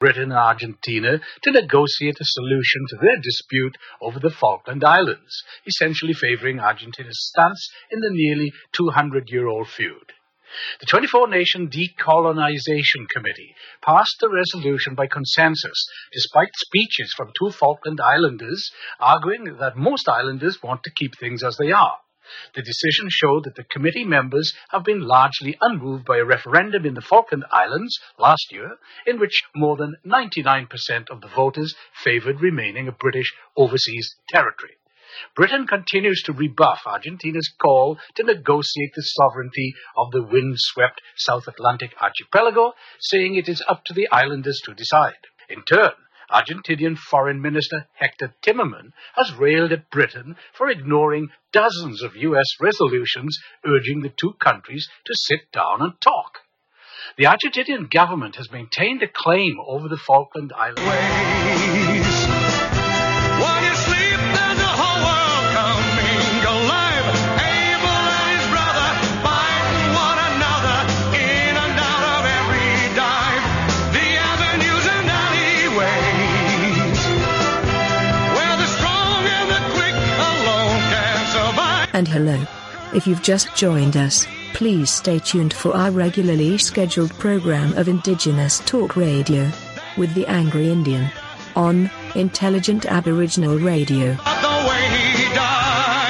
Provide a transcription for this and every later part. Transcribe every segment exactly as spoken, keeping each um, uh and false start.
Britain and Argentina to negotiate a solution to their dispute over the Falkland Islands, essentially favoring Argentina's stance in the nearly two hundred year old feud. The twenty-four nation Decolonization Committee passed a resolution by consensus, despite speeches from two Falkland Islanders arguing that most islanders want to keep things as they are. The decision showed that the committee members have been largely unmoved by a referendum in the Falkland Islands last year, in which more than ninety-nine percent of the voters favoured remaining a British overseas territory. Britain continues to rebuff Argentina's call to negotiate the sovereignty of the wind-swept South Atlantic archipelago, saying it is up to the islanders to decide. In turn, Argentinian Foreign Minister Hector Timerman has railed at Britain for ignoring dozens of U S resolutions urging the two countries to sit down and talk. The Argentinian government has maintained a claim over the Falkland Islands. Ways. While you sleep, there's a whole world coming alive. Abel and his brother fighting one another in and out of every dive. The avenues and alleyways, where the strong and the quick alone can survive. And hello. If you've just joined us, please stay tuned for our regularly scheduled program of Indigenous Talk Radio with the Angry Indian on Intelligent Aboriginal Radio. The way he died.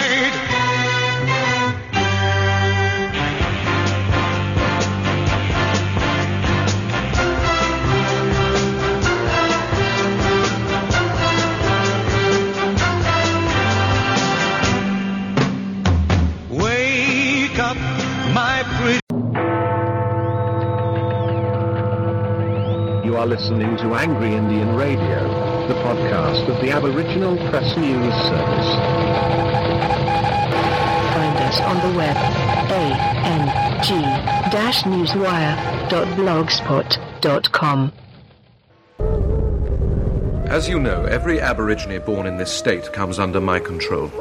Wake up, my pretty. You are listening to Angry Indian Radio, the podcast of the Aboriginal Press News Service. Find us on the web, a n g dash newswire dot blogspot dot com. As you know, every Aborigine born in this state comes under my control.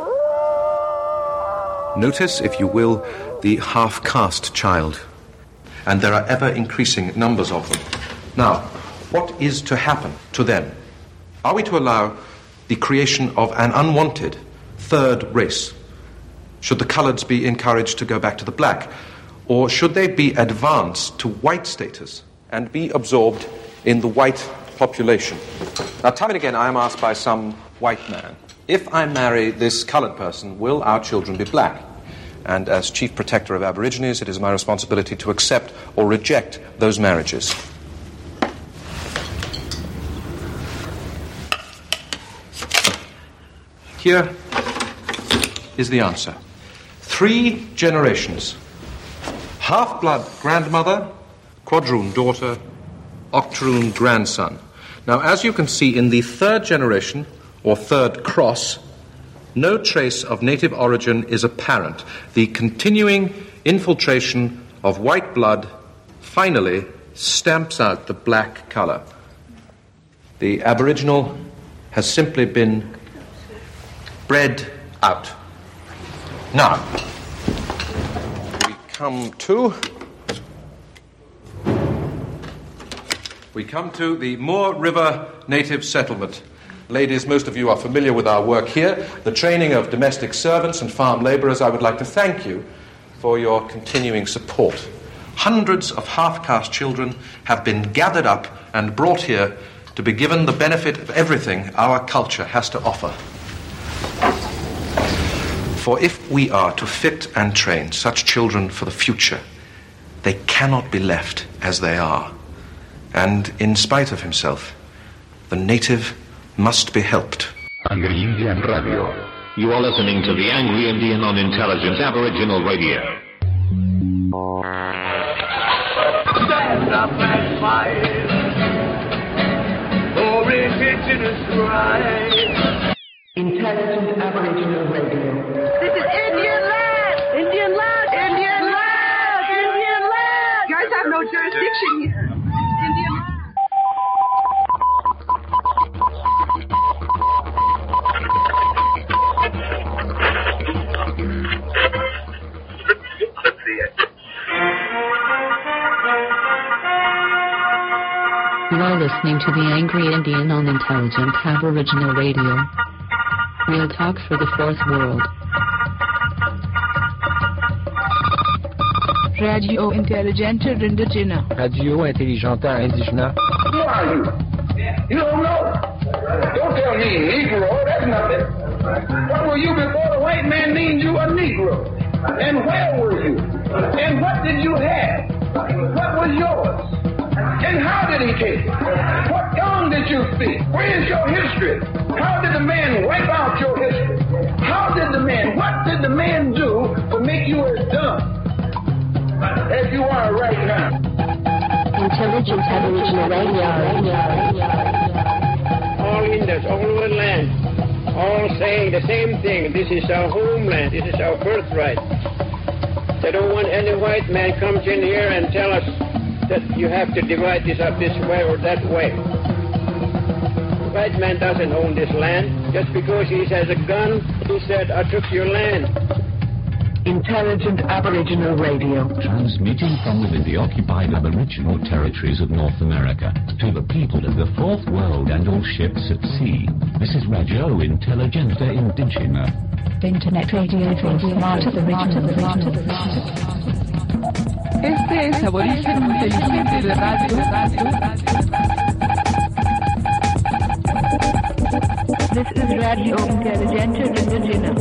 Notice, if you will, the half-caste child. And there are ever-increasing numbers of them. Now, what is to happen to them? Are we to allow the creation of an unwanted third race? Should the coloureds be encouraged to go back to the black? Or should they be advanced to white status and be absorbed in the white population? Now, time and again, I am asked by some white man, if I marry this coloured person, will our children be black? And as Chief Protector of Aborigines, it is my responsibility to accept or reject those marriages. Here is the answer. Three generations. Half-blood grandmother, quadroon daughter, octoroon grandson. Now, as you can see, in the third generation, or third cross, no trace of native origin is apparent. The continuing infiltration of white blood finally stamps out the black colour. The Aboriginal has simply been bred out. Now, we come to we come to the Moore River Native Settlement. Ladies, most of you are familiar with our work here, the training of domestic servants and farm labourers. I would like to thank you for your continuing support. Hundreds of half-caste children have been gathered up and brought here to be given the benefit of everything our culture has to offer. For if we are to fit and train such children for the future, they cannot be left as they are. And in spite of himself, the native must be helped. Angry Indian Radio. You are listening to the Angry Indian on Intelligent Aboriginal Radio. Stand up and fight for Indigenous rights. Intelligent Aboriginal Radio. This is Indian land! Indian land! Indian land! Indian land! You guys have no jurisdiction here. Indian land! You are listening to The Angry Indian on Intelligent Aboriginal Radio. Real talk for the fourth world. Radio Intelligente Indigena. Radio Intelligente Indigena. Who are you? You don't know? Don't tell me Negro, that's nothing. What were you before the white man named you a Negro? And where were you? And what did you have? What was yours? And how did he take it? What tongue did you speak? Where is your history? How did the man wipe out your history? How did the man, what did the man do to make you as dumb as you are right now? Intelligent Aboriginal Radio. All Indians, all over the land, all saying the same thing. This is our homeland. This is our birthright. They don't want any white man comes in here and tell us that you have to divide this up this way or that way. The white man doesn't own this land. Just because he has a gun, he said, I took your land. Intelligent Aboriginal Radio. Transmitting from within the occupied Aboriginal territories of North America to the people of the fourth world and all ships at sea. This is Radio Intelligente Indigena. Internet radio for smart Aboriginal Radio. Este es Aborigen Inteligente de Radio. This is Radio Intelligente Indigena.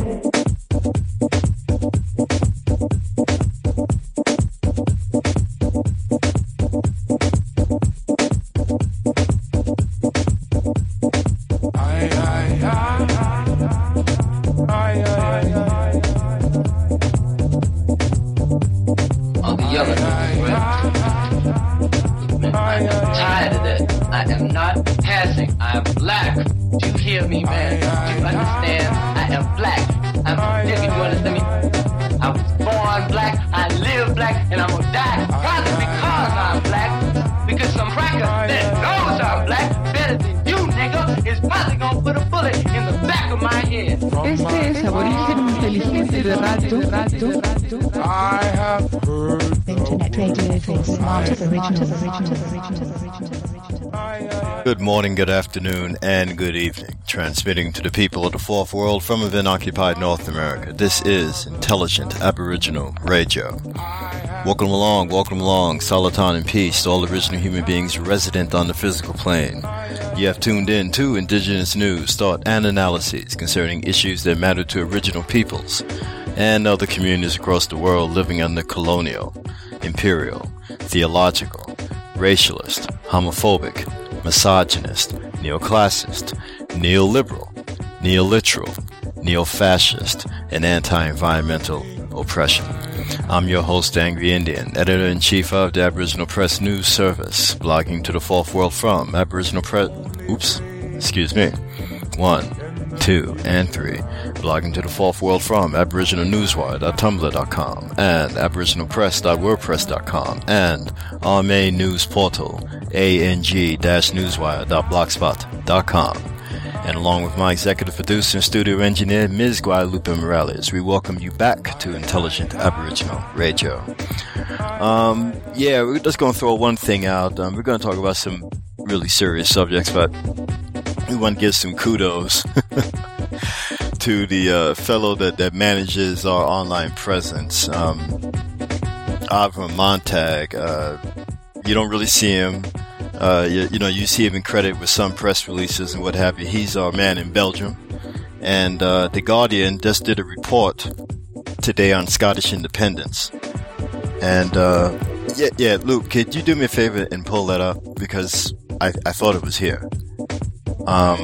Good morning, good afternoon, and good evening. Transmitting to the people of the fourth world from within occupied North America. This is Intelligent Aboriginal Radio. Welcome along, welcome along. Salatan and peace to all original human beings resident on the physical plane. You have tuned in to Indigenous news, thought, and analyses concerning issues that matter to original peoples and other communities across the world living under colonial, imperial, theological, racialist, homophobic, misogynist, neoclassist, neoliberal, neoliteral, neo-fascist, and anti-environmental oppression. I'm your host, Angry Indian, editor-in-chief of the Aboriginal Press News Service, blogging to the fourth world from Aboriginal Press... Oops, excuse me. One, two, and three. Blogging to the fourth world from Aboriginal Newswire dot tumblr dot com and Aboriginal Press dot wordpress dot com and our main news portal, A N G newswire dot blogspot dot com. And along with my executive producer and studio engineer, Miz Guadalupe Morales, we welcome you back to Intelligent Aboriginal Radio. Um, yeah, we're just going to throw one thing out. Um, we're going to talk about some really serious subjects, but we want to give some kudos to the uh, fellow that, that manages our online presence, um, Avram Montag. Uh, you don't really see him. Uh, you, you know, you see him in credit with some press releases and what have you. He's our man in Belgium. And uh, The Guardian just did a report today on Scottish independence. And, uh, yeah, yeah, Luke, could you do me a favor and pull that up? Because I, I thought it was here. Um,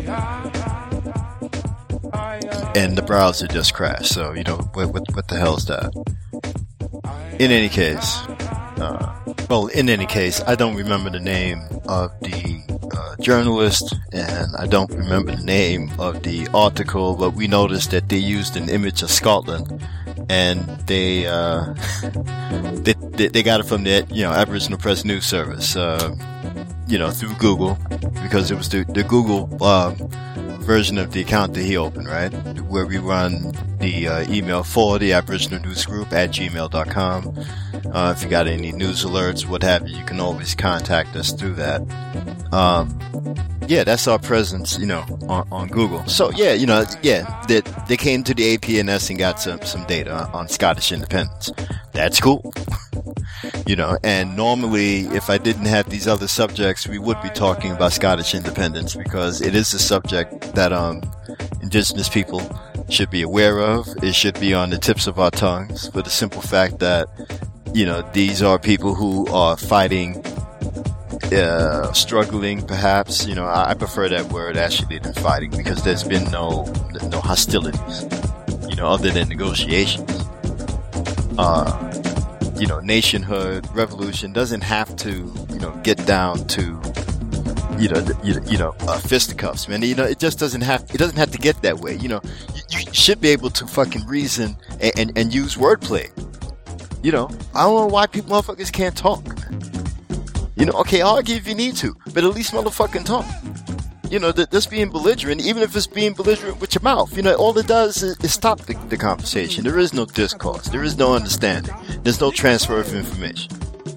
and the browser just crashed. So, you know, what, what, what the hell is that? In any case, uh, well, in any case, I don't remember the name of the uh, journalist, and I don't remember the name of the article, but we noticed that they used an image of Scotland, and they uh, they, they they got it from the you know Aboriginal Press News Service, uh, you know, through Google, because it was the, the Google uh, version of the account that he opened, right? Where we run the uh, email for the Aboriginal News Group at gmail dot com. Uh, if you got any news alerts, what have you, you can always contact us through that. Um, yeah, that's our presence, you know, on, on Google. So yeah, you know, yeah, they, they came to the A P N S and got some, some data on, on Scottish independence. That's cool. You know, and normally if I didn't have these other subjects, we would be talking about Scottish independence because it is a subject that um, indigenous people should be aware of. It should be on the tips of our tongues for the simple fact that, you know, these are people who are fighting, uh, struggling perhaps. You know, I, I prefer that word actually than fighting because there's been no, no hostilities, you know, other than negotiations. Uh, You know, nationhood, revolution doesn't have to, you know, get down to, you know, the, you, you know, uh, fisticuffs, man. You know, it just doesn't have, it doesn't have to get that way. You know, you, you should be able to fucking reason and, and, and use wordplay. You know, I don't know why people, motherfuckers can't talk. You know, okay, argue if you need to, but at least motherfucking talk. You know, th- this being belligerent, even if it's being belligerent with your mouth, you know, all it does is, is stop the, the conversation. There is no discourse. There is no understanding. There's no transfer of information.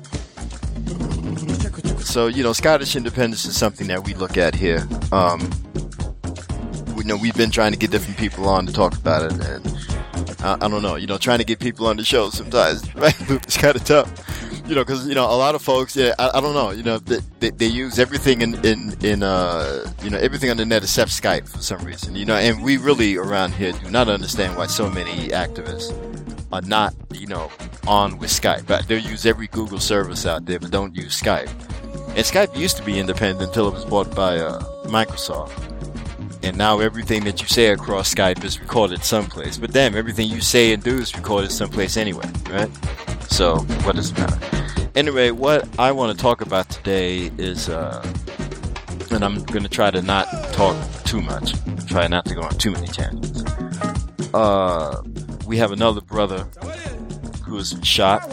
So, you know, Scottish independence is something that we look at here. Um, we, you know, we've been trying to get different people on to talk about it, and I, I don't know, you know, trying to get people on the show sometimes, right? It's kind of tough. You know, because, you know, a lot of folks, yeah, I, I don't know, you know, they, they, they use everything in, in, in, uh, you know, everything on the net except Skype for some reason, you know, and we really around here do not understand why so many activists are not, you know, on with Skype. But they use every Google service out there, but don't use Skype. And Skype used to be independent until it was bought by uh, Microsoft. And now everything that you say across Skype is recorded someplace. But damn, everything you say and do is recorded someplace anyway, right? So, what does it matter? Anyway, what I want to talk about today is, uh, and I'm going to try to not talk too much, try not to go on too many tangents. Uh, we have another brother who was shot,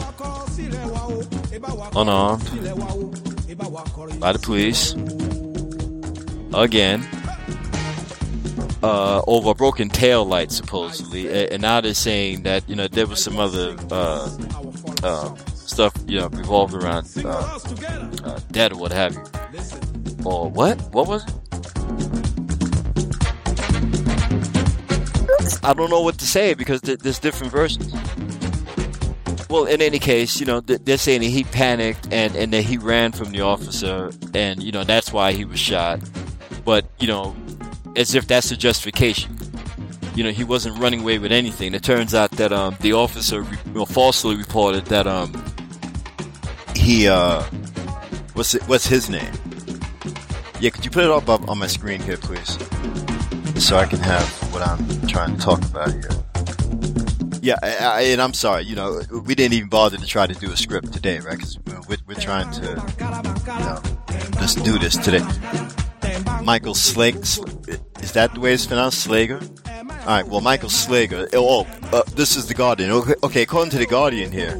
unarmed, by the police, again, uh, over a broken tail light, supposedly, and now they're saying that, you know, there was some other, uh, uh, stuff, you know, revolved around uh, uh, dead or what have you. Or what? What was it? I don't know what to say because th- there's different versions. Well, in any case, you know, th- they're saying that he panicked and, and that he ran from the officer and, you know, that's why he was shot. But, you know, as if that's a justification. You know, he wasn't running away with anything. It turns out that um, the officer re- well, falsely reported that um, he, uh, what's it, what's his name? Yeah, could you put it up, up on my screen here, please? So I can have what I'm trying to talk about here. Yeah, I, I, and I'm sorry, you know, we didn't even bother to try to do a script today, right? Because we're, we're trying to, you know, just do this today. Michael Slag, is that the way it's pronounced? Slager? Alright, well, Michael Slager, oh, uh, this is The Guardian. Okay, okay, according to The Guardian here,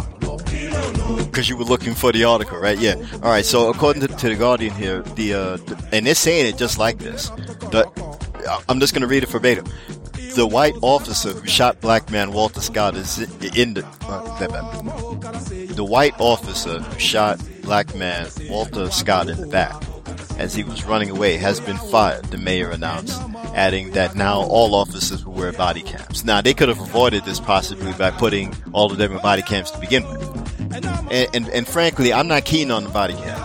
because you were looking for the article, right? Yeah. Alright, so according to, to The Guardian here, the, uh, the, and they're saying it just like this. The, I'm just going to read it verbatim. The white officer who shot black man Walter Scott is in the, uh, the white officer who shot black man Walter Scott in the back as he was running away has been fired, the mayor announced, adding that now all officers will wear body cams. Now, they could have avoided this possibly by putting all of them in body cams to begin with. And, and, and frankly, I'm not keen on the body cam.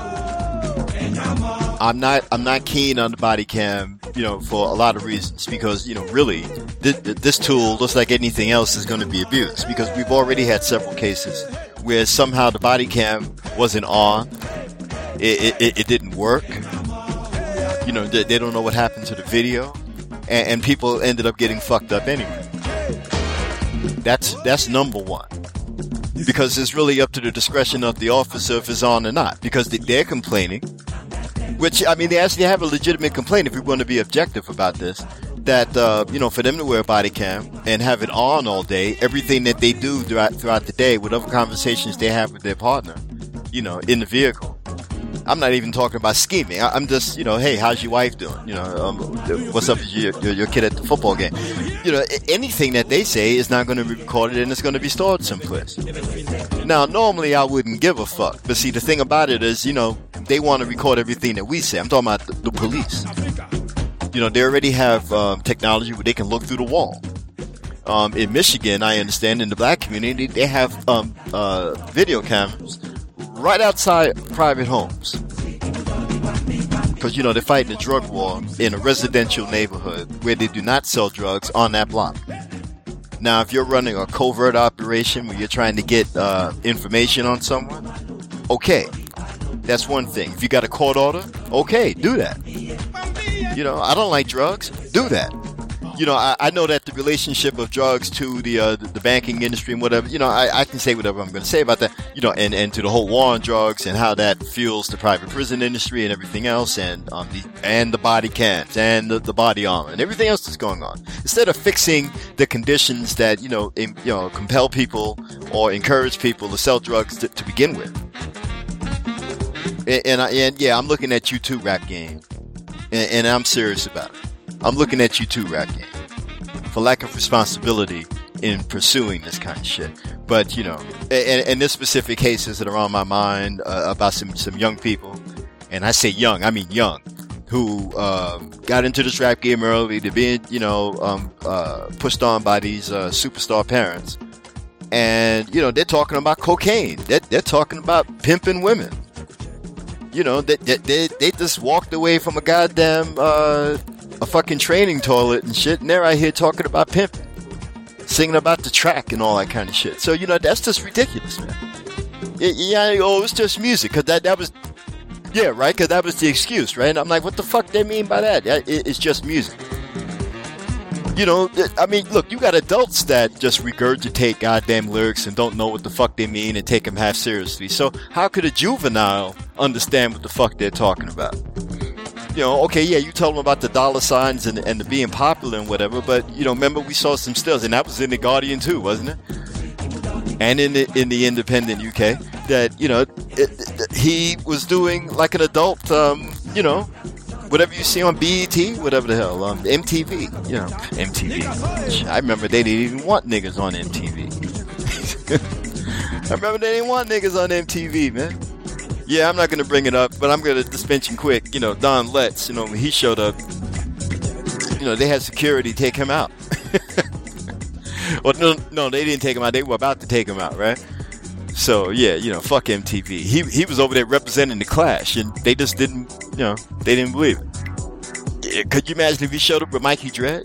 I'm not, I'm not keen on the body cam, you know, for a lot of reasons. Because, you know, really, th- th- this tool, just like anything else, is going to be abused. Because we've already had several cases where somehow the body cam wasn't on. It, it, it didn't work. You know, they, they don't know what happened to the video. And, and people ended up getting fucked up anyway. That's, that's number one. Because it's really up to the discretion of the officer if it's on or not. Because they, they're complaining. Which, I mean, they actually have a legitimate complaint if we want to be objective about this. That, uh, you know, for them to wear a body cam and have it on all day, everything that they do throughout, throughout the day, whatever conversations they have with their partner, you know, in the vehicle, I'm not even talking about scheming. I, I'm just, you know, hey, how's your wife doing? You know, um, what's up with your, your, your kid at the football game? You know, anything that they say is not going to be recorded and it's going to be stored someplace. Now, normally I wouldn't give a fuck. But see, the thing about it is, you know, they want to record everything that we say. I'm talking about the, the police. You know, they already have um, technology where they can look through the wall. Um, in Michigan, I understand, in the black community, they have um, uh, video cameras right outside private homes. Because, you know, they're fighting a drug war in a residential neighborhood where they do not sell drugs on that block. Now, if you're running a covert operation where you're trying to get uh, information on someone, okay, that's one thing. If you got a court order, okay, do that. You know, I don't like drugs, do that. You know, I, I know that the relationship of drugs to the uh, the, the banking industry and whatever, you know, I, I can say whatever I'm going to say about that, you know, and, and to the whole war on drugs and how that fuels the private prison industry and everything else, and um, the and the body cams and the, the body armor and everything else that's going on. Instead of fixing the conditions that, you know, in, you know, compel people or encourage people to sell drugs to, to begin with. And, and, I, and yeah, I'm looking at you too, Rap Game, and, and I'm serious about it. I'm looking at you too, Rap Game, for lack of responsibility in pursuing this kind of shit. But, you know, and, and there's specific cases that are on my mind uh, about some, some young people, and I say young, I mean young, who uh, got into this rap game early. They're being, you know, um, uh, pushed on by these uh, superstar parents. And, you know, they're talking about cocaine. They're, they're talking about pimping women. You know, they, they, they, they just walked away from a goddamn... Uh, a fucking training toilet and shit, and they're out here talking about pimping, singing about the track and all that kind of shit. So, you know, that's just ridiculous, man. It, yeah, oh, it's just music, because that, that was, yeah, right, because that was the excuse, right? And I'm like, what the fuck they mean by that? It, it's just music. You know, I mean, look, you got adults that just regurgitate goddamn lyrics and don't know what the fuck they mean and take them half seriously. So how could a juvenile understand what the fuck they're talking about? You know, okay, yeah, you told them about the dollar signs and, and the being popular and whatever, but, you know, remember we saw some stills, and that was in The Guardian too, wasn't it? And in the, in the Independent U K, that, you know, it, it, he was doing like an adult, um, you know, whatever you see on B E T, whatever the hell, um, M T V, you know, M T V. I remember they didn't even want niggas on M T V. I remember they didn't want niggas on M T V, man. Yeah, I'm not going to bring it up, but I'm going to just mention quick, you know, Don Letts, you know, when he showed up, you know, they had security take him out. Well, no, no, they didn't take him out. They were about to take him out, right? So, yeah, you know, fuck M T V. He he was over there representing the Clash, and they just didn't, you know, they didn't believe it. Yeah, could you imagine if he showed up with Mikey Dread?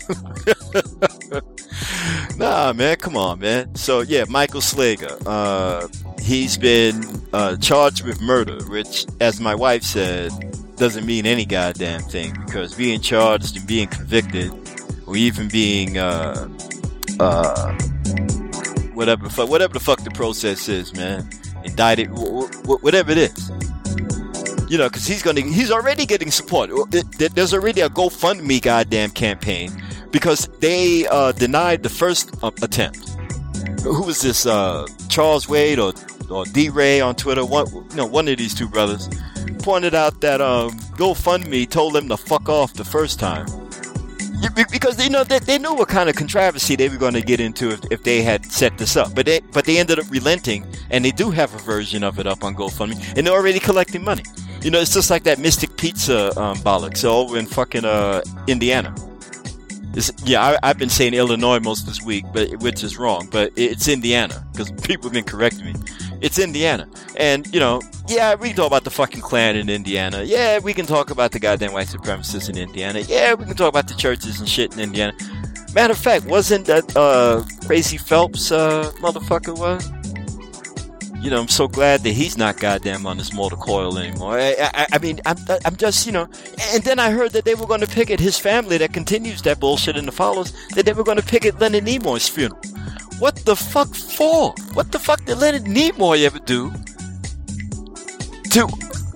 Nah, man, come on, man. So, yeah, Michael Slager, uh... he's been uh, charged with murder, which, as my wife said, doesn't mean any goddamn thing, because being charged and being convicted, or even being uh, uh, whatever, whatever the fuck the process is, man, indicted, whatever it is, you know, because he's gonna, he's already getting support. There's already a GoFundMe goddamn campaign because they uh, denied the first uh, attempt. Who was this? Uh, Charles Wade or or D-Ray on Twitter? One, you know, one of these two brothers pointed out that um, GoFundMe told them to fuck off the first time because you know they, they knew what kind of controversy they were going to get into if, if they had set this up. But they but they ended up relenting, and they do have a version of it up on GoFundMe, and they're already collecting money. You know, it's just like that Mystic Pizza um, bollocks over in fucking uh, Indiana. It's, yeah, I, I've been saying Illinois most this week, but which is wrong. But it's Indiana because people have been correcting me. It's Indiana, and you know, yeah, we can talk about the fucking Klan in Indiana. Yeah, we can talk about the goddamn white supremacists in Indiana. Yeah, we can talk about the churches and shit in Indiana. Matter of fact, wasn't that uh, Crazy Phelps uh, motherfucker was? You know, I'm so glad that he's not goddamn on this mortal coil anymore. I, I, I mean, I'm, I'm just, you know, and then I heard that they were going to picket his family that continues that bullshit and the follows, that they were going to picket Leonard Nimoy's funeral. What the fuck for? What the fuck did Leonard Nimoy ever do to...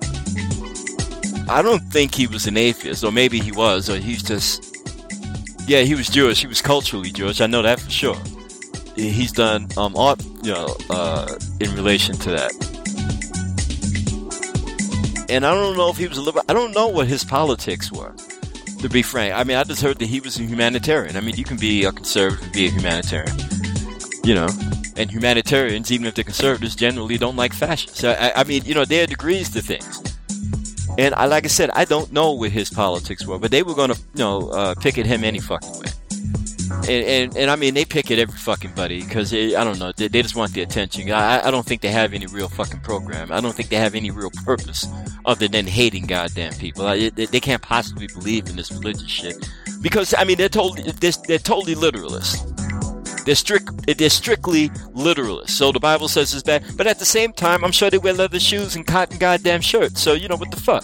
I don't think he was an atheist, or maybe he was, or he's just... Yeah, he was Jewish. He was culturally Jewish. I know that for sure. He's done um art, you know, uh, in relation to that. and I don't know if he was a liberal. I don't know what his politics were, to be frank. I mean, I just heard that he was a humanitarian. I mean, you can be a conservative and be a humanitarian, you know. And humanitarians, even if they're conservatives, generally don't like fascists. I, I mean, you know, there are degrees to things. And I, like I said, I don't know what his politics were, but they were going to, you know, uh, picket him any fucking way. And, and, and I mean, they picket every fucking buddy because, I don't know, they, they just want the attention. I, I don't think they have any real fucking program. I don't think they have any real purpose other than hating goddamn people. I, they, they can't possibly believe in this religious shit. Because, I mean, they're totally, they're, they're totally literalists. They're strict. They're strictly literalists. So the Bible says it's bad, but at the same time, I'm sure they wear leather shoes and cotton goddamn shirts. So you know what the fuck?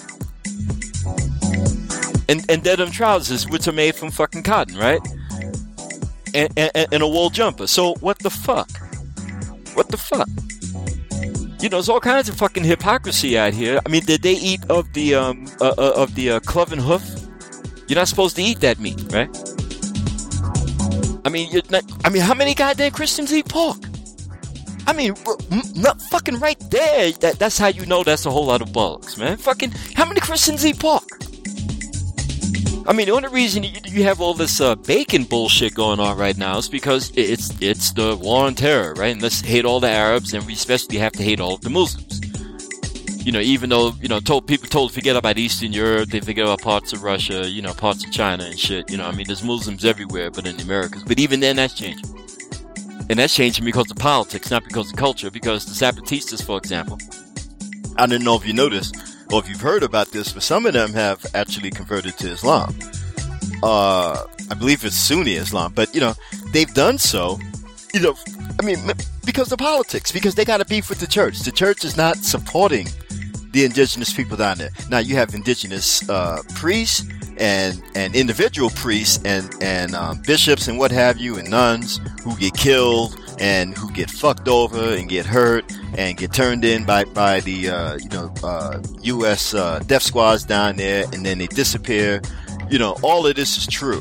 And and denim trousers, which are made from fucking cotton, right? And, and and a wool jumper. So what the fuck? What the fuck? You know, there's all kinds of fucking hypocrisy out here. I mean, did they eat of the um uh, uh, of the uh, cloven hoof? You're not supposed to eat that meat, right? I mean, you're not, I mean, how many goddamn Christians eat pork? I mean, not fucking right there. That that's how you know that's a whole lot of bollocks, man. Fucking, how many Christians eat pork? I mean, the only reason you, you have all this uh, bacon bullshit going on right now is because it's it's the war on terror, right? And let's hate all the Arabs, and we especially have to hate all of the Muslims. You know, even though, you know, told people told to forget about Eastern Europe, they forget about parts of Russia, you know, parts of China and shit. You know, I mean, there's Muslims everywhere, but in the Americas. But even then, that's changing. And that's changing because of politics, not because of culture. Because the Zapatistas, for example, I don't know if you noticed or if you've heard about this, but some of them have actually converted to Islam. Uh, I believe it's Sunni Islam, but, you know, they've done so, you know, I mean, because of politics, because they got a beef with the church. The church is not supporting the indigenous people down there. Now you have indigenous uh, priests and and individual priests and and um, bishops and what have you, and nuns who get killed and who get fucked over and get hurt and get turned in by by the uh, you know uh, U S uh, death squads down there, and then they disappear. You know, all of this is true.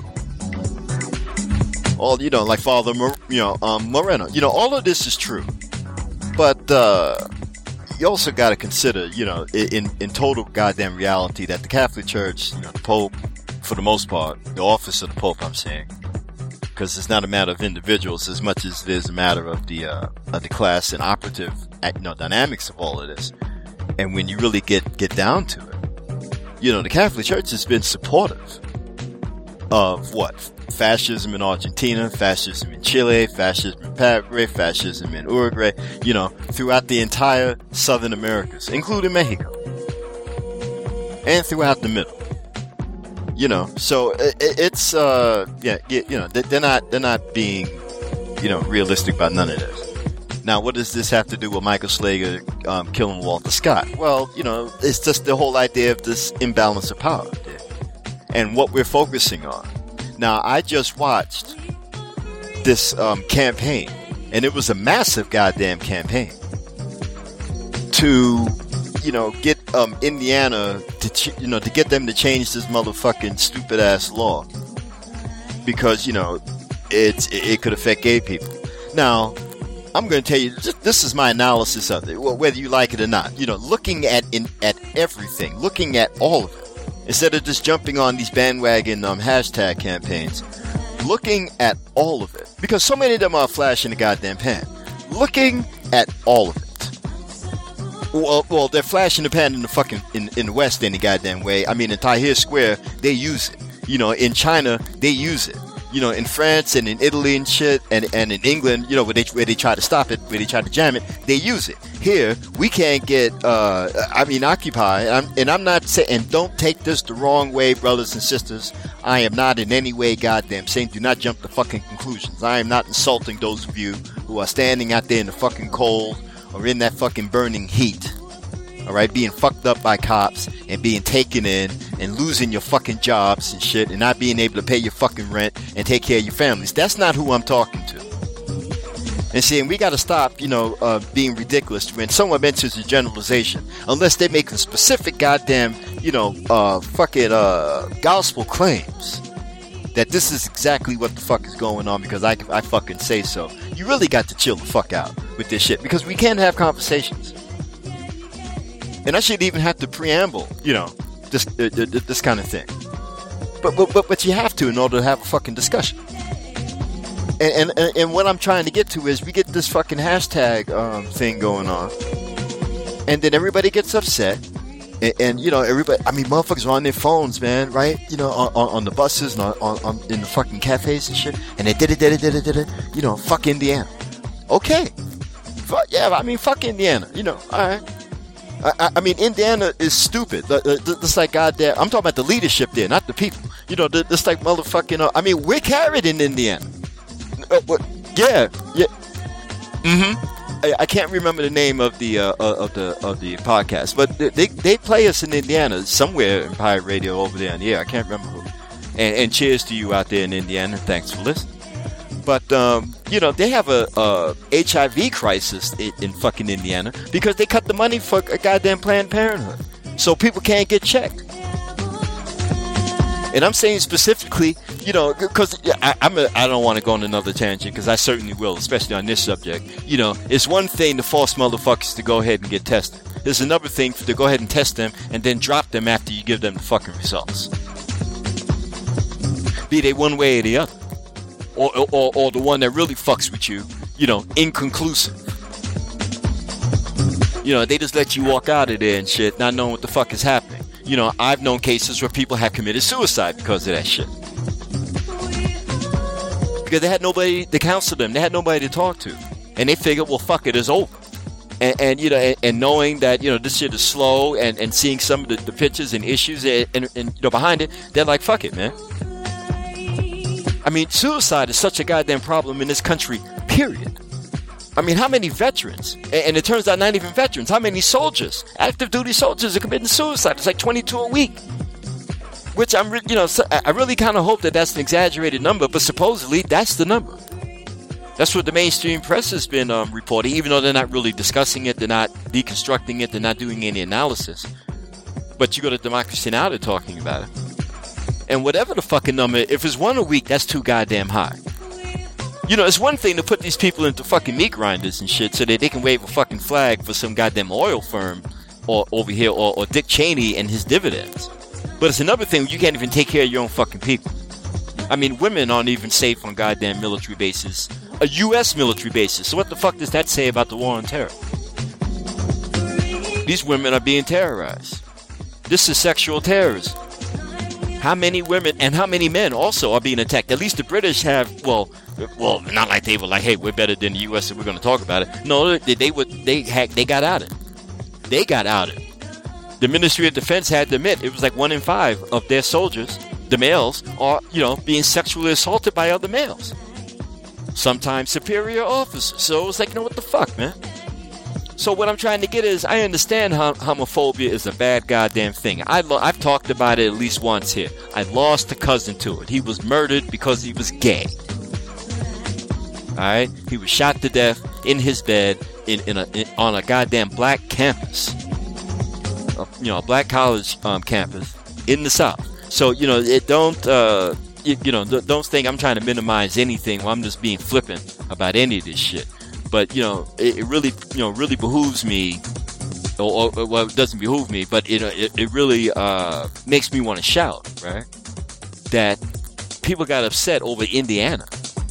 All, you know, like Father, Mor- you know, um, Moreno. You know, all of this is true, but. Uh, You also got to consider, you know, in, in total goddamn reality that the Catholic Church, you know, the Pope, for the most part, the office of the Pope, I'm saying, because it's not a matter of individuals as much as it is a matter of the uh, of the class and operative, you know, dynamics of all of this. And when you really get get down to it, you know, the Catholic Church has been supportive of what? Fascism in Argentina, fascism in Chile, fascism in Paraguay, fascism in Uruguay, you know, throughout the entire Southern Americas, including Mexico, and throughout the middle. You know, so it, it's, uh, yeah, you know, they're not, they're not being, you know, realistic about none of this. Now, what does this have to do with Michael Slager um, killing Walter Scott? Well, you know, it's just the whole idea of this imbalance of power there, and what we're focusing on. Now, I just watched this um, campaign, and it was a massive goddamn campaign to, you know, get um, Indiana to, ch- you know, to get them to change this motherfucking stupid ass law because, you know, it's it, it could affect gay people. Now, I'm going to tell you, this is my analysis of it, whether you like it or not. You know, looking at in, at everything, looking at all of it. Instead of just jumping on these bandwagon um, hashtag campaigns, looking at all of it. Because so many of them are flash in the goddamn pan. Looking at all of it. Well, well they're flash in the pan in the fucking, in, in the West any goddamn way. I mean, in Tahrir Square, they use it. You know, in China, they use it. You know, in France and in Italy and shit, and, and in England, you know, where they where they try to stop it, where they try to jam it, they use it. Here, we can't get, uh, I mean, Occupy, I'm, and I'm not saying, and don't take this the wrong way, brothers and sisters. I am not in any way goddamn saying, do not jump to fucking conclusions. I am not insulting those of you who are standing out there in the fucking cold or in that fucking burning heat. Alright, being fucked up by cops and being taken in and losing your fucking jobs and shit and not being able to pay your fucking rent and take care of your families. That's not who I'm talking to. And see, and we gotta stop, you know, uh, being ridiculous when someone mentions a generalization. Unless they make a specific goddamn, you know, uh, fucking, uh, gospel claims that this is exactly what the fuck is going on because I, I fucking say so. You really got to chill the fuck out with this shit because we can't have conversations. And I shouldn't even have to preamble, you know, this uh, this kind of thing. But, but but but you have to in order to have a fucking discussion. And and, and what I'm trying to get to is we get this fucking hashtag um, thing going on, and then everybody gets upset. And, and, you know, everybody, I mean, motherfuckers are on their phones, man, right? You know, on, on, on the buses and on, on, on in the fucking cafes and shit. And they did it, did it, did it, did it. You know, fuck Indiana. Okay. Fuck, yeah, I mean, fuck Indiana. You know, all right. I, I, I mean, Indiana is stupid. It's like goddamn, I'm talking about the leadership there, not the people. You know, it's like motherfucking, uh, I mean, we're carried in Indiana. Uh, what, yeah, yeah. Mm-hmm. I can't remember the name of the uh, of the of the podcast, but they they play us in Indiana somewhere in Pirate Radio over there in the air. I can't remember who. And, and cheers to you out there in Indiana. Thanks for listening. But um, you know, they have a, a H I V crisis in, in fucking Indiana because they cut the money for a goddamn Planned Parenthood, so people can't get checked. And I'm saying specifically, you know, because I'm a, I don't want to go on another tangent, because I certainly will, especially on this subject. You know, it's one thing to force motherfuckers to go ahead and get tested. There's another thing to go ahead and test them and then drop them after you give them the fucking results. Be they one way or the other. Or, or, or the one that really fucks with you, you know, inconclusive. You know, they just let you walk out of there and shit, not knowing what the fuck is happening. You know, I've known cases where people have committed suicide because of that shit. Because they had nobody to counsel them. They had nobody to talk to. And they figured, well, fuck it, it's over. And, and you know, and, and knowing that, you know, this shit is slow and, and seeing some of the, the pictures and issues and, and, and, you know, behind it, they're like, fuck it, man. I mean, suicide is such a goddamn problem in this country, period. I mean, how many veterans, and it turns out not even veterans, how many soldiers, active duty soldiers are committing suicide? It's like twenty-two a week. Which I'm, re- you know, I really kind of hope that that's an exaggerated number, but supposedly that's the number. That's what the mainstream press has been um, reporting, even though they're not really discussing it, they're not deconstructing it, they're not doing any analysis. But you go to Democracy Now!, they're talking about it. And whatever the fucking number, if it's one a week, that's too goddamn high. You know, it's one thing to put these people into fucking meat grinders and shit so that they can wave a fucking flag for some goddamn oil firm or over here, or, or Dick Cheney and his dividends. But it's another thing, you can't even take care of your own fucking people. I mean, women aren't even safe on goddamn military bases, a U S military basis. So what the fuck does that say about the war on terror? These women are being terrorized. This is sexual terrorism. How many women and how many men also are being attacked? At least the British have, well, well, not like they were like, hey, we're better than the U S and we're going to talk about it. No, they, they would, they had, they got outed. They got outed. The Ministry of Defense had to admit it was like one in five of their soldiers, the males, are, you know, being sexually assaulted by other males. Sometimes superior officers. So it was like, you know, what the fuck, man? So what I'm trying to get is, I understand hom- homophobia is a bad goddamn thing. I lo- I've talked about it at least once here. I lost a cousin to it. He was murdered because he was gay. Alright? He was shot to death in his bed in, in, a, in on a goddamn black campus. A, you know, a black college um, campus in the South. So, you know, it don't, uh, you, you know, don't think I'm trying to minimize anything while I'm just being flippant about any of this shit. But, you know, it, it really, you know, really behooves me, or, or well, it doesn't behoove me, but it, it, it really uh, makes me want to shout, right? That people got upset over Indiana.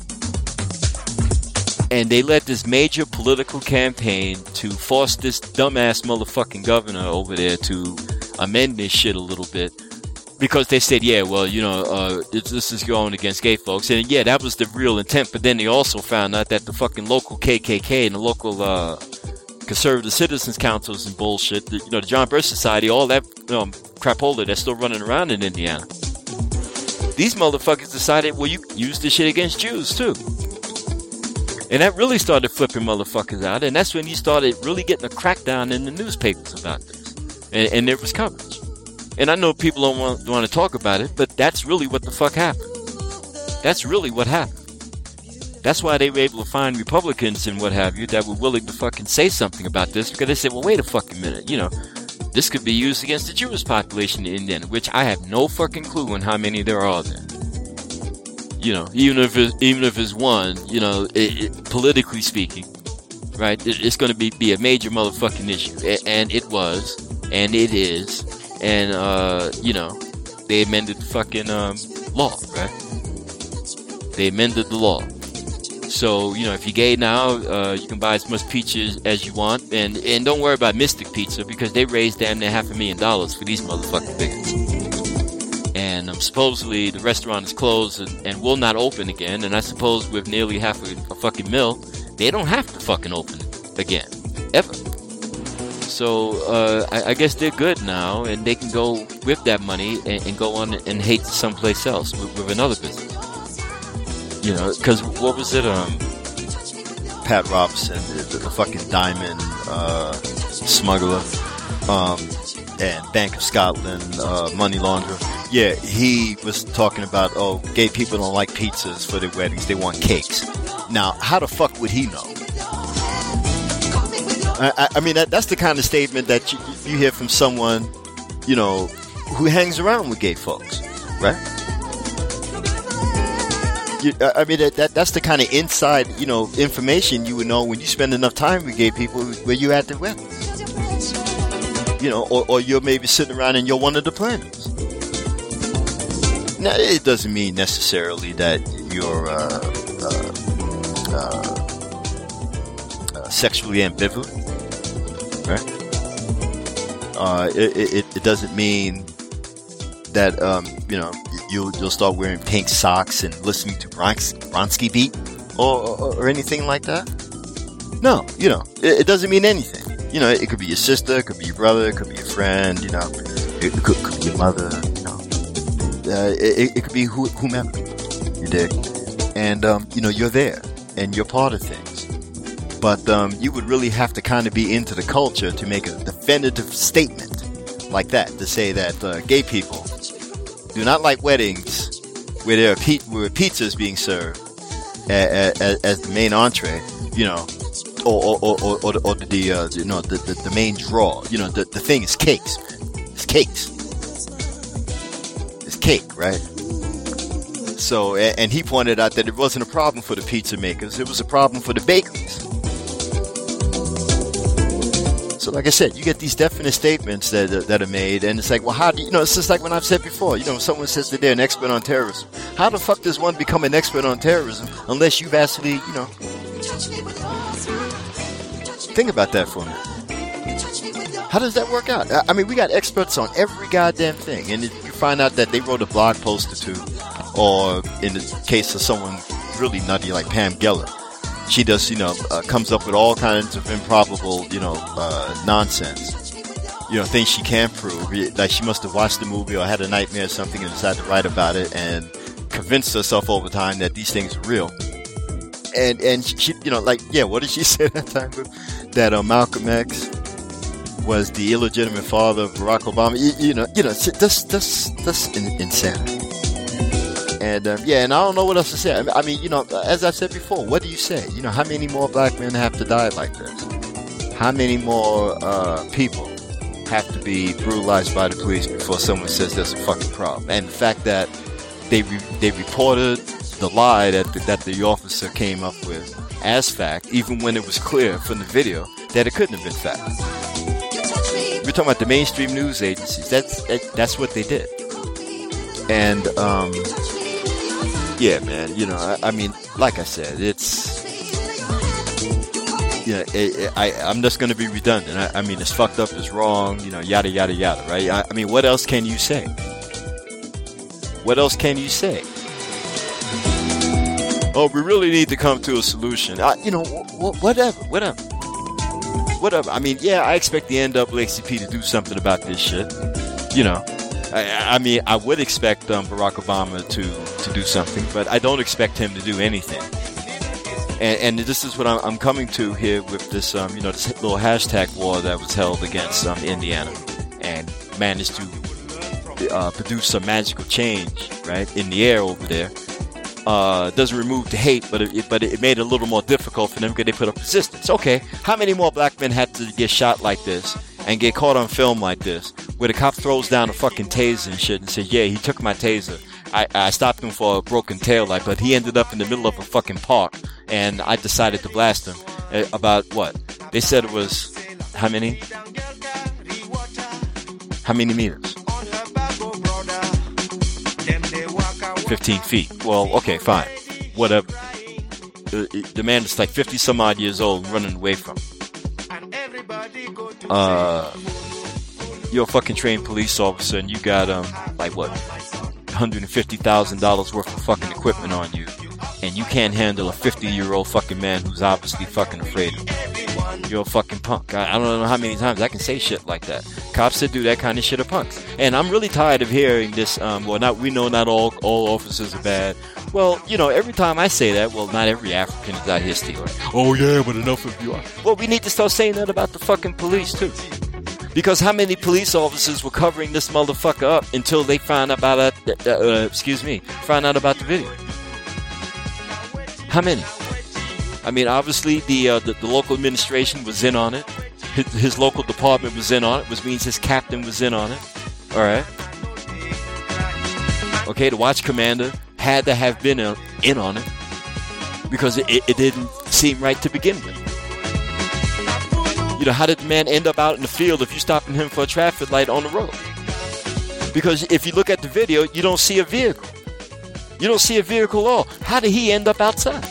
And they let this major political campaign to force this dumbass motherfucking governor over there to amend this shit a little bit. Because they said, yeah, well, you know, uh, this is going against gay folks. And yeah, that was the real intent. But then they also found out that the fucking local K K K and the local uh, Conservative Citizens Councils and bullshit, the, you know, the John Birch Society, all that um, crapola that's still running around in Indiana. These motherfuckers decided, well, you use this shit against Jews, too. And that really started flipping motherfuckers out. And that's when you started really getting a crackdown in the newspapers about this. And, and there was coverage. And I know people don't want, want to talk about it, but that's really what the fuck happened. That's really what happened. That's why they were able to find Republicans and what have you that were willing to fucking say something about this, because they said, well, wait a fucking minute, you know, this could be used against the Jewish population in Indiana, which I have no fucking clue on how many there are there. You know, even if it's, even if it's one, you know, it, it, politically speaking, right, it, it's going to be, be a major motherfucking issue. A- and it was. and it is. And, uh, you know, they amended the fucking um, law, right? They amended the law. So, you know, if you're gay now, uh, you can buy as much pizza as you want. And, and don't worry about Mystic Pizza, because they raised damn near half a million dollars for these motherfucking bigots. And um, supposedly the restaurant is closed and, and will not open again. And I suppose with nearly half a, a fucking mil, they don't have to fucking open again. Ever. So, uh, I, I guess they're good now, and they can go with that money and, and go on and hate someplace else with, with another business. You know, because what was it? Um, Pat Robertson, the, the fucking diamond uh, smuggler, um, and Bank of Scotland uh, money launderer. Yeah, he was talking about, oh, gay people don't like pizzas for their weddings; they want cakes. Now, how the fuck would he know? I, I mean, that, that's the kind of statement that you, you hear from someone, you know, who hangs around with gay folks, right? You, I mean, that, that that's the kind of inside, you know, information you would know when you spend enough time with gay people where you at the wedding. You know, or, or you're maybe sitting around and you're one of the planners. Now, it doesn't mean necessarily that you're uh, uh, uh, uh, sexually ambivalent. Right? Uh, it, it, it doesn't mean that, um, you know, you'll, you'll start wearing pink socks and listening to Brons- Bronski Beat or, or, or anything like that. No, you know, it, it doesn't mean anything. You know, it could be your sister, it could be your brother, it could be your friend, you know, it could, could be your mother, you know. Uh, it, it could be who, whomever, you dig? And, um, you know, you're there and you're part of things. But um, you would really have to kind of be into the culture to make a definitive statement like that, to say that uh, gay people do not like weddings where there are pe- where pizza is being served as, as, as the main entree, you know, or or or, or, or the uh, you know the, the the main draw. You know, the the thing is cakes. It's cakes. It's cake, right? So, and he pointed out that it wasn't a problem for the pizza makers; it was a problem for the bakeries. So, like I said, you get these definite statements that uh, that are made, and it's like, well, how do you, you know? It's just like when I've said before. You know, someone says that they're an expert on terrorism. How the fuck does one become an expert on terrorism unless you've actually, you know? Think about that for a minute. How does that work out? I mean, we got experts on every goddamn thing, and if you find out that they wrote a blog post or two, or in the case of someone really nutty like Pam Geller, she does, you know, uh, comes up with all kinds of improbable, you know, uh, nonsense. You know, things she can't prove. Like she must have watched the movie or had a nightmare or something and decided to write about it and convinced herself over time that these things are real. And, and she, you know, like, yeah, what did she say that time? That uh, Malcolm X was the illegitimate father of Barack Obama. You, you know, you know, that's, that's, that's in, insanity. And, uh, yeah, and I don't know what else to say. I mean, you know, as I said before, what do you say? You know, how many more black men have to die like this? How many more uh, people have to be brutalized by the police before someone says there's a fucking problem? And the fact that they re- they reported the lie that the, that the officer came up with as fact, even when it was clear from the video that it couldn't have been fact. We're talking about the mainstream news agencies. That's that, that's what they did. And, um... yeah, man, you know, I, I mean, like I said, it's, you know, it, it, I, I'm just going to be redundant. I, I mean, it's fucked up, it's wrong, you know, yada, yada, yada, right? I, I mean, what else can you say? What else can you say? Oh, we really need to come to a solution. I, you know, wh- whatever, whatever. Whatever. I mean, yeah, I expect the N double A C P to do something about this shit, you know. I, I mean, I would expect um, Barack Obama to, to do something, but I don't expect him to do anything. And, and this is what I'm, I'm coming to here with this, um, you know, this little hashtag war that was held against um, Indiana, and managed to uh, produce some magical change, right, in the air over there. Uh, doesn't remove the hate, but it, but it made it a little more difficult for them because they put up resistance. Okay, how many more black men had to get shot like this and get caught on film like this, where the cop throws down a fucking taser and shit and says, yeah, he took my taser. I, I stopped him for a broken taillight, but he ended up in the middle of a fucking park, and I decided to blast him. Uh, about what? They said it was, how many? How many meters? fifteen feet. Well, okay, fine. Whatever. The, the man is like fifty some odd years old running away from him. Uh, you're a fucking trained police officer and you got, um, like what? one hundred fifty thousand dollars worth of fucking equipment on you. And you can't handle a fifty year old fucking man who's obviously fucking afraid of you. You're a fucking punk. I, I don't know how many times I can say shit like that. Cops that do that kind of shit are punks. And I'm really tired of hearing this, um, well, not, we know not all, all officers are bad. Well, you know, every time I say that, well, not every African is out here stealing. Oh yeah, but enough of you are. Well, we need to start saying that about the fucking police too. Because how many police officers were covering this motherfucker up until they found out about it, uh, uh, excuse me, found out about the video? How many? I mean, obviously the, uh, the the local administration was in on it. His, his local department was in on it, which means his captain was in on it. All right. Okay, the watch commander had to have been uh, in on it because it, it didn't seem right to begin with. You know, how did the man end up out in the field if you're stopping him for a traffic light on the road? Because if you look at the video, you don't see a vehicle. You don't see a vehicle at all. How did he end up outside?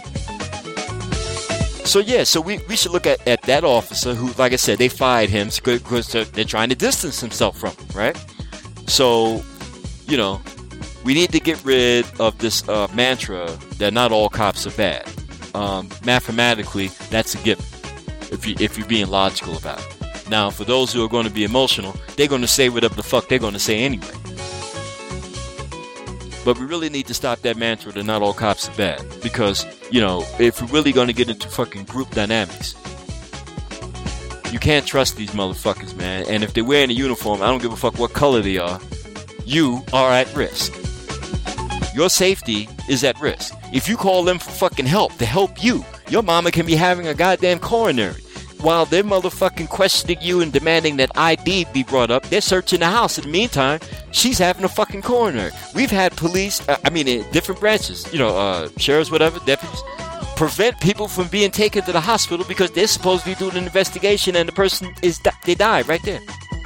So yeah, so we, we should look at, at that officer who, like I said, they fired him because they're trying to distance himself from him, right? So, you know, we need to get rid of this uh, mantra that not all cops are bad. Um, mathematically, that's a given, if, you, if you're being logical about it. Now, for those who are going to be emotional, they're going to say whatever the fuck they're going to say anyway. But we really need to stop that mantra that not all cops are bad. Because, you know, if we're really going to get into fucking group dynamics, you can't trust these motherfuckers, man. And if they're wearing a uniform, I don't give a fuck what color they are, you are at risk. Your safety is at risk. If you call them for fucking help, to help you, your mama can be having a goddamn coronary. While they're motherfucking questioning you and demanding that I D be brought up, they're searching the house. In the meantime, she's having a fucking coronary. We've had police, uh, I mean, in different branches, you know, uh, sheriffs, whatever, deputies, prevent people from being taken to the hospital because they're supposed to be doing an investigation and the person is, di- they die right there.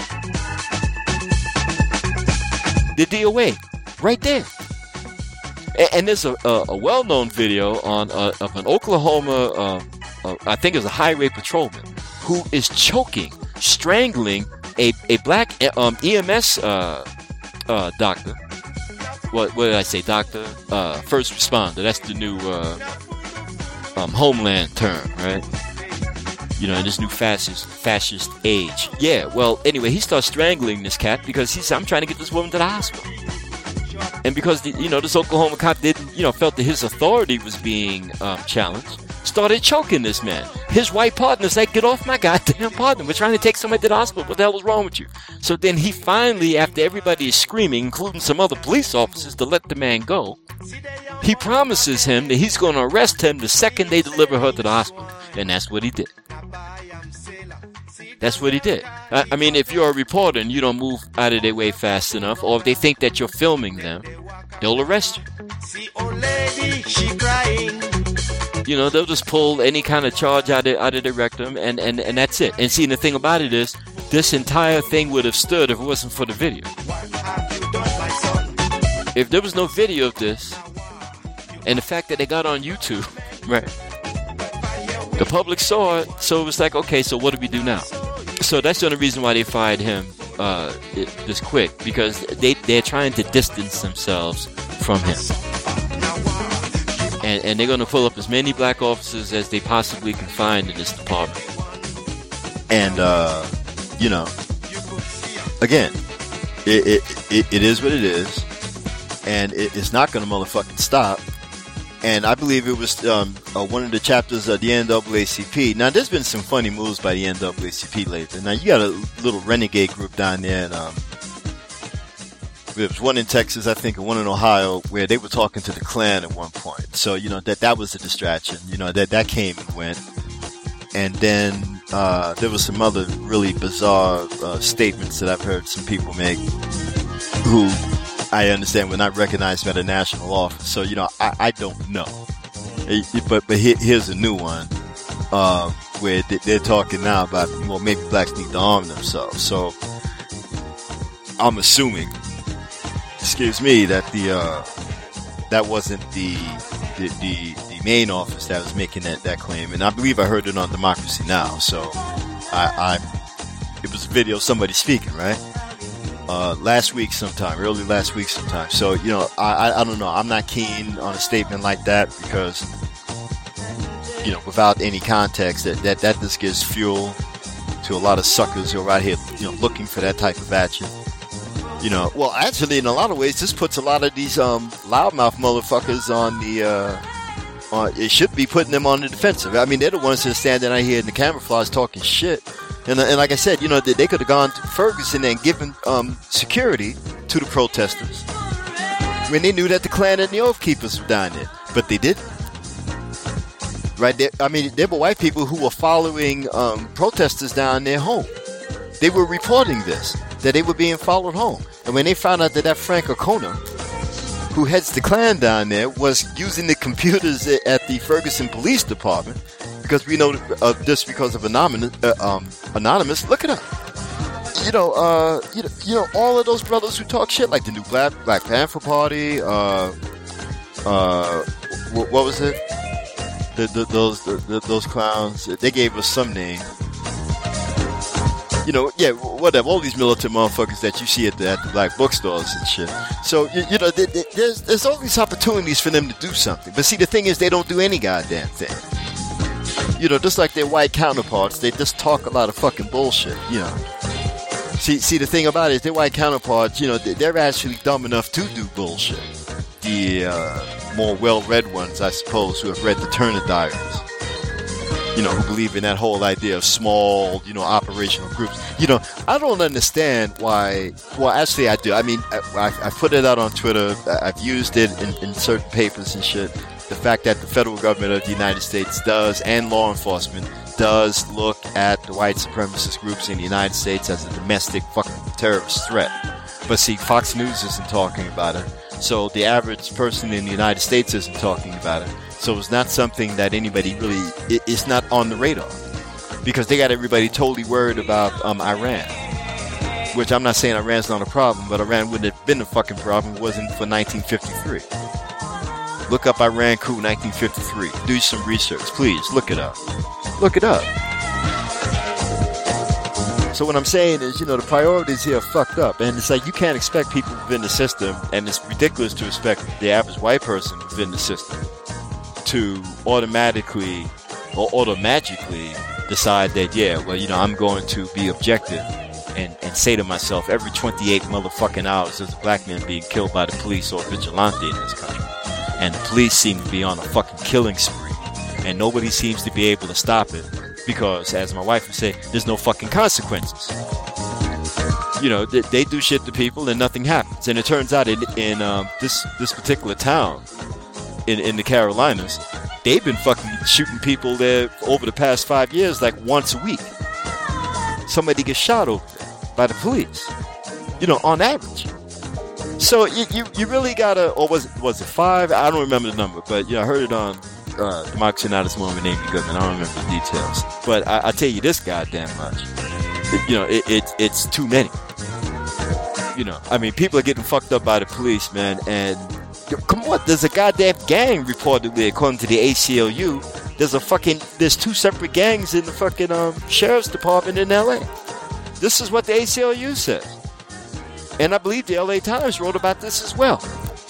The D O A, right there. And, and there's a, a, a well-known video on uh, of an Oklahoma, uh, uh, I think it was a highway patrolman, who is choking, strangling a, a black um, E M S uh, uh, doctor. What, what did I say? Doctor? Uh, first responder. That's the new uh, um, Homeland term, right? You know, in this new fascist fascist age. Yeah, well, anyway, he starts strangling this cat because he said, I'm trying to get this woman to the hospital. And because, the, you know, this Oklahoma cop didn't, you know, felt that his authority was being um, challenged, started choking this man. His white partner's like, get off my goddamn partner. We're trying to take somebody to the hospital. What the hell is wrong with you? So then he finally, after everybody is screaming, including some other police officers, to let the man go, he promises him that he's going to arrest him the second they deliver her to the hospital. And that's what he did. That's what he did. I, I mean, if you're a reporter and you don't move out of their way fast enough, or if they think that you're filming them, they'll arrest you. You know, they'll just pull any kind of charge out of, out of the rectum, and, and, and that's it. And see, the thing about it is, this entire thing would have stood if it wasn't for the video. If there was no video of this, and the fact that they got on YouTube, right? The public saw it, so it was like, okay, so what do we do now? So that's the only reason why they fired him uh, this quick, because they, they're trying to distance themselves from him. And, and they're going to pull up as many black officers as they possibly can find in this department. And, uh, you know, again, it, it, it, it is what it is, and it, it's not going to motherfucking stop. And I believe it was um, uh, one of the chapters of the N double A C P. Now, there's been some funny moves by the N double A C P lately. Now, you got a little renegade group down there. And, um, there was one in Texas, I think, and one in Ohio, where they were talking to the Klan at one point. So, you know, that that was a distraction. You know, that, that came and went. And then uh, there was some other really bizarre uh, statements that I've heard some people make who I understand were not recognized by the national office. So, you know, I, I don't know. But but here's a new one uh, where they're talking now about, well, maybe blacks need to arm themselves. So I'm assuming, excuse me, that the uh, that wasn't the the, the the main office that was making that, that claim, and I believe I heard it on Democracy Now. So I, I it was a video of somebody speaking, right? Uh, last week sometime, early last week sometime. So you know, I, I I don't know. I'm not keen on a statement like that because you know, without any context, that that, that just gives fuel to a lot of suckers who are out here, you know, looking for that type of action. You know, well, actually, in a lot of ways, this puts a lot of these um, loudmouth motherfuckers on the. Uh, on, it should be putting them on the defensive. I mean, they're the ones that are standing out here in the camouflage talking shit. And, and like I said, you know, they, they could have gone to Ferguson and given um, security to the protesters when they knew that the Klan and the Oath Keepers were down there, but they didn't. Right there, I mean, there were white people who were following um, protesters down their home. They were reporting this, that they were being followed home. And when they found out that that Frank O'Connor, who heads the Klan down there, was using the computers at the Ferguson Police Department, because we know uh, this because of Anonymous, uh, um, Anonymous, look it up. You know, uh, you know, you know, all of those brothers who talk shit, like the new Black, Black Panther Party, uh, uh, what, what was it? The, the, those the, the, those clowns, they gave us some name. You know, yeah, whatever. All these militant motherfuckers that you see at the, at the black bookstores and shit. So, you, you know, they, they, there's there's all these opportunities for them to do something. But see, the thing is, they don't do any goddamn thing. You know, just like their white counterparts, they just talk a lot of fucking bullshit, you know. See, see, the thing about it is, their white counterparts, you know, they're actually dumb enough to do bullshit. The uh, more well-read ones, I suppose, who have read the Turner Diaries, you know, who believe in that whole idea of small, you know, operational groups. You know, I don't understand why. Well, actually, I do. I mean, I, I put it out on Twitter. I've used it in, in certain papers and shit. The fact that the federal government of the United States does, and law enforcement does, look at the white supremacist groups in the United States as a domestic fucking terrorist threat. But see, Fox News isn't talking about it. So the average person in the United States isn't talking about it. So it's not something that anybody really, it, it's not on the radar. Because they got everybody totally worried about um, Iran. Which I'm not saying Iran's not a problem, but Iran wouldn't have been a fucking problem if it wasn't for nineteen fifty-three. Look up Iran coup nineteen fifty-three. Do some research, please. Look it up. Look it up. So what I'm saying is, you know, the priorities here are fucked up. And it's like, you can't expect people within the system, and it's ridiculous to expect the average white person within the system to automatically or automagically decide that, yeah, well, you know, I'm going to be objective and, and say to myself, every twenty-eight motherfucking hours there's a black man being killed by the police or vigilante in this country. And the police seem to be on a fucking killing spree. And nobody seems to be able to stop it. Because, as my wife would say, there's no fucking consequences. You know, they, they do shit to people and nothing happens. And it turns out in, in um, this this particular town, in, in the Carolinas, they've been fucking shooting people there over the past five years like once a week. Somebody gets shot over there by the police. You know, on average. So you you, you really gotta, or was it, was it five? I don't remember the number, but yeah, I heard it on Uh, Democracy Now! This woman named me Goodman. I don't remember the details, but I, I tell you this goddamn much. It, you know, it, it it's too many. You know, I mean, people are getting fucked up by the police, man. And yo, come on, there's a goddamn gang reportedly, according to the A C L U. There's a fucking there's two separate gangs in the fucking um, sheriff's department in L A. This is what the A C L U says, and I believe the L A Times wrote about this as well.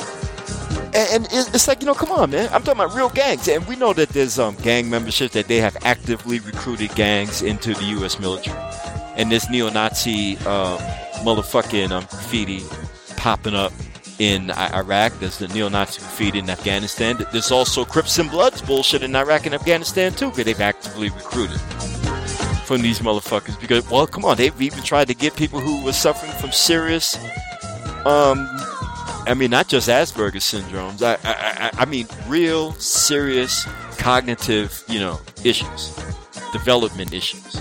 And it's like, you know, come on, man. I'm talking about real gangs. And we know that there's um, gang membership, that they have actively recruited gangs into the U S military. And this neo-Nazi uh, motherfucking um, graffiti popping up in Iraq. There's the neo-Nazi graffiti in Afghanistan. There's also Crips and Bloods bullshit in Iraq and Afghanistan, too, because they've actively recruited from these motherfuckers. Because, well, come on, they've even tried to get people who were suffering from serious... um. I mean, not just Asperger's syndromes. I, I, I mean, real, serious, cognitive, you know, issues, development issues,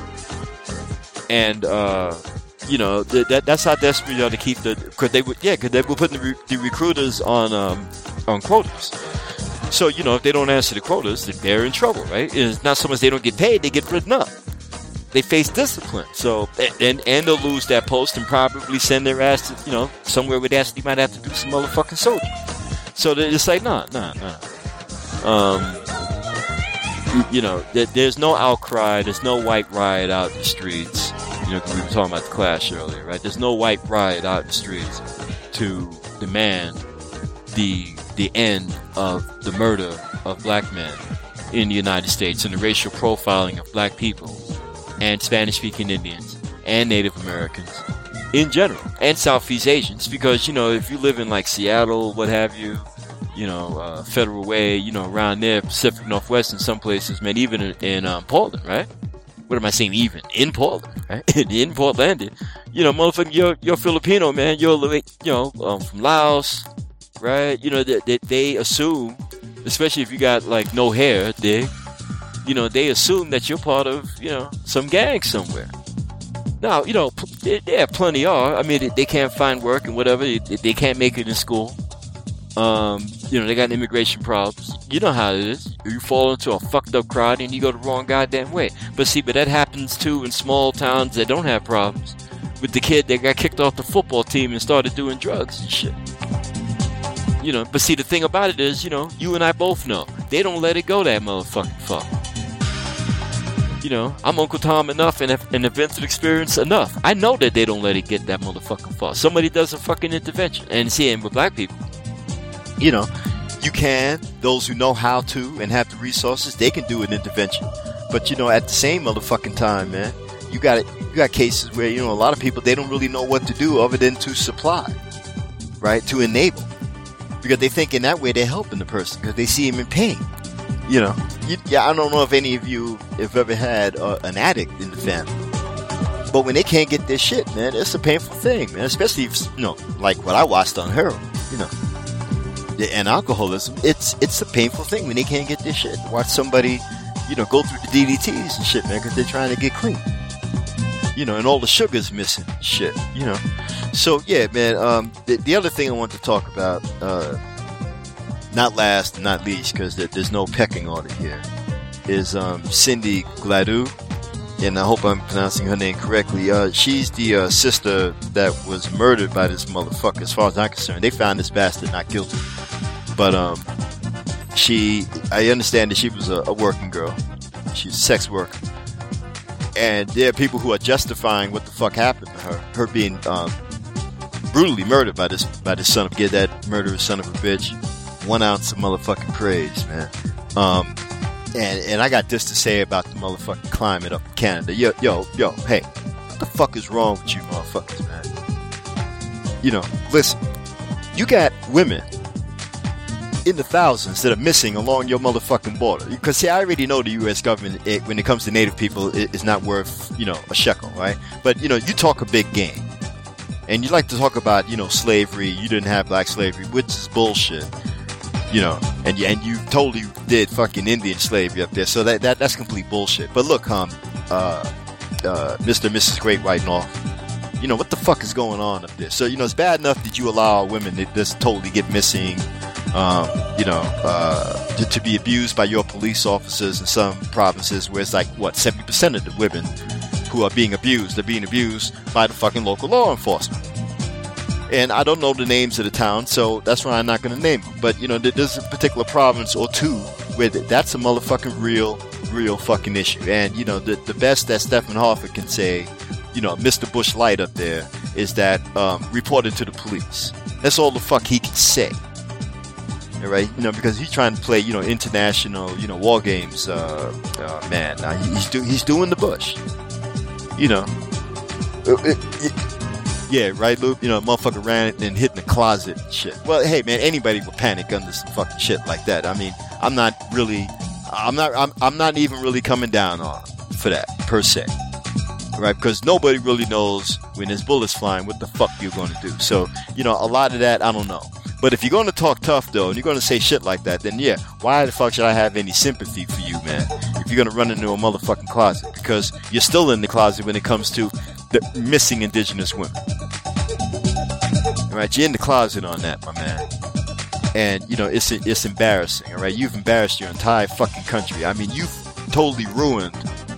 and uh, you know, th- that that's how desperate you are to keep the. Because they would, yeah, because they were putting the, re- the recruiters on um, on quotas. So you know, if they don't answer the quotas, they're in trouble, right? It's not so much they don't get paid; they get written up. they face discipline. So and and they'll lose that post and probably send their ass to, you know, somewhere where they actually might have to do some motherfucking soldiering. So they're just like, nah, nah, nah. Um, you know, there, there's no outcry. There's no white riot out in the streets. You know, 'cause we were talking about the Clash earlier, right? There's no white riot out in the streets to demand the the end of the murder of black men in the United States and the racial profiling of black people and Spanish-speaking Indians and Native Americans in general and Southeast Asians, because, you know, if you live in like Seattle, what have you, you know, uh, Federal Way, you know, around there, Pacific Northwest in some places, man, even in, in um, Portland, right? What am I saying? Even in Portland, right? in Portland, you know, motherfucker, you're you're Filipino, man. You're, you know, um, from Laos, right? You know, they, they, they assume, especially if you got like no hair, dig, you know, they assume that you're part of, you know, some gang somewhere. Now, you know, yeah, plenty are. I mean, they, they can't find work and whatever. They, they can't make it in school. Um, you know, they got immigration problems. You know how it is. You fall into a fucked up crowd and you go the wrong goddamn way. But see, but that happens too in small towns that don't have problems. With the kid that got kicked off the football team and started doing drugs and shit. You know, but see, the thing about it is, you know, you and I both know, they don't let it go that motherfucking far. You know, I'm Uncle Tom enough and an events of experience enough. I know that they don't let it get that motherfucking far. Somebody does a fucking intervention. And see, and with black people, you know, you can, those who know how to and have the resources, they can do an intervention. But, you know, at the same motherfucking time, man, you got it. You got cases where, you know, a lot of people, they don't really know what to do other than to supply, right, to enable. Because they think in that way they're helping the person because they see him in pain. You know, you, yeah, I don't know if any of you have ever had uh, an addict in the family, but when they can't get their shit, man, it's a painful thing, man. Especially if, you know, like what I watched on heroin, you know, and alcoholism. It's it's a painful thing when they can't get their shit. Watch somebody, you know, go through the D D Ts and shit, man, because they're trying to get clean. You know, and all the sugar's missing, shit. You know, so yeah, man. Um, the, the other thing I want to talk about. Uh, Not last, not least, because there's no pecking order here, is um, Cindy Gladue, and I hope I'm pronouncing her name correctly. Uh, she's the uh, sister that was murdered by this motherfucker, as far as I'm concerned. They found this bastard not guilty. But um, she, I understand that she was a, a working girl. She's a sex worker. And there are people who are justifying what the fuck happened to her. Her being um, brutally murdered by this, by this son of, get that murderous son of a bitch. One ounce of motherfucking praise, man. Um, and, and I got this to say about the motherfucking climate up in Canada. Yo, yo, yo, hey, what the fuck is wrong with you motherfuckers, man? You know, listen, you got women in the thousands that are missing along your motherfucking border. Because, see, I already know the U S government, it, when it comes to Native people, it, it's not worth, you know, a shekel, right? But, you know, you talk a big game. And you like to talk about, you know, slavery, you didn't have black slavery, which is bullshit. You know, and you, and you totally did fucking Indian slavery up there, so that, that that's complete bullshit. But look, um, uh, uh, Mister and Missus Great White North, you know, what the fuck is going on up there? So, you know, it's bad enough that you allow women to just totally get missing, um, you know, uh, to, to be abused by your police officers in some provinces where it's like, what, seventy percent of the women who are being abused, they're being abused by the fucking local law enforcement. And I don't know the names of the towns, so that's why I'm not going to name them. But, you know, there's a particular province or two where that's a motherfucking real, real fucking issue. And, you know, the, the best that Stephen Harford can say, you know, Mister Bush Light up there, is that um, reported to the police. That's all the fuck he can say. All right? You know, because he's trying to play, you know, international, you know, war games. Uh, uh, man, now he's, do, he's doing the Bush. You know. It, it, it, Yeah, right, Luke? You know, motherfucker ran it and hid in the closet and shit. Well, hey, man, anybody would panic under some fucking shit like that. I mean, I'm not really, I'm not, I'm, I'm not even really coming down on for that, per se. Right? Because nobody really knows when there's bullets flying what the fuck you're going to do. So, you know, a lot of that, I don't know. But if you're going to talk tough, though, and you're going to say shit like that, then yeah, why the fuck should I have any sympathy for you, man? If you're going to run into a motherfucking closet. Because you're still in the closet when it comes to the missing indigenous women. All right, you're in the closet on that, my man. And, you know, it's it's embarrassing, all right? You've embarrassed your entire fucking country. I mean, you've totally ruined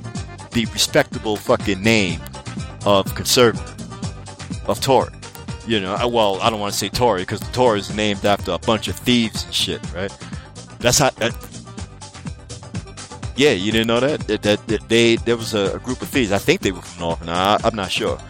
the respectable fucking name of conservative, of Tory. You know, well, I don't want to say Tory because the Tory is named after a bunch of thieves and shit, right? That's how. That, yeah, you didn't know that? That, that, that they there was a, a group of thieves. I think they were from North. Now I, I'm not sure.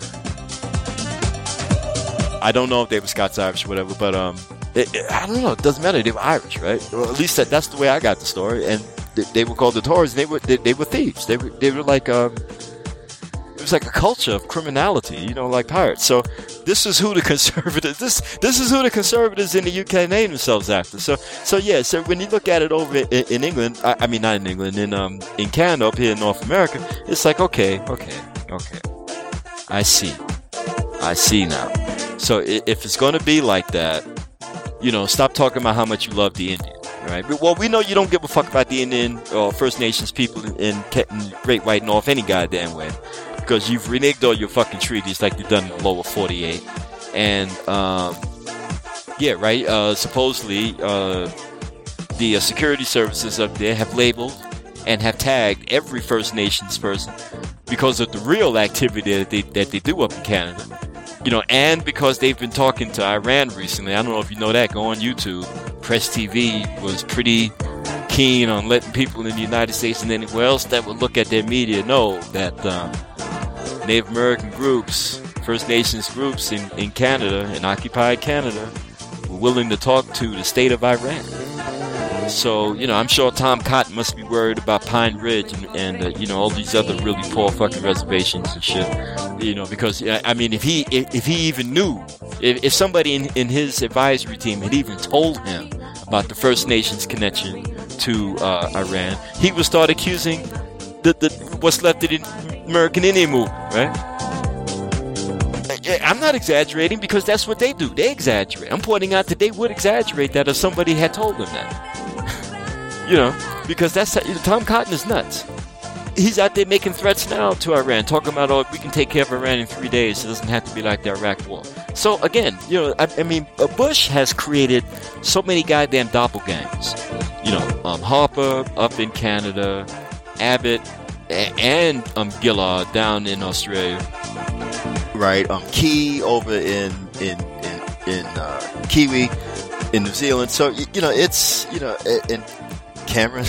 I don't know if they were Scots Irish or whatever, but um, it, it, I don't know. It doesn't matter. They were Irish, right? Or at least that, that's the way I got the story. And they, they were called the Tories. And they were they, they were thieves. They were they were like um, it was like a culture of criminality, you know, like pirates. So this is who the conservatives this this is who the conservatives in the U K name themselves after. So so yeah. So when you look at it over in, in England, I, I mean not in England, in um in Canada up here in North America, it's like okay, okay, okay. I see, I see now. So if it's going to be like that, you know, stop talking about how much you love the Indian, right? Well, we know you don't give a fuck about the Indian or First Nations people in, in, in Great White North any goddamn way, because you've reneged all your fucking treaties like you've done in the lower forty-eight. And, um, yeah, right, uh, supposedly uh, the uh, security services up there have labeled and have tagged every First Nations person because of the real activity that they, that they do up in Canada. You know, and because they've been talking to Iran recently. I don't know if you know that. Go on YouTube. Press T V was pretty keen on letting people in the United States and anywhere else that would look at their media know that um, Native American groups, First Nations groups in, in Canada, in occupied Canada, were willing to talk to the state of Iran. So, you know, I'm sure Tom Cotton must be worried about Pine Ridge and, and uh, you know, all these other really poor fucking reservations and shit. You know, because, I mean, if he if, if he even knew, if, if somebody in, in his advisory team had even told him about the First Nations connection to uh, Iran, he would start accusing the, the what's left of the American Indian movement, right? I'm not exaggerating because that's what they do. They exaggerate. I'm pointing out that they would exaggerate that if somebody had told them that. You know, because that's you know, Tom Cotton is nuts. He's out there making threats now to Iran, talking about, oh, we can take care of Iran in three days. It doesn't have to be like the Iraq War. So again, you know, I, I mean, Bush has created so many goddamn doppelgangers. You know, um, Harper up in Canada, Abbott, a- and um, Gillard down in Australia, right? Um, Key over in in in, in uh, Kiwi in New Zealand. So you know, it's you know, and Cameron.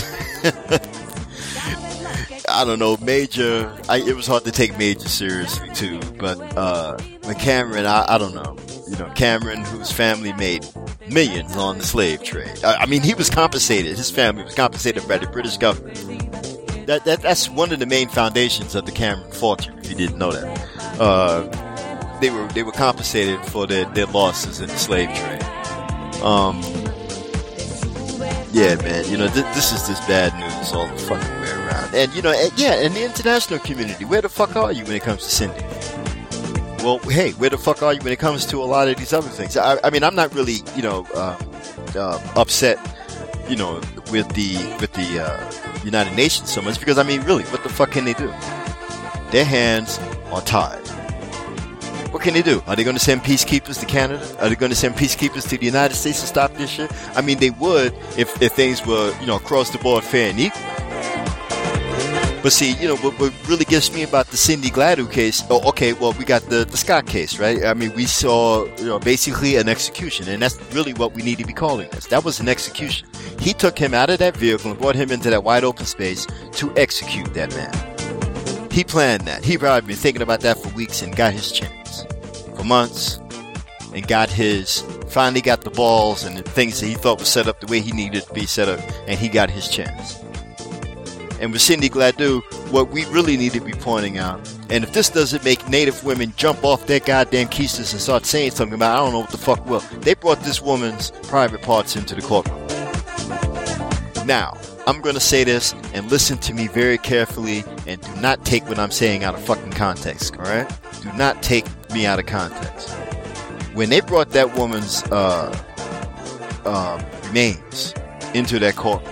I don't know, Major. I, it was hard to take Major seriously too, but uh, with Cameron, I, I don't know. You know, Cameron, whose family made millions on the slave trade. I, I mean, he was compensated. His family was compensated by the British government. That, that that's one of the main foundations of the Cameron fortune. If you didn't know that, uh, they were they were compensated for their, their losses in the slave trade. Um, yeah, man. You know, th- this is just bad news all the fucking way around. And you know, and, yeah, and the international community. Where the fuck are you when it comes to Cindy? Well, hey, where the fuck are you when it comes to a lot of these other things? I, I mean, I'm not really, you know, uh, uh, upset, you know, with the with the uh, United Nations so much because I mean, really, what the fuck can they do? Their hands are tied. What can they do? Are they going to send peacekeepers to Canada? Are they going to send peacekeepers to the United States to stop this shit? I mean, they would if, if things were, you know, across the board fair and equal. But see, you know, what, what really gets me about the Cindy Gladue case, oh, okay, well, we got the, the Scott case, right? I mean, we saw, you know, basically an execution, and that's really what we need to be calling this. That was an execution. He took him out of that vehicle and brought him into that wide open space to execute that man. He planned that. He probably been thinking about that for weeks and got his chance. For months, and got his, finally got the balls and the things that he thought was set up the way he needed to be set up, and he got his chance. And with Cindy Gladue, what we really need to be pointing out, and if this doesn't make Native women jump off their goddamn keisters and start saying something about, I don't know what the fuck will, they brought this woman's private parts into the courtroom. Now, I'm going to say this, and listen to me very carefully, and do not take what I'm saying out of fucking context, alright? Do not take me out of context. When they brought that woman's uh, uh, remains into that courtroom,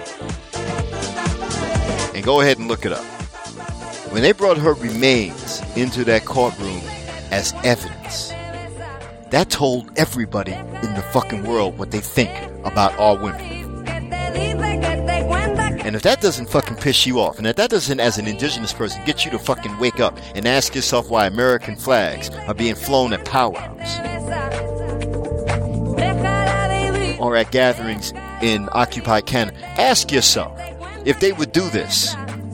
and go ahead and look it up. When they brought her remains into that courtroom as evidence, that told everybody in the fucking world what they think about our women. And if that doesn't fucking piss you off, and if that doesn't, as an indigenous person, get you to fucking wake up and ask yourself why American flags are being flown at powwows or at gatherings in occupied Canada, ask yourself if they would do this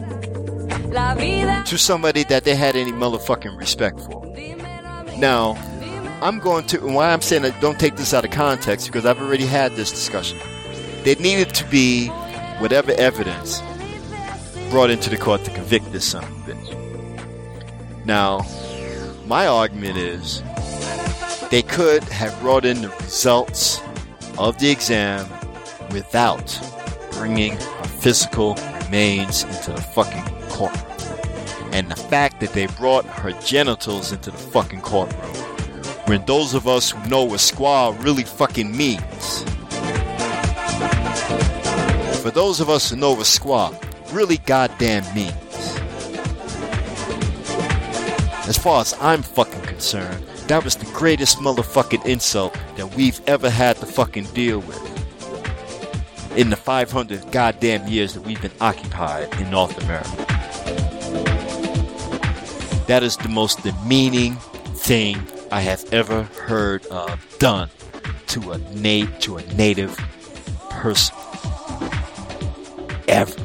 to somebody that they had any motherfucking respect for. Now, I'm going to, and why I'm saying that don't take this out of context, because I've already had this discussion. There needed to be whatever evidence brought into the court to convict this son of a bitch. Now, my argument is they could have brought in the results of the exam without bringing her physical remains into the fucking courtroom. And the fact that they brought her genitals into the fucking courtroom, when those of us who know what squaw really fucking means, for those of us who know what squaw really goddamn means, as far as I'm fucking concerned, that was the greatest motherfucking insult that we've ever had to fucking deal with in the five hundred goddamn years that we've been occupied in North America. That is the most demeaning thing I have ever heard of done to a na- to a native person. Ever.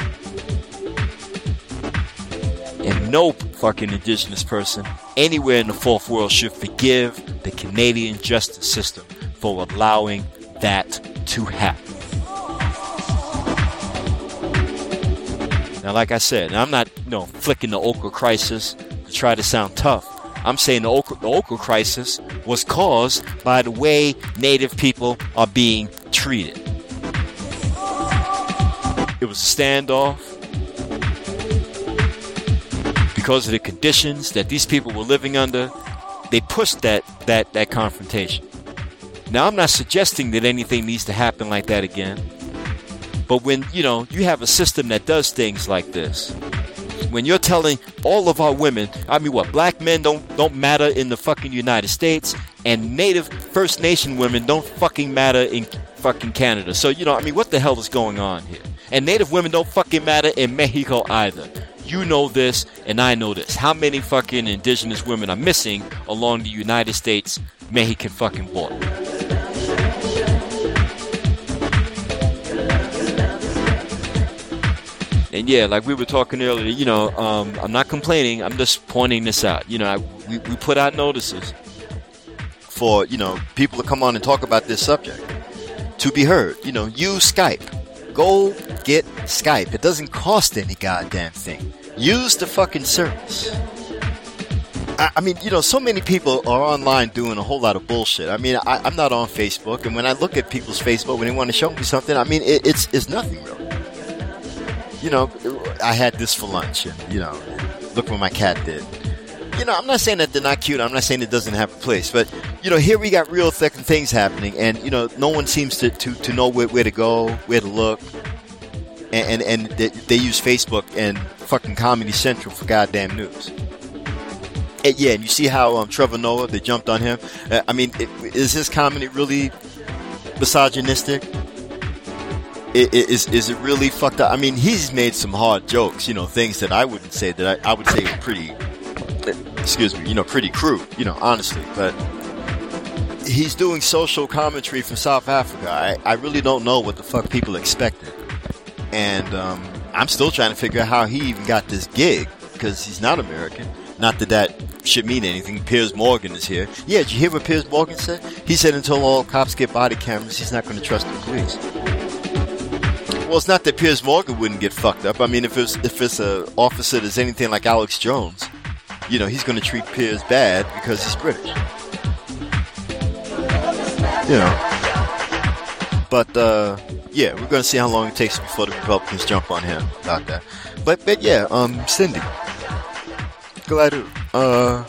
And no fucking indigenous person anywhere in the fourth world should forgive the Canadian justice system for allowing that to happen. Now, like I said, I'm not, you know, flicking the Oka crisis to try to sound tough. I'm saying the Oka, the Oka crisis was caused by the way Native people are being treated. It was a standoff because of the conditions that these people were living under. They pushed that, that, that confrontation. Now, I'm not suggesting that anything needs to happen like that again. But when, you know, you have a system that does things like this, when you're telling all of our women, I mean, what, black men don't don't matter in the fucking United States, and Native First Nation women don't fucking matter in fucking Canada. So, you know, I mean, what the hell is going on here? And Native women don't fucking matter in Mexico either. You know this, and I know this. How many fucking indigenous women are missing along the United States Mexican fucking border? And yeah, like we were talking earlier, you know, um, I'm not complaining. I'm just pointing this out. You know, I, we, we put out notices for, you know, people to come on and talk about this subject to be heard. You know, use Skype. Go get Skype. It doesn't cost any goddamn thing. Use the fucking service. I, I mean, you know, so many people are online doing a whole lot of bullshit. I mean, I, I'm not on Facebook, and when I look at people's Facebook when they want to show me something, I mean, it, it's it's nothing really. You know, I had this for lunch, and, you know, look what my cat did. You know, I'm not saying that they're not cute. I'm not saying it doesn't have a place. But, you know, here we got real thick things happening, and, you know, no one seems to, to, to know where, where to go, where to look. And, and, and they, they use Facebook and fucking Comedy Central for goddamn news. And, yeah, and you see how um, Trevor Noah, they jumped on him. Uh, I mean, it, is his comedy really misogynistic? Is is it really fucked up? I mean, he's made some hard jokes, you know, things that I wouldn't say that I, I would say are pretty, excuse me, you know, pretty crude, you know, honestly. But he's doing social commentary from South Africa. I, I really don't know what the fuck people expected. And um, I'm still trying to figure out how he even got this gig, because he's not American. Not that that should mean anything. Piers Morgan is here. Yeah, did you hear what Piers Morgan said? He said until all cops get body cameras, he's not going to trust the police. Well, it's not that Piers Morgan wouldn't get fucked up. I mean, if it's if it's an officer that's anything like Alex Jones, you know, he's going to treat Piers bad because he's British. You know. But, uh, yeah, we're going to see how long it takes before the Republicans jump on him about that. But, but yeah, um, Cindy. Gladu. Uh,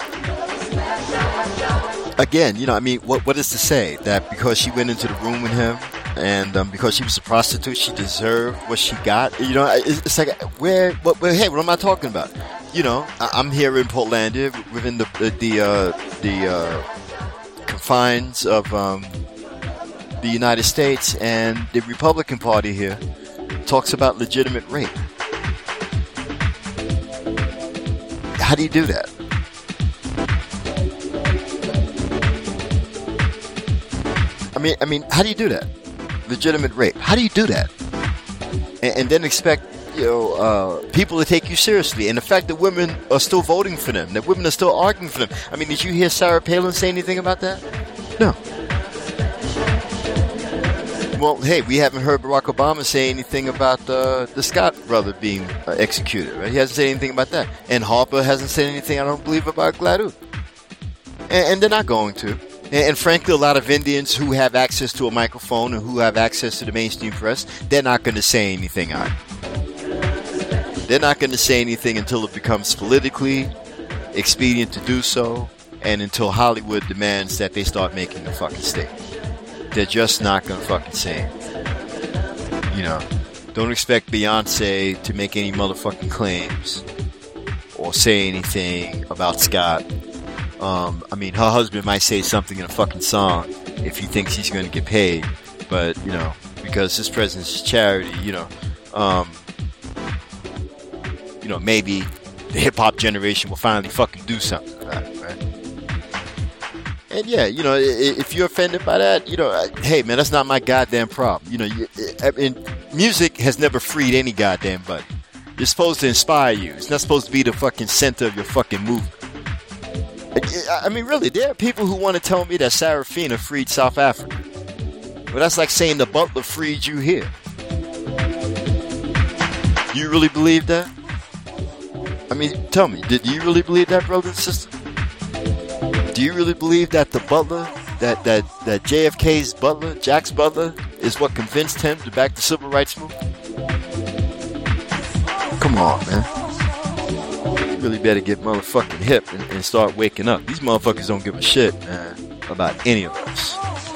again, you know, I mean, what what is to say? That because she went into the room with him, and um, because she was a prostitute, she deserved what she got. You know, it's, it's like, where, what, where, hey, what am I talking about? You know, I, I'm here in Portlandia, within the the the, uh, the uh, confines of um, the United States, and the Republican Party here talks about legitimate rape. How do you do that? I mean, I mean, how do you do that? Legitimate rape. How do you do that? And, and then expect, you know, uh, people to take you seriously. And the fact that women are still voting for them, that women are still arguing for them. I mean, did you hear Sarah Palin say anything about that? No. Well, hey, we haven't heard Barack Obama say anything about uh, the Scott brother being uh, executed, right? He hasn't said anything about that. And Harper hasn't said anything, I don't believe, about Gladue. And, and they're not going to. And, and frankly, a lot of Indians who have access to a microphone and who have access to the mainstream press, they're not going to say anything either. They're not going to say anything until it becomes politically expedient to do so, and until Hollywood demands that they start making a fucking statement. They're just not going to fucking say it. You know, don't expect Beyonce to make any motherfucking claims or say anything about Scott. Um, I mean, her husband might say something in a fucking song if he thinks he's going to get paid. But, you know, because his presence is charity, you know, um, you know, maybe the hip-hop generation will finally fucking do something about it, right? And yeah, you know, if you're offended by that, you know, hey man, that's not my goddamn problem. You know, I mean, music has never freed any goddamn body. It's supposed to inspire you. It's not supposed to be the fucking center of your fucking movement. I mean, really, there are people who want to tell me that Sarafina freed South Africa. Well, that's like saying the butler freed you here. Do you really believe that? I mean, tell me, did you really believe that, brother and sister? Do you really believe that the butler, that, that, that J F K's butler, Jack's butler, is what convinced him to back the civil rights movement? Come on, man. You really better get motherfucking hip and, and start waking up. These motherfuckers don't give a shit, man, about any of us.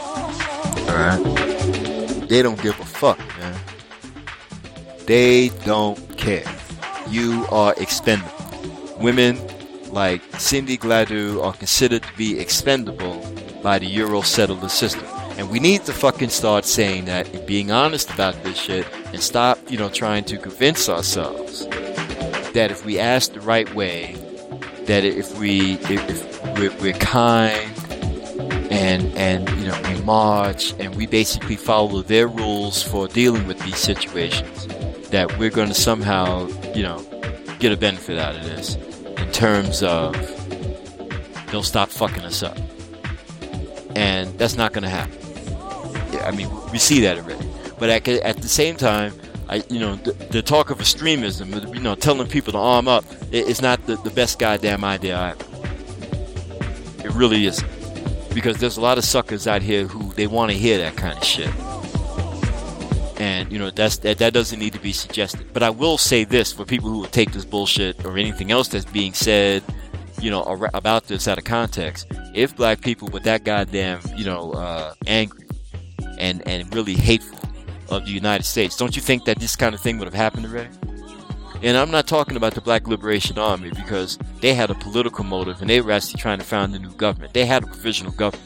Alright? They don't give a fuck, man. They don't care. You are expendable. Women like Cindy Gladue are considered to be expendable by the Euro settler system. And we need to fucking start saying that and being honest about this shit and stop, you know, trying to convince ourselves that if we ask the right way, that if we, if, if we're, we're kind and, and, you know, we march and we basically follow their rules for dealing with these situations, that we're going to somehow, you know, get a benefit out of this. In terms of they'll stop fucking us up. And that's not going to happen. Yeah, I mean, we see that already. But at, at the same time, I, you know, the, the talk of extremism, you know, telling people to arm up, it, it's not the, the best goddamn idea either. It really isn't. Because there's a lot of suckers out here who, they want to hear that kind of shit. And, you know, that's, that, that doesn't need to be suggested. But I will say this for people who will take this bullshit or anything else that's being said, you know, ar- about this out of context. If black people were that goddamn, you know, uh, angry and, and really hateful of the United States, don't you think that this kind of thing would have happened already? And I'm not talking about the Black Liberation Army because they had a political motive and they were actually trying to found a new government. They had a provisional government.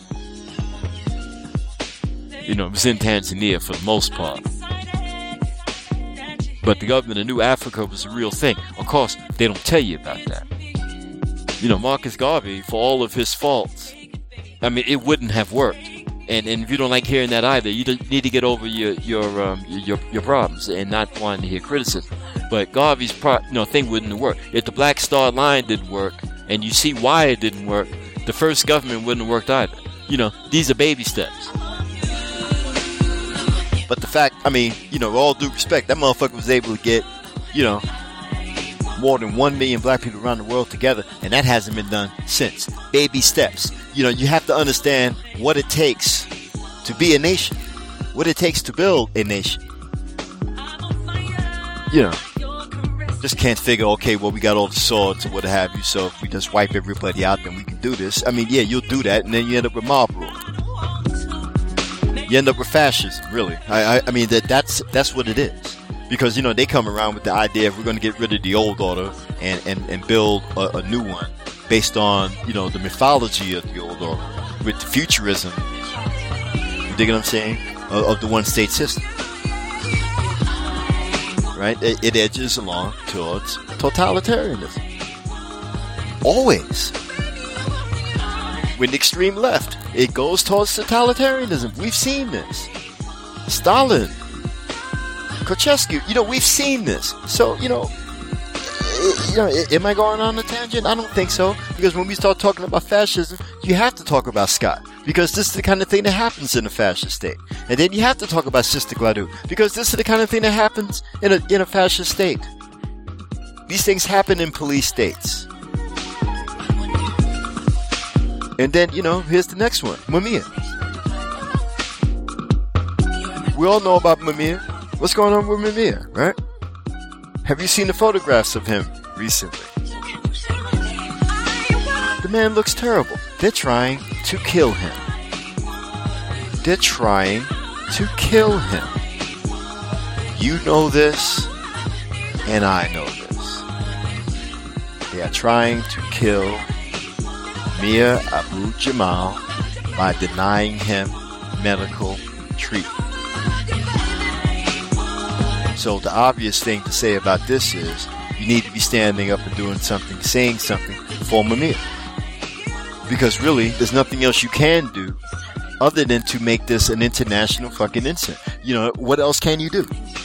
You know, it was in Tanzania for the most part. But the government of New Africa was a real thing. Of course, they don't tell you about that. You know, Marcus Garvey, for all of his faults, I mean, it wouldn't have worked. And and if you don't like hearing that either, you need to get over your your um, your your problems and not wanting to hear criticism. But Garvey's pro- you know, thing wouldn't have worked. If the Black Star Line didn't work, and you see why it didn't work, the first government wouldn't have worked either. You know, these are baby steps. But the fact, I mean, you know, with all due respect, that motherfucker was able to get, you know, more than one million black people around the world together, and that hasn't been done since. Baby steps. You know, you have to understand what it takes to be a nation, what it takes to build a nation. You know, just can't figure, okay, well, we got all the swords and what have you, so if we just wipe everybody out, then we can do this. I mean, yeah, you'll do that, and then you end up with mob rule. You end up with fascism, really. I, I, I mean, that that's that's what it is. Because, you know, they come around with the idea if we're going to get rid of the old order and, and, and build a, a new one based on, you know, the mythology of the old order with the futurism, you dig what I'm saying, of, of the one-state system. right? It, it edges along towards totalitarianism. Always. With the extreme left, it goes towards totalitarianism. We've seen this. Stalin, Ceausescu, you know, we've seen this. So, you know, you know, am I going on a tangent? I don't think so. Because when we start talking about fascism, you have to talk about Scott. Because this is the kind of thing that happens in a fascist state. And then you have to talk about Sister Gladue. Because this is the kind of thing that happens in a, in a fascist state. These things happen in police states. And then, you know, here's the next one. Mumia. We all know about Mumia. What's going on with Mumia, right? Have you seen the photographs of him recently? The man looks terrible. They're trying to kill him. They're trying to kill him. You know this, and I know this. They are trying to kill Mia Abu-Jamal by denying him medical treatment. So the obvious thing to say about this is you need to be standing up and doing something, saying something for Mumia. Because really, there's nothing else you can do other than to make this an international fucking incident. You know, what else can you do?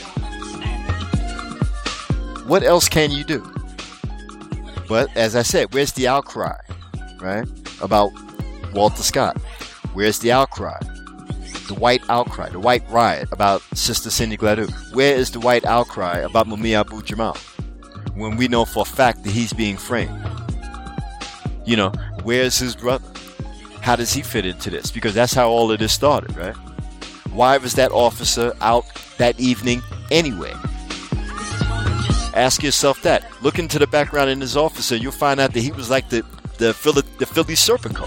What else can you do? But as I said, where's the outcry, right? About Walter Scott. Where's the outcry? The white outcry, the white riot about Sister Cindy Gladue. Where is the white outcry about Mumia Abu-Jamal? When we know for a fact that he's being framed. You know, where's his brother? How does he fit into this? Because that's how all of this started, right? Why was that officer out that evening anyway? Ask yourself that. Look into the background in this officer, you'll find out that he was like the, the, Philly, the Philly Serpico.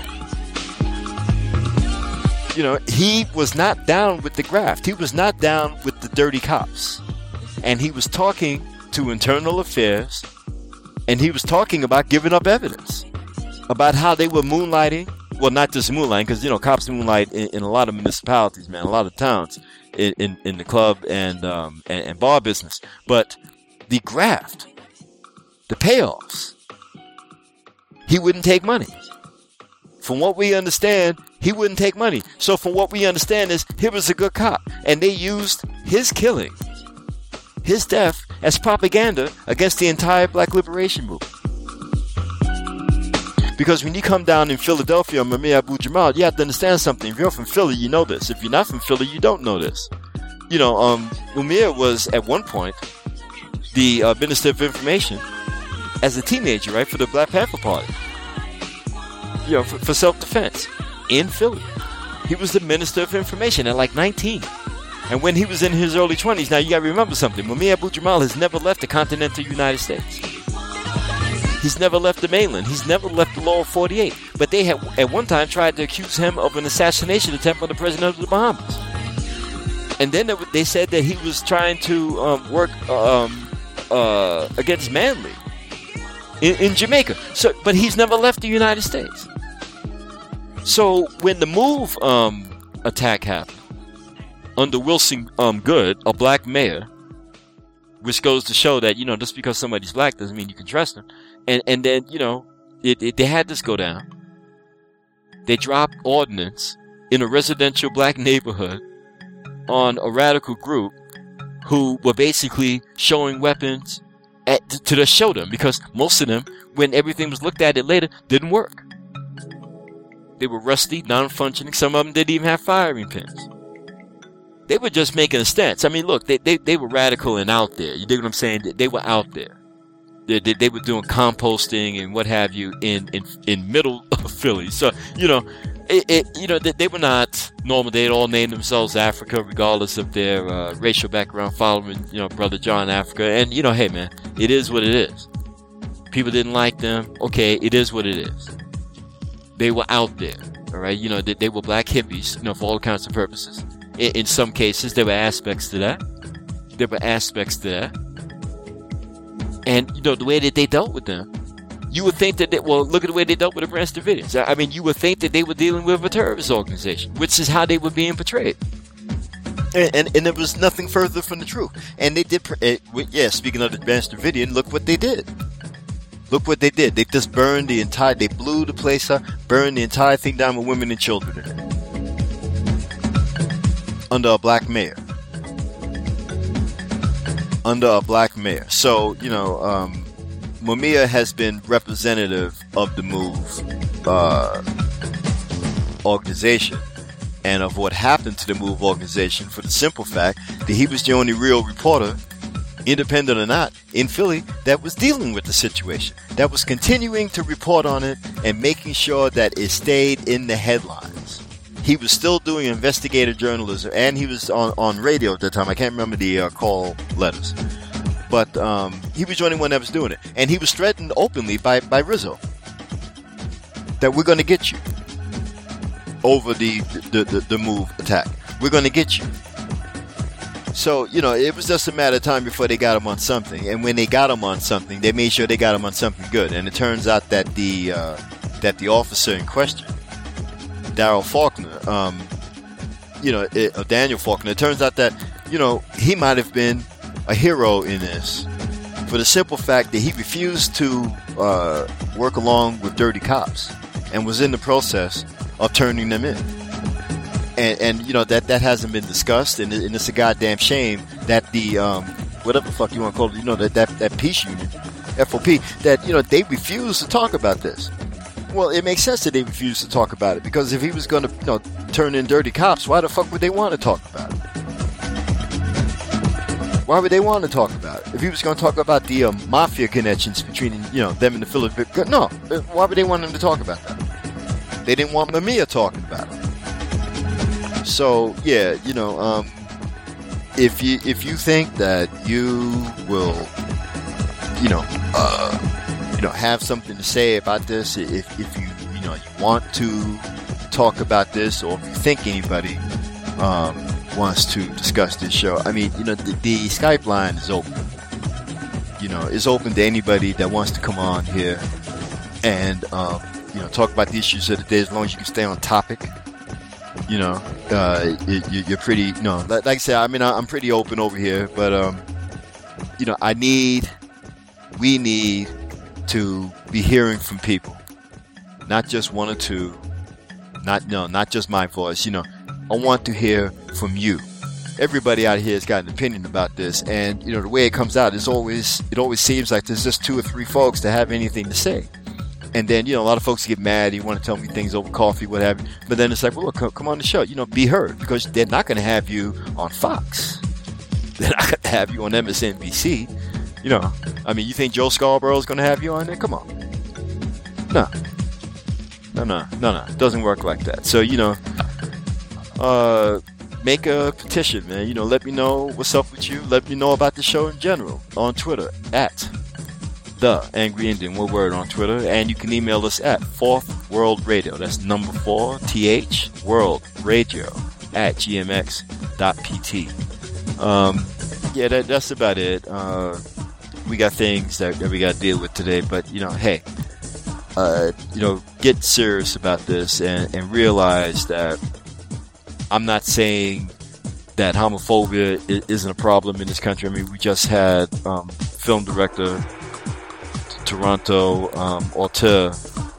You know, he was not down with the graft. He was not down with the dirty cops. And he was talking to Internal Affairs, and he was talking about giving up evidence about how they were moonlighting. Well, not just moonlighting, because, you know, cops moonlight in, in a lot of municipalities, man, a lot of towns in, in, in the club and, um, and, and bar business. But the graft, the payoffs, he wouldn't take money. From what we understand, he wouldn't take money. So from what we understand is he was a good cop. And they used his killing, his death, as propaganda against the entire black liberation movement. Because when you come down in Philadelphia on Mumia Abu-Jamal, you have to understand something. If you're from Philly, you know this. If you're not from Philly, you don't know this. You know, um, Mumia was at one point the uh, Minister of Information as a teenager, right, for the Black Panther Party. You know, for, for self-defense in Philly. He was the Minister of Information at like nineteen. And when he was in his early twenties, now you gotta remember something. Mumia Abu-Jamal has never left the continental United States. He's never left the mainland. He's never left the lower forty-eight. But they had at one time tried to accuse him of an assassination attempt on the president of the Bahamas. And then they said that he was trying to um, work um, uh, against Manley in, in Jamaica. So, but he's never left the United States. So when the Move um, attack happened under Wilson um, Good, a black mayor, which goes to show that, you know, just because somebody's black doesn't mean you can trust them. And and then, you know, it, it, they had this go down. They dropped ordnance in a residential black neighborhood on a radical group who were basically showing weapons at, to, to the show them, because most of them, when everything was looked at it later, didn't work. They were rusty, non-functioning. Some of them didn't even have firing pins. They were just making a stance. I mean, look, they, they, they were radical and out there. You dig what I'm saying? They, they were out there. They, they, they were doing composting and what have you in, in, in middle of Philly. So, you know, it, it, you know, they, they were not normal. They had all named themselves Africa, regardless of their uh, racial background, following, you know, Brother John Africa. And, you know, hey, man, it is what it is. People didn't like them. Okay, it is what it is. They were out there, all right? You know, they, they were black hippies, you know, for all kinds of purposes. In, in some cases, there were aspects to that. There were aspects to that. And, you know, the way that they dealt with them, you would think that, they, well, look at the way they dealt with the Branch Davidians. I mean, you would think that they were dealing with a terrorist organization, which is how they were being portrayed. And, and, and there was nothing further from the truth. And they did, it, yeah, speaking of the Advanced Davidian, look what they did. Look what they did. They just burned the entire, they blew the place up, burned the entire thing down with women and children in it. Under a black mayor. Under a black mayor. So, you know, um, Mumia has been representative of the MOVE uh, organization and of what happened to the MOVE organization for the simple fact that he was the only real reporter, independent or not, in Philly that was dealing with the situation, that was continuing to report on it and making sure that it stayed in the headlines. He was still doing investigative journalism, and he was on, on radio at the time. I can't remember the uh, call letters. But um, he was the only one that was doing it. And he was threatened openly by, by Rizzo that we're going to get you over the the, the, the MOVE attack. We're going to get you. So, you know, it was just a matter of time before they got him on something. And when they got him on something, they made sure they got him on something good. And it turns out that the uh, that the officer in question, Daryl Faulkner, um, you know, it, uh, Daniel Faulkner, it turns out that, you know, he might have been a hero in this for the simple fact that he refused to uh, work along with dirty cops and was in the process of turning them in. And, and you know, that, that hasn't been discussed, and, and it's a goddamn shame that the, um, whatever the fuck you want to call it, you know, that, that, that peace union, F O P, that, you know, they refuse to talk about this. Well, it makes sense that they refuse to talk about it, because if he was going to, you know, turn in dirty cops, why the fuck would they want to talk about it? Why would they want to talk about it? If he was going to talk about the um, mafia connections between, you know, them and the Philippines, no, why would they want him to talk about that? They didn't want Mumia talking about it. So, yeah, you know, um, if you if you think that you will, you know, uh, you know, have something to say about this, if if you you know you want to talk about this, or if you think anybody um, wants to discuss this show, I mean, you know, the, the Skype line is open. You know, it's open to anybody that wants to come on here and um, you know, talk about the issues of the day, as long as you can stay on topic. You know, uh, you, you're pretty, you know, like, like I said, I mean, I'm pretty open over here, but, um, you know, I need, we need to be hearing from people, not just one or two, not, no, not just my voice, you know, I want to hear from you. Everybody out here has got an opinion about this, and, you know, the way it comes out is always, it always seems like there's just two or three folks that have anything to say. And then, you know, a lot of folks get mad. You want to tell me things over coffee, what have you. But then it's like, well, look, come, come on the show. You know, be heard. Because they're not going to have you on Fox. They're not going to have you on M S N B C. You know, I mean, you think Joe Scarborough is going to have you on there? Come on. No. No, no, no, no. It doesn't work like that. So, you know, uh, make a petition, man. You know, let me know what's up with you. Let me know about the show in general on Twitter at The Angry Indian, one word, on Twitter, and you can email us at Fourth World Radio. That's number four, T H, World Radio, at G M X dot P T. Um, yeah, that, that's about it. Uh, we got things that, that we got to deal with today, but, you know, hey, uh, you know, get serious about this and, and realize that I'm not saying that homophobia isn't a problem in this country. I mean, we just had um, film director Toronto um, auteur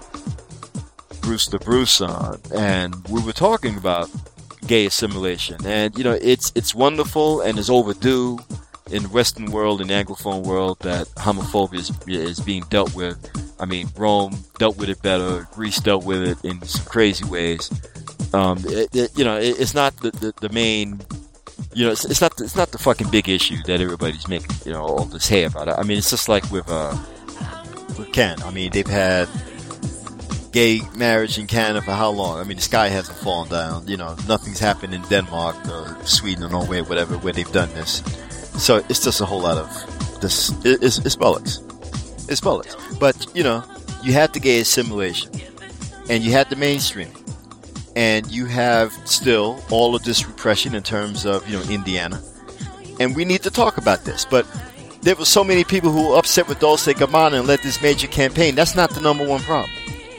Bruce the Bruce on, and we were talking about gay assimilation, and you know, it's it's wonderful and is overdue in the Western world, in the Anglophone world, that homophobia is, is being dealt with. I mean, Rome dealt with it better, Greece dealt with it in some crazy ways. Um, it, it, you know, it, it's not the, the, the main, you know, it's, it's not the, it's not the fucking big issue that everybody's making, you know, all this hay about it. I mean, it's just like with uh. Canada. I mean, they've had gay marriage in Canada for how long? I mean, the sky hasn't fallen down. You know, nothing's happened in Denmark or Sweden or Norway or whatever where they've done this. So it's just a whole lot of this. It's, it's bollocks. It's bollocks. But, you know, you had the gay assimilation and you had the mainstream, and you have still all of this repression in terms of, you know, Indiana. And we need to talk about this. But there were so many people who were upset with Dolce Gabbana and led this major campaign. That's not the number one problem. The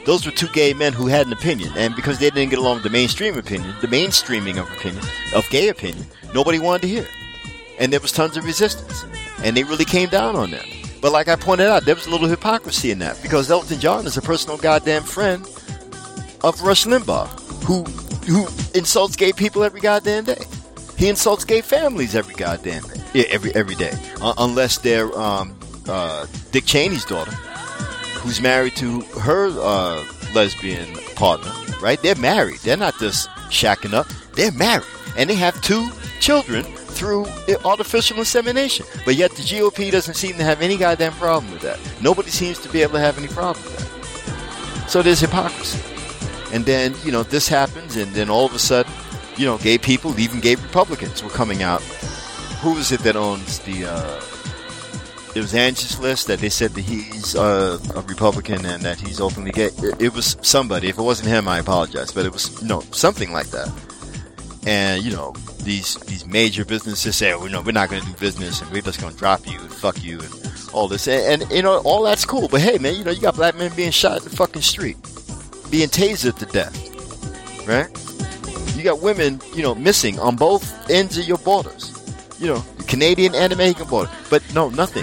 those were two gay men who had an opinion, and because they didn't get along with the mainstream opinion, the mainstreaming of opinion, of gay opinion, nobody wanted to hear it. And there was tons of resistance. And they really came down on them. But like I pointed out, there was a little hypocrisy in that, because Elton John is a personal goddamn friend of Rush Limbaugh, who who insults gay people every goddamn day. He insults gay families every goddamn day. Yeah, every every day. Uh, unless they're um, uh, Dick Cheney's daughter, who's married to her uh, lesbian partner, right? They're married. They're not just shacking up. They're married. And they have two children through artificial insemination. But yet the G O P doesn't seem to have any goddamn problem with that. Nobody seems to be able to have any problem with that. So there's hypocrisy. And then, you know, this happens, and then all of a sudden, you know, gay people, even gay Republicans, were coming out. Who is it that owns the, uh, it was Angie's List that they said that he's uh, a Republican and that he's openly gay. It, it was somebody. If it wasn't him, I apologize. But it was, you know, something like that. And, you know, these these major businesses say, oh, no, we're not going to do business, and we're just going to drop you and fuck you and all this. And, and, you know, all that's cool. But, hey, man, you know, you got black men being shot in the fucking street, being tasered to death, right? You got women, you know, missing on both ends of your borders. You know, the Canadian and American border. But, no, nothing.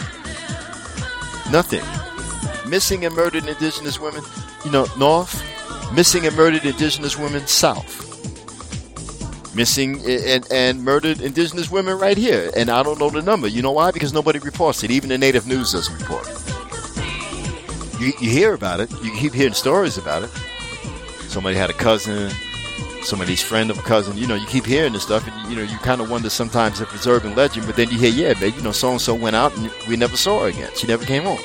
Nothing. Missing and murdered indigenous women, you know, north. Missing and murdered indigenous women, south. Missing and, and murdered indigenous women right here. And I don't know the number. You know why? Because nobody reports it. Even the native news doesn't report it. You, you hear about it. You keep hearing stories about it. Somebody had a cousin. Somebody's friend of a cousin. You know, you keep hearing this stuff. And, you know, you kind of wonder sometimes if it's urban legend. But then you hear, yeah, man, you know, so-and-so went out and we never saw her again. She never came home.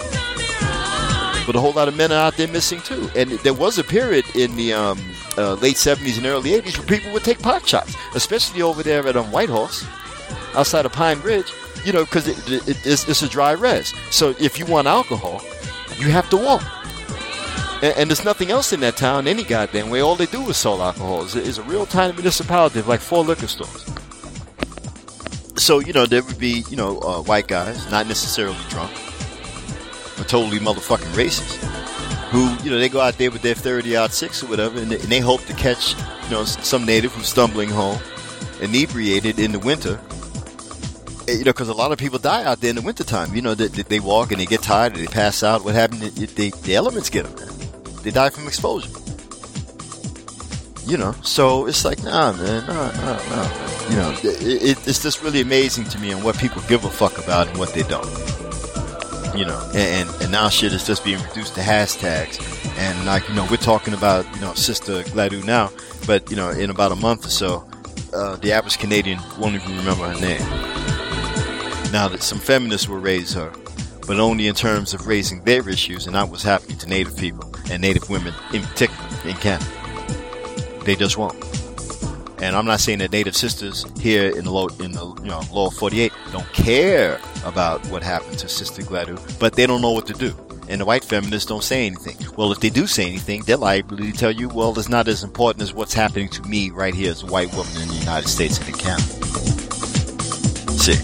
But a whole lot of men are out there missing, too. And there was a period in the um, uh, late seventies and early eighties where people would take pot shots, especially over there at um, Whitehorse, outside of Pine Ridge, you know, because it, it, it's, it's a dry res. So if you want alcohol, you have to walk. And, and there's nothing else in that town any goddamn way. All they do is sell alcohol. It's, it's a real tiny municipality of like four liquor stores. So, you know, there would be, you know, uh, white guys, not necessarily drunk, but totally motherfucking racist, who, you know, they go out there with their thirty-aught six or whatever, and they, and they hope to catch, you know, some native who's stumbling home, inebriated in the winter, you know, because a lot of people die out there in the wintertime. You know, they, they walk and they get tired and they pass out. What happened? They, they, the elements get them, man. They die from exposure. You know, so it's like, nah, man, nah, nah, nah. You know, it, it, it's just really amazing to me on what people give a fuck about and what they don't. You know, and, and, and now shit is just being reduced to hashtags. And like, you know, we're talking about, you know, Sister Gladue now, but, you know, in about a month or so, uh, the average Canadian won't even remember her name. Now that some feminists will raise her, but only in terms of raising their issues and not what's happening to Native people and Native women in particular in Canada. They just won't. And I'm not saying that Native sisters here in the low, in the you know lower forty-eight don't care about what happened to Sister Gladue, but they don't know what to do. And the white feminists don't say anything. Well, if they do say anything, they're liable to tell you, well, it's not as important as what's happening to me right here as a white woman in the United States and in Canada. See?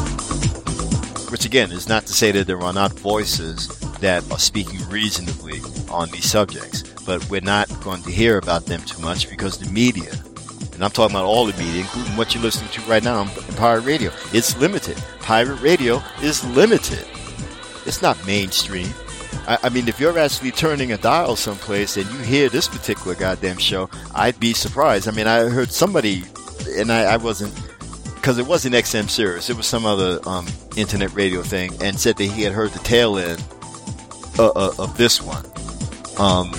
Which again is not to say that there are not voices that are speaking reasonably on these subjects, but we're not going to hear about them too much because the media, and I'm talking about all the media, including what you're listening to right now on Pirate Radio, it's limited. Pirate Radio is limited. It's not mainstream. I, I mean, if you're actually turning a dial someplace and you hear this particular goddamn show, I'd be surprised. I mean, I heard somebody, and I, I wasn't, because it wasn't X M Sirius, it was some other um, internet radio thing, and said that he had heard the tail end uh, uh, of this one. Um...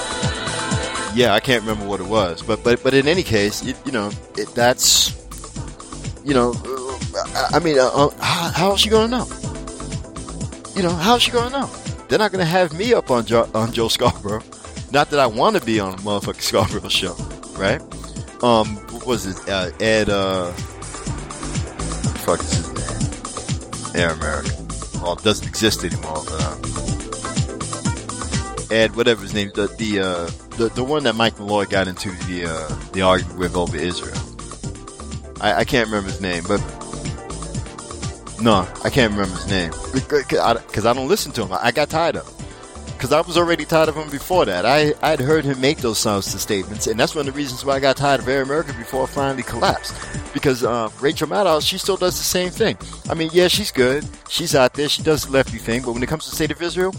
Yeah, I can't remember what it was, but but but in any case, it, you know, it, that's, you know, uh, I mean, uh, uh, how, how is she gonna know? You know, how is she gonna know? They're not gonna have me up on jo- on Joe Scarborough. Not that I want to be on a motherfucking Scarborough show, right? Um, what was it? Uh, Ed, uh, what the fuck is his name? Air America. Well, it doesn't exist anymore. But, uh, Ed, whatever his name, the the uh, the, the one that Mike Malloy got into the uh, the argument with over Israel. I, I can't remember his name, but no, I can't remember his name because I, I don't listen to him. I, I got tired of him. because I was already tired of him before that. I I'd heard him make those sounds to statements, and that's one of the reasons why I got tired of Air America before it finally collapsed. Because uh, Rachel Maddow, she still does the same thing. I mean, yeah, she's good. She's out there. She does the lefty thing, but when it comes to the state of Israel,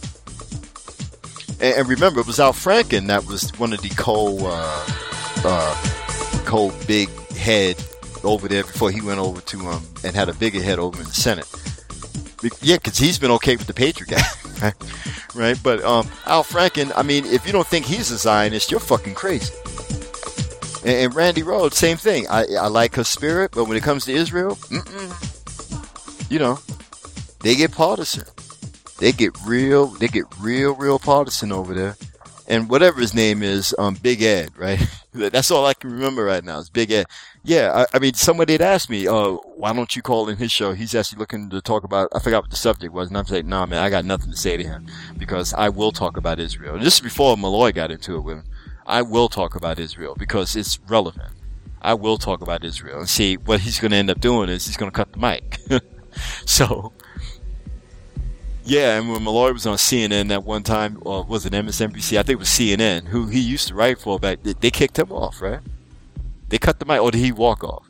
and, and remember, it was Al Franken that was one of the co uh, uh, co big head over there before he went over to um and had a bigger head over in the Senate. Yeah, because he's been okay with the Patriot Act, right? right? But um, Al Franken, I mean, if you don't think he's a Zionist, you're fucking crazy. And, and Randy Rhoads, same thing. I I like her spirit, but when it comes to Israel, mm-mm. you know, they get partisan. They get real. They get real, real partisan over there. And whatever his name is, um, Big Ed, right? That's all I can remember right now is Big Ed. Yeah, I, I mean, somebody had asked me, uh, why don't you call in his show? He's actually looking to talk about, I forgot what the subject was, and I'm saying, nah, man, I got nothing to say to him, because I will talk about Israel. And this is before Malloy got into it with him. I will talk about Israel, because it's relevant. I will talk about Israel. And see, what he's going to end up doing is he's going to cut the mic. So, yeah, and when Malloy was on C N N that one time, or was it M S N B C? I think it was C N N, who he used to write for, but they kicked him off, right? They cut the mic, or did he walk off?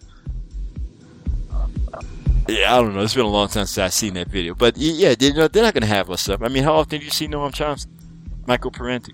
Yeah, I don't know. It's been a long time since I've seen that video. But yeah, they're not going to have us up. I mean, how often do you see Noam Chomsky? Michael Parenti?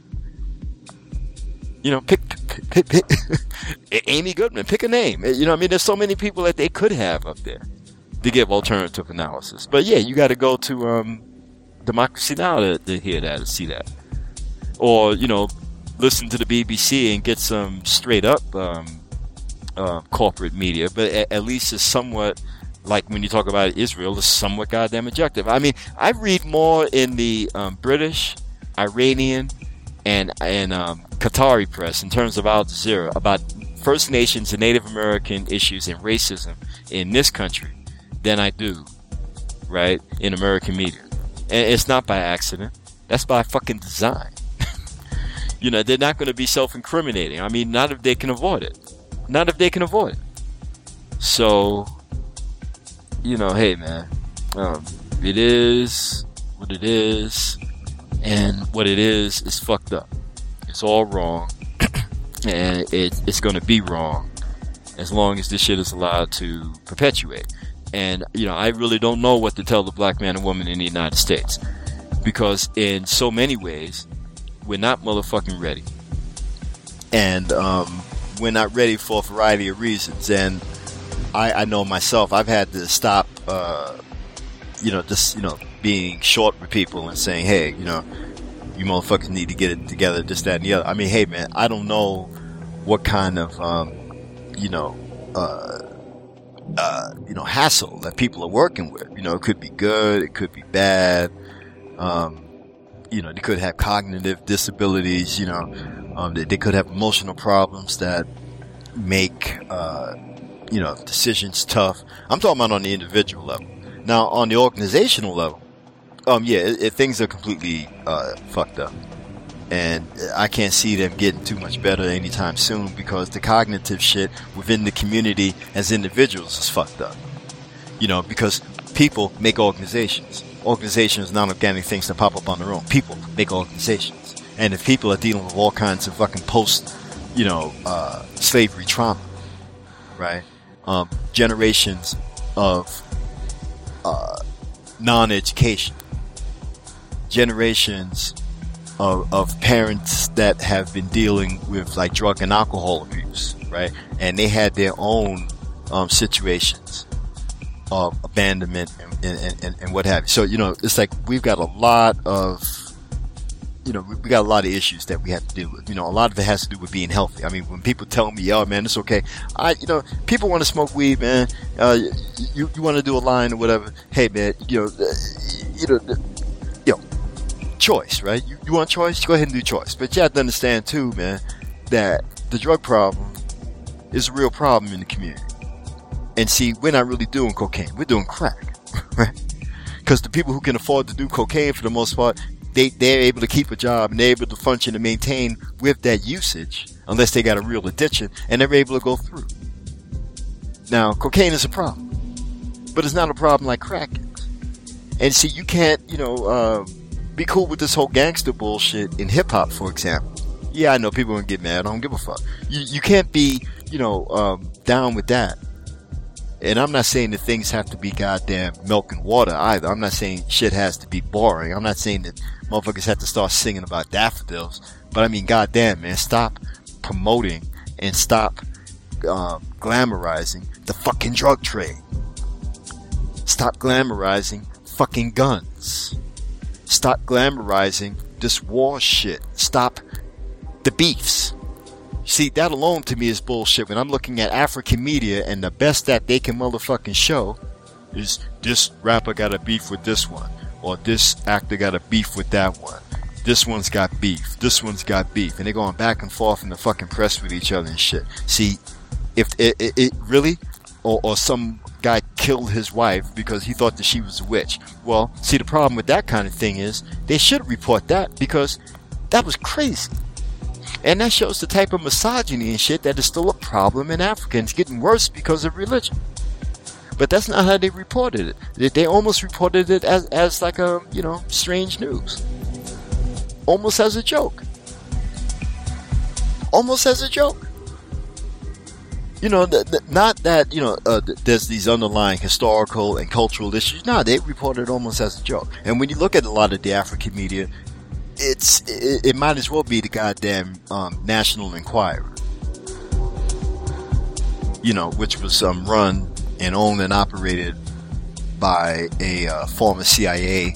You know, pick, pick, pick, pick. Amy Goodman, pick a name. You know, I mean, there's so many people that they could have up there to give alternative analysis. But yeah, you got to go to um, Democracy Now! To, to hear that and see that. Or, you know, listen to the B B C and get some straight up um, uh, corporate media. But at, at least it's somewhat, like when you talk about Israel, it's somewhat goddamn objective. I mean, I read more in the um, British, Iranian, and, and um, Qatari press in terms of Al Jazeera about First Nations and Native American issues and racism in this country than I do, right, in American media. And it's not by accident. That's by fucking design. You know, they're not going to be self-incriminating. I mean, not if they can avoid it. Not if they can avoid it. So, you know, hey, man. Um, it is what it is. And what it is is fucked up. It's all wrong. And it, it's going to be wrong as long as this shit is allowed to perpetuate. And, you know, I really don't know what to tell the black man and woman in the United States. Because in so many ways, we're not motherfucking ready. And um, we're not ready for a variety of reasons. And I, I know myself, I've had to stop, uh, you know, just, you know, being short with people and saying, hey, you know, you motherfuckers need to get it together, this, that, and the other. I mean, hey, man, I don't know what kind of, um, you know, uh, uh, you know, hassle that people are working with. You know, it could be good, it could be bad. Um, you know, they could have cognitive disabilities, you know, um, they, they could have emotional problems that make, uh, you know, decisions tough. I'm talking about on the individual level. Now, on the organizational level, um, yeah, it, it, things are completely, uh, fucked up. And I can't see them getting too much better anytime soon because the cognitive shit within the community as individuals is fucked up. You know, because people make organizations. Organizations are not organic things that pop up on their own. People make organizations. And if people are dealing with all kinds of fucking post, you know, uh, slavery trauma, right? Um, generations of, uh, non-education. Generations Of, of parents that have been dealing with like drug and alcohol abuse, right? And they had their own um, situations of abandonment and, and, and, and what have you. So, you know, it's like we've got a lot of, you know, we got a lot of issues that we have to deal with. You know, a lot of it has to do with being healthy. I mean, when people tell me, oh, man, it's okay. I, you know, people want to smoke weed, man. Uh, you, you want to do a line or whatever. Hey, man, you know, uh, you know, you know, choice, right? You, you want choice? Go ahead and do choice. But you have to understand too, man, that the drug problem is a real problem in the community. And see, we're not really doing cocaine. We're doing crack, right? Because the people who can afford to do cocaine for the most part, they, they're able to keep a job and they're able to function and maintain with that usage unless they got a real addiction and they're able to go through. Now, cocaine is a problem, but it's not a problem like crack is. And see, you can't, you know, uh, be cool with this whole gangster bullshit in hip hop, for example. Yeah, I know people are gonna get mad. I don't give a fuck. You you can't be, you know, um, down with that. And I'm not saying that things have to be goddamn milk and water either. I'm not saying shit has to be boring. I'm not saying that motherfuckers have to start singing about daffodils. But I mean, goddamn, man, stop promoting and stop uh, glamorizing the fucking drug trade. Stop glamorizing fucking guns. Stop glamorizing this war shit. Stop the beefs. See, that alone to me is bullshit. When I'm looking at African media and the best that they can motherfucking show is this rapper got a beef with this one, or this actor got a beef with that one. This one's got beef. This one's got beef. And they're going back and forth in the fucking press with each other and shit. See, if it, it, it really, or, or some guy killed his wife because he thought that she was a witch. Well, see, the problem with that kind of thing is they should report that because that was crazy. And that shows the type of misogyny and shit that is still a problem in Africa. And it's getting worse because of religion. But that's not how they reported it. They, they almost reported it as, as like a, you know, strange news. Almost as a joke. Almost as a joke. You know, th- th- not that, you know, uh, th- there's these underlying historical and cultural issues. No, they reported it almost as a joke. And when you look at a lot of the African media, it's it, it might as well be the goddamn um, National Enquirer. You know, which was um, run and owned and operated by a uh, former C I A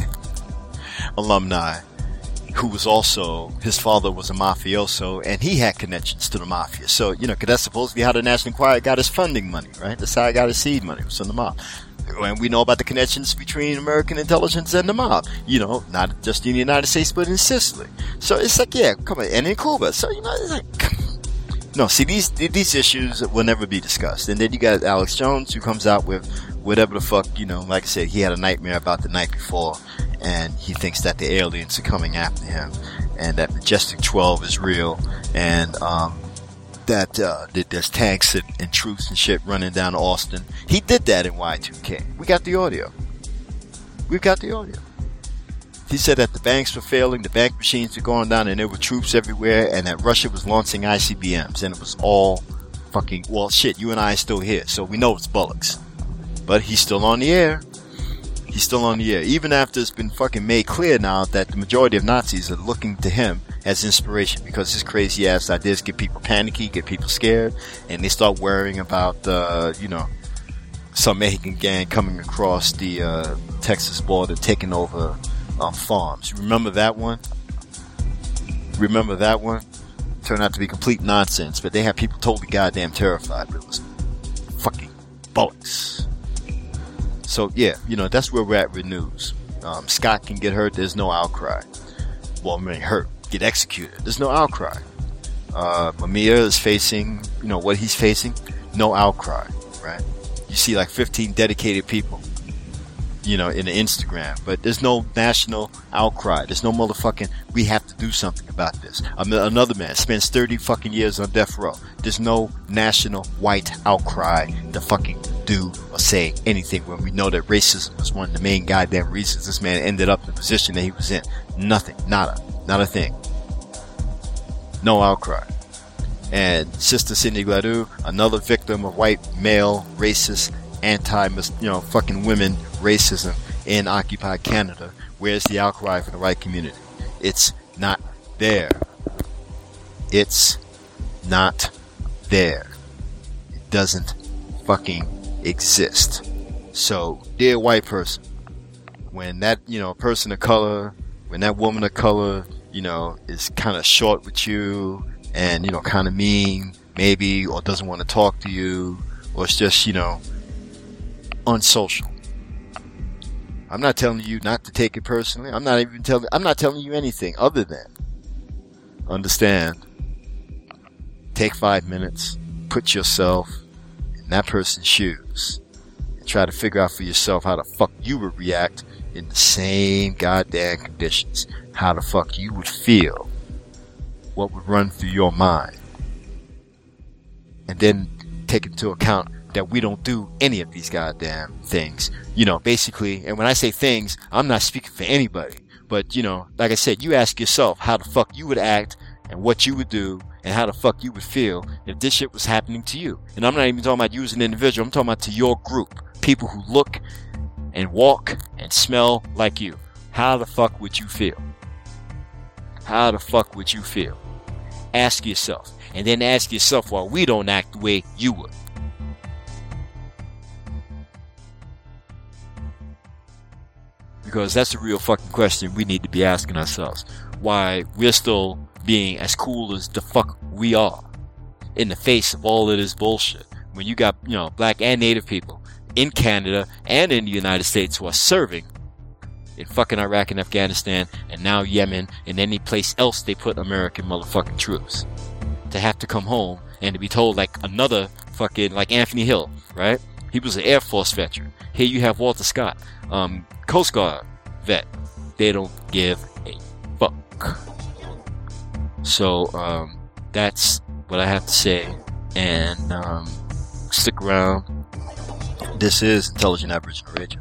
alumni who was also, his father was a mafioso and he had connections to the mafia. So, you know, 'cause that's supposed to be how the National Enquirer got his funding money, right? That's how he got his seed money, was from the mob. And we know about the connections between American intelligence and the mob. You know, not just in the United States, but in Sicily. So it's like, yeah, come on, and in Cuba. So, you know, it's like, no, see, these these issues will never be discussed. And then you got Alex Jones, who comes out with whatever the fuck, you know, like I said, he had a nightmare about the night before, and he thinks that the aliens are coming after him, and that Majestic twelve is real, and um, that, uh, that there's tanks and, and troops and shit running down Austin. He did that in Y two K. We got the audio. We've got the audio. He said that the banks were failing, the bank machines were going down, and there were troops everywhere, and that Russia was launching I C B Ms, and it was all fucking, well, shit, you and I are still here, so we know it's bullocks. But he's still on the air. He's still on the air. Even after it's been fucking made clear now that the majority of Nazis are looking to him as inspiration because his crazy ass ideas get people panicky, get people scared, and they start worrying about, uh, you know, some Mexican gang coming across the uh, Texas border, taking over um, farms. Remember that one? Remember that one? Turned out to be complete nonsense, but they had people totally goddamn terrified. But it was fucking bollocks. So yeah, you know, that's where we're at with news. Um, Scott can get hurt, there's no outcry. Well, I mean, hurt, get executed, there's no outcry. Uh, Mamiya is facing, you know, what he's facing, no outcry, right? You see like fifteen dedicated people, you know, in the Instagram, but there's no national outcry. There's no motherfucking, we have to do something about this. I mean, another man spends thirty fucking years on death row. There's no national white outcry to fucking do or say anything when we know that racism was one of the main goddamn reasons this man ended up in the position that he was in. Nothing. Nada. Not a thing. No outcry. And Sister Cindy Gladue, another victim of white male racist anti, you know, fucking women racism in occupied Canada. Where's the outcry for the white community? It's not there. It's not there. It doesn't fucking exist. So, dear white person, when that, you know, person of color, when that woman of color, you know, is kind of short with you and, you know, kind of mean, maybe, or doesn't want to talk to you, or it's just, you know, unsocial. I'm not telling you not to take it personally. I'm not even telling, I'm not telling you anything other than understand. Take five minutes, put yourself in that person's shoes, and try to figure out for yourself how the fuck you would react in the same goddamn conditions. How the fuck you would feel. What would run through your mind. And then take into account that we don't do any of these goddamn things. You know, basically, and when I say things, I'm not speaking for anybody. But, you know, like I said, you ask yourself how the fuck you would act and what you would do and how the fuck you would feel if this shit was happening to you. And I'm not even talking about you as an individual. I'm talking about to your group. People who look and walk and smell like you. How the fuck would you feel? How the fuck would you feel? Ask yourself. And then ask yourself why we don't act the way you would. Because that's a real fucking question we need to be asking ourselves. Why we're still being as cool as the fuck we are in the face of all of this bullshit. When you got, you know, black and native people in Canada and in the United States who are serving in fucking Iraq and Afghanistan and now Yemen and any place else they put American motherfucking troops. To have to come home and to be told like another fucking, like Anthony Hill, right? He was an Air Force veteran. Here you have Walter Scott, um, Coast Guard vet. They don't give a fuck. So, um, that's what I have to say. And, um, stick around. This is Intelligent Aboriginal Radio.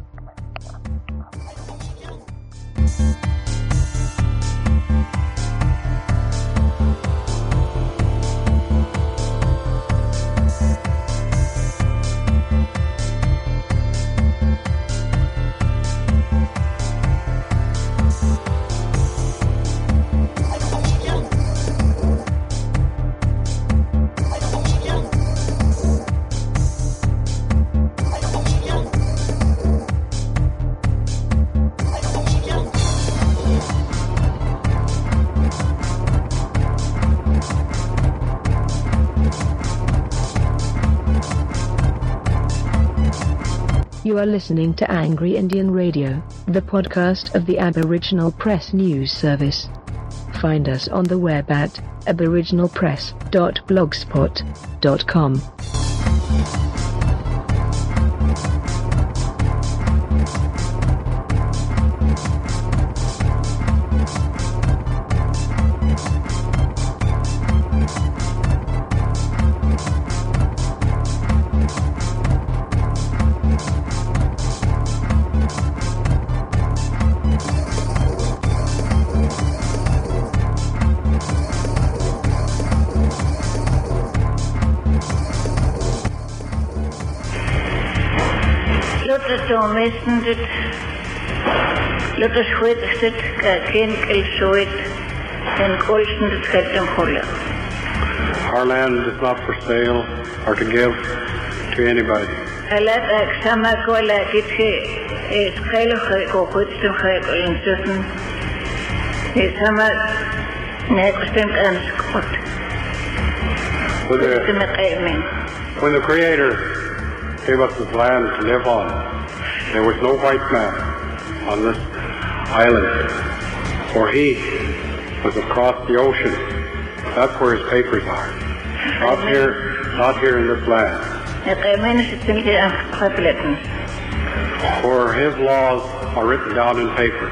You are listening to Angry Indian Radio, the podcast of the Aboriginal Press News Service. Find us on the web at aboriginal press dot blogspot dot com. Misten dit Let us wait sit ken el soit and colson dit skeptum holla. Our land is not for sale or to give to anybody. Alat aksama kola kitche es kailo ko kutsum khay instesen es sama ne kustem kan skot. When the Creator gave us this land to live on, there was no white man on this island, for he was across the ocean. That's where his papers are. Not here, not here in this land. For his laws are written down in paper.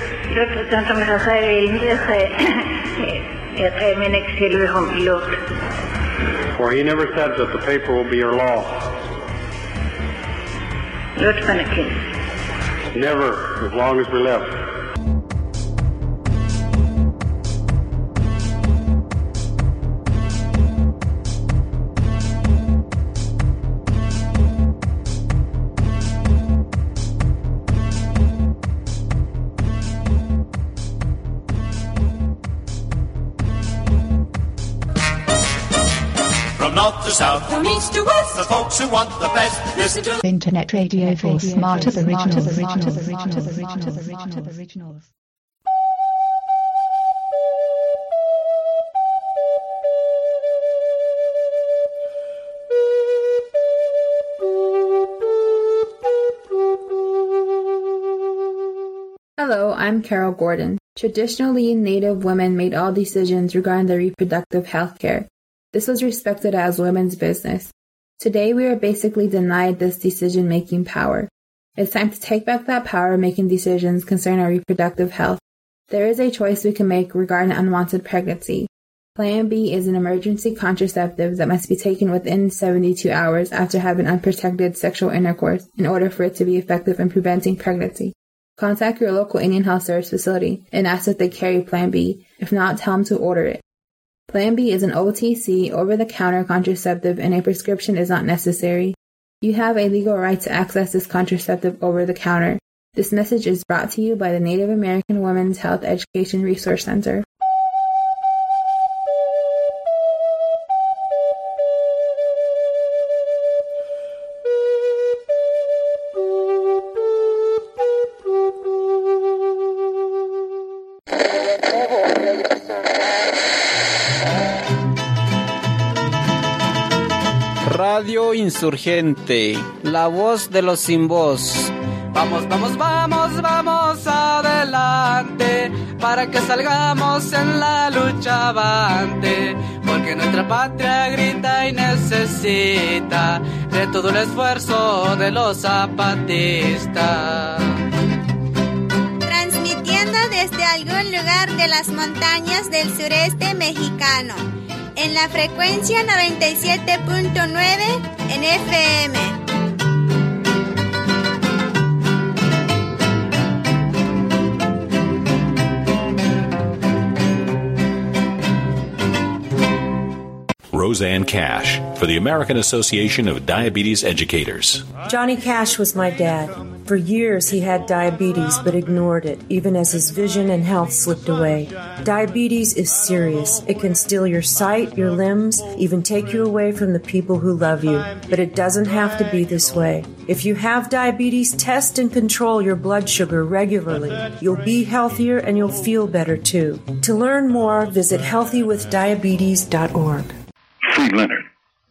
For he never said that the paper will be your law. Never, as long as we live. From north to south, from east to west, the folks who want the best, listen to Internet radio for smart originals. Originals. Hello, I'm Carol Gordon. Traditionally, Native women made all decisions regarding their reproductive health care. This was respected as women's business. Today, we are basically denied this decision-making power. It's time to take back that power making decisions concerning our reproductive health. There is a choice we can make regarding unwanted pregnancy. Plan B is an emergency contraceptive that must be taken within seventy-two hours after having unprotected sexual intercourse in order for it to be effective in preventing pregnancy. Contact your local Indian Health Service facility and ask if they carry Plan B. If not, tell them to order it. Plan B is an O T C, over-the-counter contraceptive, and a prescription is not necessary. You have a legal right to access this contraceptive over the counter. This message is brought to you by the Native American Women's Health Education Resource Center. Radio Insurgente, la voz de los sin voz. Vamos, vamos, vamos, vamos adelante, para que salgamos en la lucha avante, porque nuestra patria grita y necesita de todo el esfuerzo de los zapatistas. Transmitiendo desde algún lugar de las montañas del sureste mexicano, en la frecuencia noventa y siete punto nueve en F M. Roseanne Cash for the American Association of Diabetes Educators. Johnny Cash was my dad. For years he had diabetes but ignored it, even as his vision and health slipped away. Diabetes is serious. It can steal your sight, your limbs, even take you away from the people who love you. But it doesn't have to be this way. If you have diabetes, test and control your blood sugar regularly. You'll be healthier and you'll feel better too. To learn more, visit healthy with diabetes dot org. Free Leonard.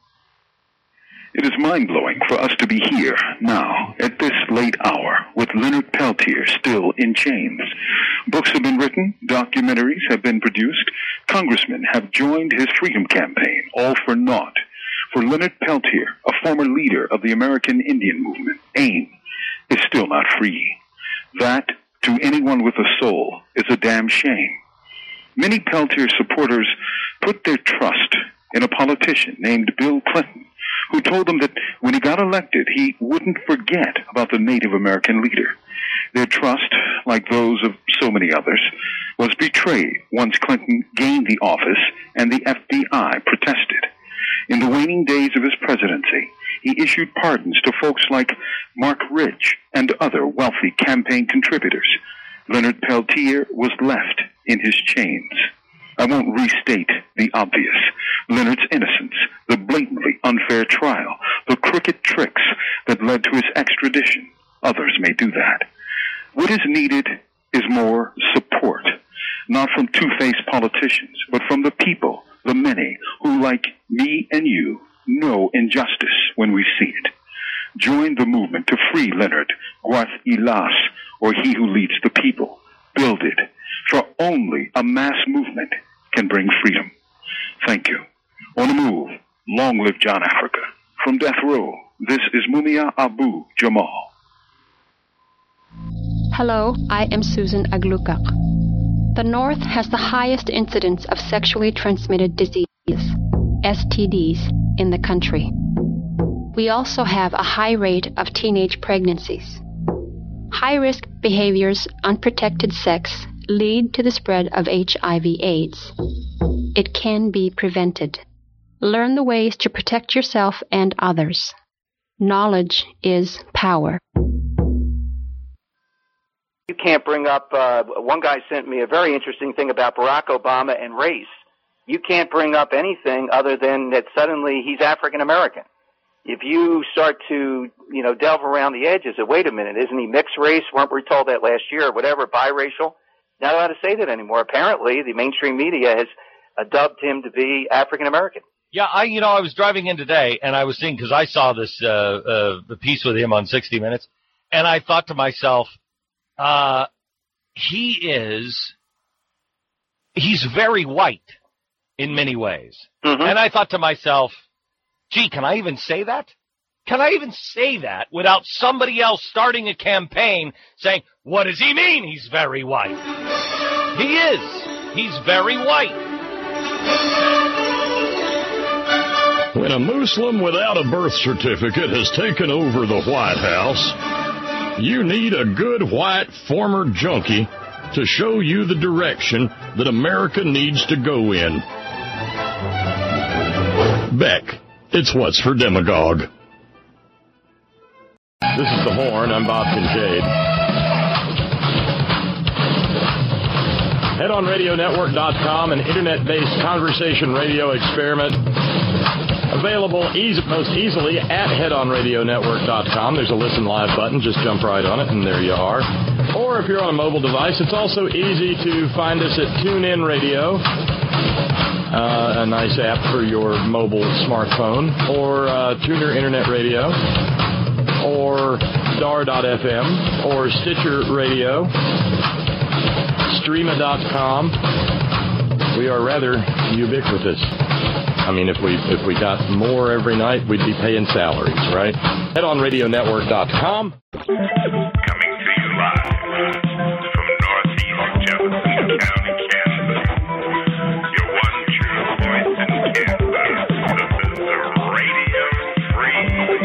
It is mind-blowing for us to be here now at this late hour with Leonard Peltier still in chains. Books have been written, documentaries have been produced, congressmen have joined his freedom campaign, all for naught. For Leonard Peltier, a former leader of the American Indian movement, AIM, is still not free. That, to anyone with a soul, is a damn shame. Many Peltier supporters put their trust in a politician named Bill Clinton, who told them that when he got elected, he wouldn't forget about the Native American leader. Their trust, like those of so many others, was betrayed once Clinton gained the office and the F B I protested. In the waning days of his presidency, he issued pardons to folks like Mark Ridge and other wealthy campaign contributors. Leonard Peltier was left in his chains. I won't restate the obvious. Leonard's innocence, the blatantly unfair trial, the crooked tricks that led to his extradition. Others may do that. What is needed is more support, not from two-faced politicians, but from the people, the many, who, like me and you, know injustice when we see it. Join the movement to free Leonard, Guath Ilas, or he who leads the people. Build it, for only a mass movement can bring freedom. Thank you. On the move, long live John Africa. From death row, this is Mumia Abu Jamal. Hello, I am Susan Aglukak. The North has the highest incidence of sexually transmitted diseases, S T Ds, in the country. We also have a high rate of teenage pregnancies. High-risk behaviors, unprotected sex, lead to the spread of H I V AIDS. It can be prevented. Learn the ways to protect yourself and others. Knowledge is power. You can't bring up, uh, one guy sent me a very interesting thing about Barack Obama and race. You can't bring up anything other than that suddenly he's African American. If you start to, you know, delve around the edges of, wait a minute, isn't he mixed race? Weren't we told that last year or whatever, biracial? Not allowed to say that anymore. Apparently, the mainstream media has uh, dubbed him to be African American. Yeah, I, you know, I was driving in today and I was thinking, because I saw this, uh, uh, the piece with him on sixty minutes, and I thought to myself, uh, he is, he's very white in many ways. Mm-hmm. And I thought to myself, gee, can I even say that? Can I even say that without somebody else starting a campaign saying, what does he mean he's very white? He is. He's very white. When a Muslim without a birth certificate has taken over the White House, You need a good white former junkie to show you the direction that America needs to go in. Beck, it's What's for Demagogue. This is The Horn. I'm Bob Kincaid. head on radio network dot com, an internet-based conversation radio experiment. Available easy, most easily at head on radio network dot com. There's a listen live button. Just jump right on it, and there you are. Or if you're on a mobile device, it's also easy to find us at TuneIn Radio, uh, a nice app for your mobile smartphone, or uh, Tuner Internet Radio, or Dar dot f m, or Stitcher Radio, Streama dot com. We are rather ubiquitous. I mean, if we if we got more every night, we'd be paying salaries, right? head on radio network dot com. Coming to you live from northeast Jefferson County, Kansas. Your one true voice in Kansas. This is Radio Free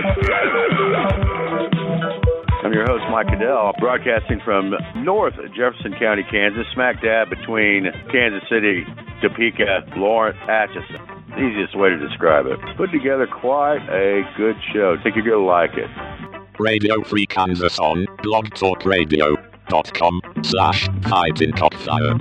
Kansas. I'm your host, Mike Cadell, broadcasting from North Jefferson County, Kansas, smack dab between Kansas City, Topeka, Lawrence, Atchison. Easiest way to describe it. Put together quite a good show. Think you're going to like it. Radio Free Kansas on blog talk radio dot com slash fighting cockfire.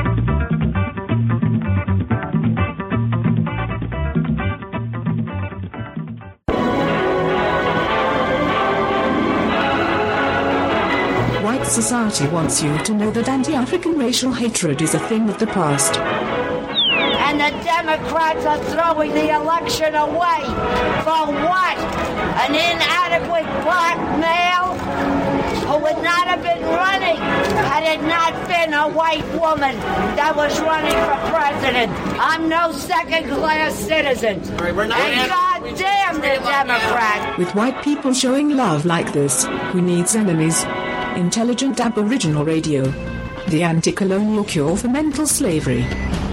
White society wants you to know that anti-African racial hatred is a thing of the past. And the Democrats are throwing the election away. For what? An inadequate black male who would not have been running had it not been a white woman that was running for president. I'm no second-class citizen. And God damn the Democrats. With white people showing love like this, who needs enemies? Intelligent Aboriginal Radio. The anti-colonial cure for mental slavery.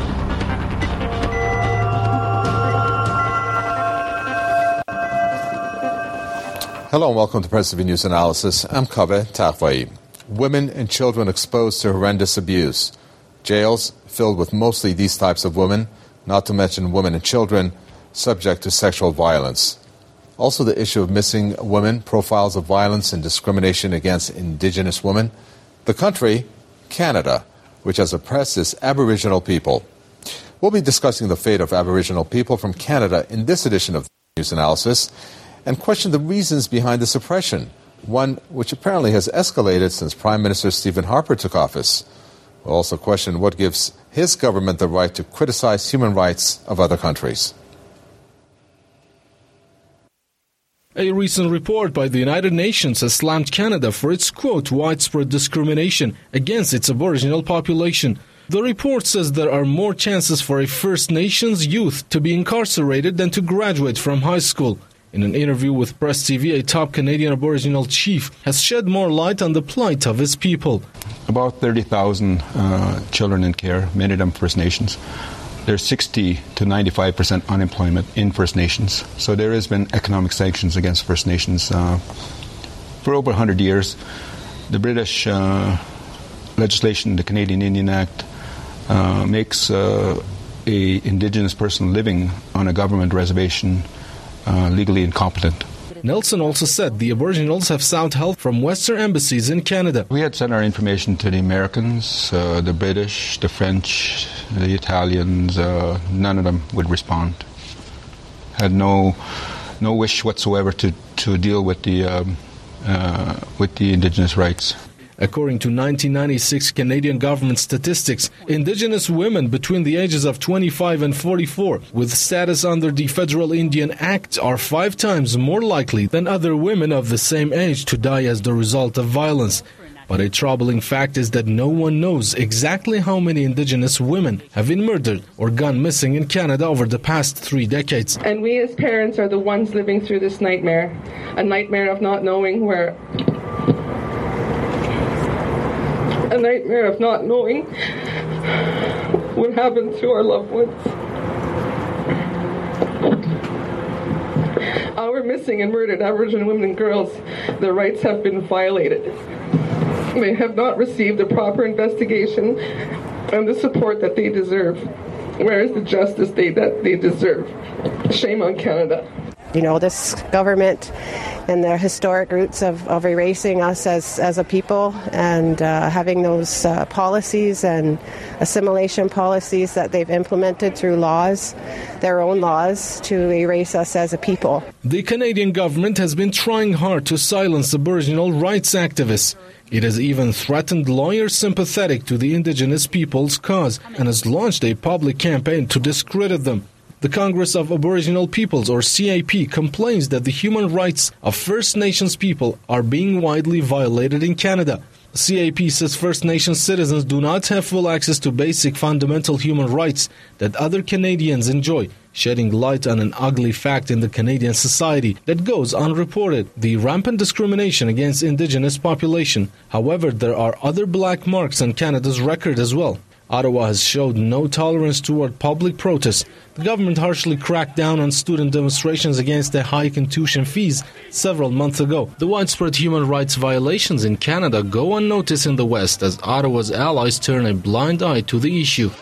Hello and welcome to Press T V News Analysis. I'm Kaveh Tafwai. Women and children exposed to horrendous abuse. Jails filled with mostly these types of women, not to mention women and children subject to sexual violence. Also the issue of missing women, profiles of violence and discrimination against Indigenous women. The country, Canada, which has oppressed its Aboriginal people. We'll be discussing the fate of Aboriginal people from Canada in this edition of News Analysis, and question the reasons behind this oppression, one which apparently has escalated since Prime Minister Stephen Harper took office. We'll also question what gives his government the right to criticize human rights of other countries. A recent report by the United Nations has slammed Canada for its, quote, widespread discrimination against its Aboriginal population. The report says there are more chances for a First Nations youth to be incarcerated than to graduate from high school. In an interview with Press T V, a top Canadian Aboriginal chief has shed more light on the plight of his people. About thirty thousand uh, children in care, many of them First Nations. There's sixty to ninety-five percent unemployment in First Nations. So there has been economic sanctions against First Nations uh, for over one hundred years. The British uh, legislation, the Canadian Indian Act, uh, makes uh, a Indigenous person living on a government reservation Uh, legally incompetent. Nelson also said the Aboriginals have sought help from Western embassies in Canada. We had sent our information to the Americans, uh, the British, the French, the Italians. Uh, none of them would respond. Had no no wish whatsoever to, to deal with the um, uh, with the Indigenous rights. According to nineteen ninety-six Canadian government statistics, Indigenous women between the ages of twenty-five and forty-four with status under the Federal Indian Act are five times more likely than other women of the same age to die as the result of violence. But a troubling fact is that no one knows exactly how many Indigenous women have been murdered or gone missing in Canada over the past three decades. And we as parents are the ones living through this nightmare, a nightmare of not knowing where... A nightmare of not knowing what happened to our loved ones. Our our missing and murdered Aboriginal women and girls, their rights have been violated. They have not received the proper investigation and the support that they deserve. Where is the justice they, that they deserve? Shame on Canada. You know, this government and their historic roots of, of erasing us as, as a people and uh, having those uh, policies and assimilation policies that they've implemented through laws, their own laws, to erase us as a people. The Canadian government has been trying hard to silence Aboriginal rights activists. It has even threatened lawyers sympathetic to the Indigenous people's cause and has launched a public campaign to discredit them. The Congress of Aboriginal Peoples, or C A P, complains that the human rights of First Nations people are being widely violated in Canada. C A P says First Nations citizens do not have full access to basic fundamental human rights that other Canadians enjoy, shedding light on an ugly fact in the Canadian society that goes unreported: the rampant discrimination against Indigenous population. However, there are other black marks on Canada's record as well. Ottawa has showed no tolerance toward public protests. The government harshly cracked down on student demonstrations against the hike in tuition fees several months ago. The widespread human rights violations in Canada go unnoticed in the West as Ottawa's allies turn a blind eye to the issue.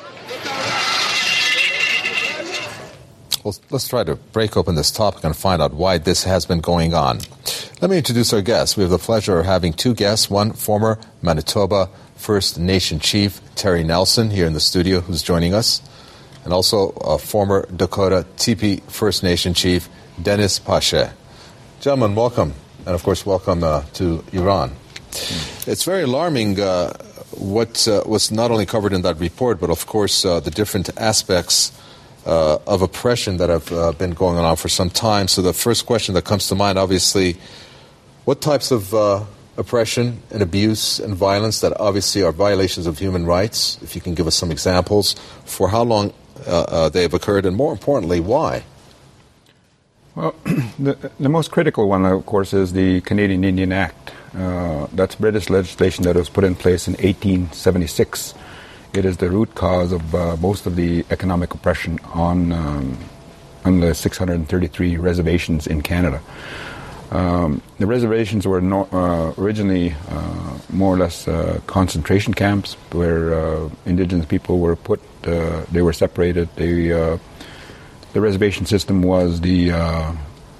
Well, let's try to break open this topic and find out why this has been going on. Let me introduce our guests. We have the pleasure of having two guests, one former Manitoba First Nation Chief Terry Nelson here in the studio, who's joining us, and also uh, former Dakota Tipi First Nation Chief Dennis Pache. Gentlemen, welcome, and of course welcome uh, to Iran. Mm. It's very alarming uh, what uh, was not only covered in that report, but of course uh, the different aspects uh, of oppression that have uh, been going on for some time. So the first question that comes to mind, obviously, what types of uh, oppression and abuse and violence that obviously are violations of human rights, if you can give us some examples, for how long uh, uh, they have occurred, and more importantly, why? Well, the, the most critical one, of course, is the Canadian Indian Act. Uh, that's British legislation that was put in place in eighteen seventy-six. It is the root cause of uh, most of the economic oppression on, um, on the six hundred thirty-three reservations in Canada. Um, the reservations were no, uh, originally uh, more or less uh, concentration camps where uh, Indigenous people were put, uh, they were separated. They, uh, the reservation system was the, uh,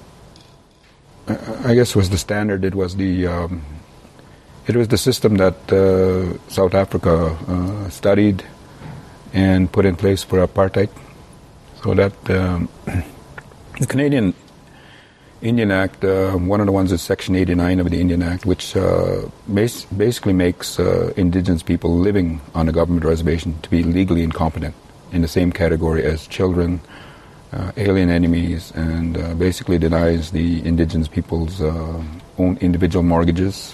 I guess was the standard. It was the, um, it was the system that uh, South Africa uh, studied and put in place for apartheid. So that um, the Canadian Indian Act, uh, one of the ones is Section eighty-nine of the Indian Act, which uh, bas- basically makes uh, Indigenous people living on a government reservation to be legally incompetent, in the same category as children, uh, alien enemies, and uh, basically denies the Indigenous people's uh, own individual mortgages,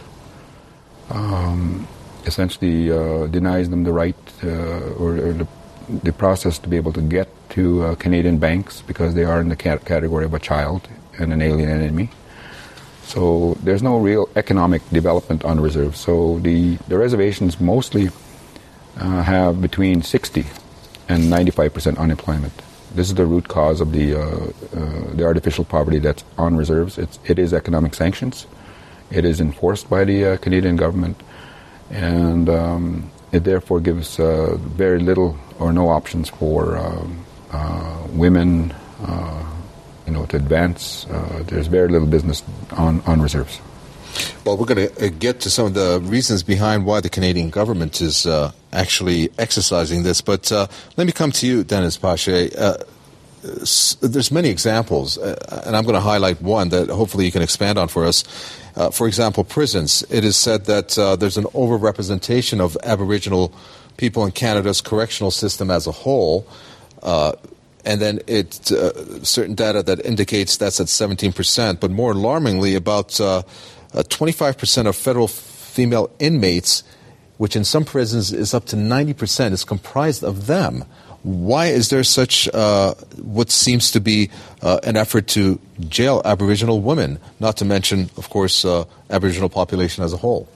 um, essentially uh, denies them the right uh, or, or the, the process to be able to get to uh, Canadian banks because they are in the cat- category of a child and an alien enemy. So there's no real economic development on reserves. So the, the reservations mostly uh, have between sixty and ninety-five percent unemployment. This is the root cause of the uh, uh, the artificial poverty that's on reserves. It's, it is economic sanctions. It is enforced by the uh, Canadian government, and um, it therefore gives uh, very little or no options for uh, uh, women, uh, you know, to advance. Uh, there's very little business on, on reserves. Well, we're going to get to some of the reasons behind why the Canadian government is uh, actually exercising this, but uh, let me come to you, Dennis Pache. Uh, there's many examples, uh, and I'm going to highlight one that hopefully you can expand on for us. Uh, for example, prisons. It is said that uh, there's an overrepresentation of Aboriginal people in Canada's correctional system as a whole. Uh, And then it uh, certain data that indicates that's at seventeen percent. But more alarmingly, about uh, uh, twenty-five percent of federal female inmates, which in some prisons is up to ninety percent, is comprised of them. Why is there such uh, what seems to be uh, an effort to jail Aboriginal women, not to mention, of course, uh, Aboriginal population as a whole?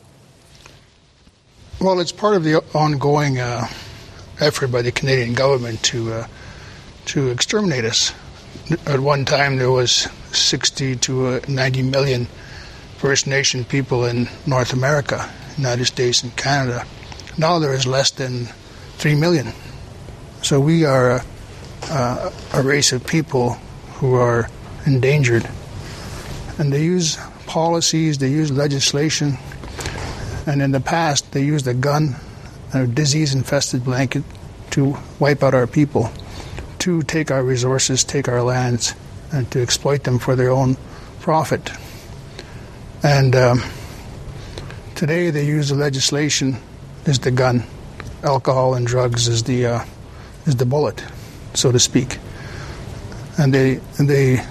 Well, it's part of the ongoing uh, effort by the Canadian government to uh, to exterminate us at one time there was sixty to ninety million First Nation people in North America, United States and Canada. Now there is less than three million. So we are a, a, a race of people who are endangered. And they use policies, they use legislation, and in the past they used a gun, a disease-infested blanket to wipe out our people, to take our resources, take our lands, and to exploit them for their own profit. And um, today they use the legislation is the gun, alcohol and drugs is the uh, is the bullet, so to speak. And they and they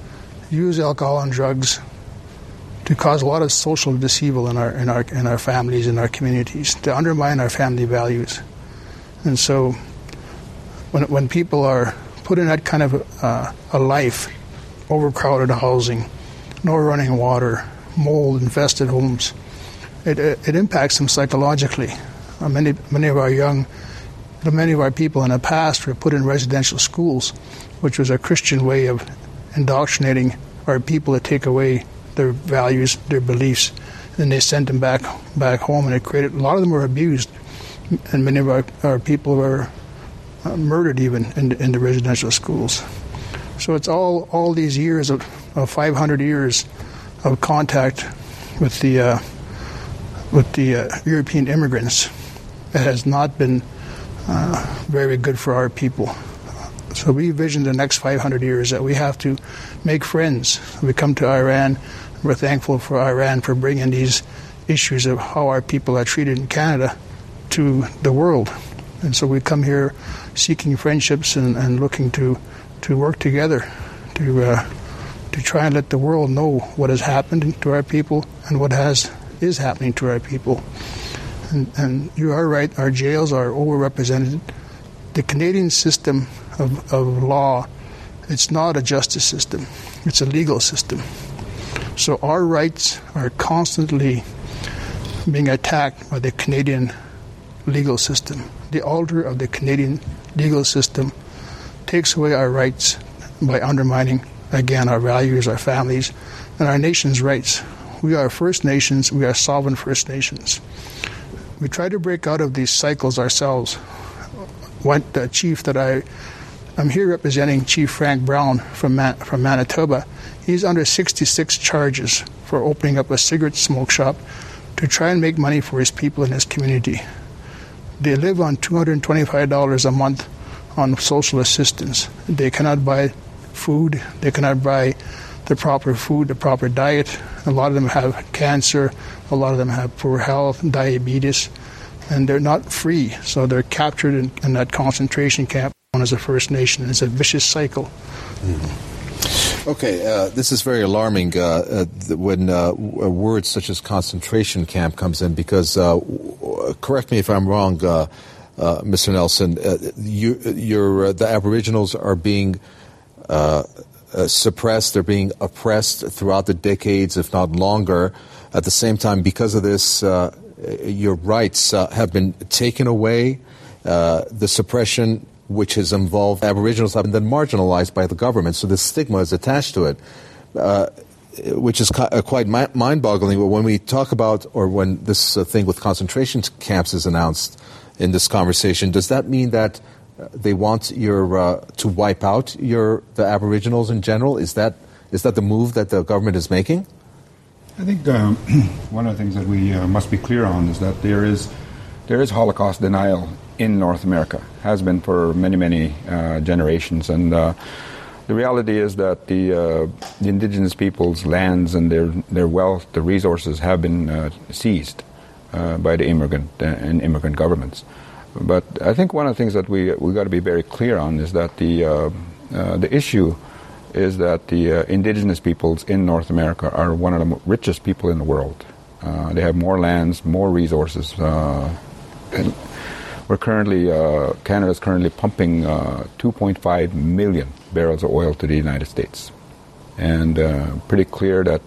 use alcohol and drugs to cause a lot of social disevil in our in our in our families, in our communities, to undermine our family values. And so, when when people are put in that kind of uh, a life, overcrowded housing, no running water, mold-infested homes, it, it it impacts them psychologically. Uh, many many of our young, many of our people in the past were put in residential schools, which was a Christian way of indoctrinating our people to take away their values, their beliefs, and they sent them back back home, and it created a lot of them were abused, and many of our, our people were uh, murdered even in, in the residential schools. So it's all all these years of, of five hundred years of contact with the uh, with the uh, European immigrants that has not been uh, very good for our people. So we envision the next five hundred years that we have to make friends. We come to Iran. We're thankful for Iran for bringing these issues of how our people are treated in Canada to the world. And so we come here seeking friendships and, and looking to, to work together to uh, to try and let the world know what has happened to our people and what has is happening to our people. And, and you are right, our jails are overrepresented. The Canadian system of, of law, it's not a justice system, it's a legal system. So our rights are constantly being attacked by the Canadian legal system. The altar of the Canadian legal system takes away our rights by undermining, again, our values, our families, and our nation's rights. We are First Nations, we are sovereign First Nations. We try to break out of these cycles ourselves. One the chief that I, I'm here representing Chief Frank Brown from Man, from Manitoba. He's under sixty-six charges for opening up a cigarette smoke shop to try and make money for his people in his community. They live on two hundred twenty-five dollars a month on social assistance. They cannot buy food. They cannot buy the proper food, the proper diet. A lot of them have cancer. A lot of them have poor health, diabetes, and they're not free. So they're captured in, in that concentration camp known as a First Nation. It's a vicious cycle. Mm-hmm. Okay, uh, this is very alarming uh, uh, when uh, words such as concentration camp comes in, because, uh, correct me if I'm wrong, uh, uh, Mister Nelson, uh, you, you're, uh, the Aboriginals are being uh, uh, suppressed, they're being oppressed throughout the decades, if not longer. At the same time, because of this, uh, your rights uh, have been taken away. Uh, the suppression which has involved Aboriginals have been then marginalized by the government, so the stigma is attached to it, uh, which is ca- uh, quite mi- mind-boggling. But when we talk about, or when this uh, thing with concentration camps is announced in this conversation, does that mean that uh, they want your uh, to wipe out your the Aboriginals in general? Is that is that the move that the government is making? I think um, one of the things that we uh, must be clear on is that there is there is Holocaust denial in North America, has been for many, many uh, generations. And uh, the reality is that the, uh, the indigenous people's lands and their, their wealth, the resources have been uh, seized uh, by the immigrant uh, and immigrant governments. But I think one of the things that we we got to be very clear on is that the, uh, uh, the issue is that the uh, indigenous peoples in North America are one of the richest people in the world. Uh, they have more lands, more resources. Uh, and We're currently, uh, Canada is currently pumping uh, two point five million barrels of oil to the United States. And uh, pretty clear that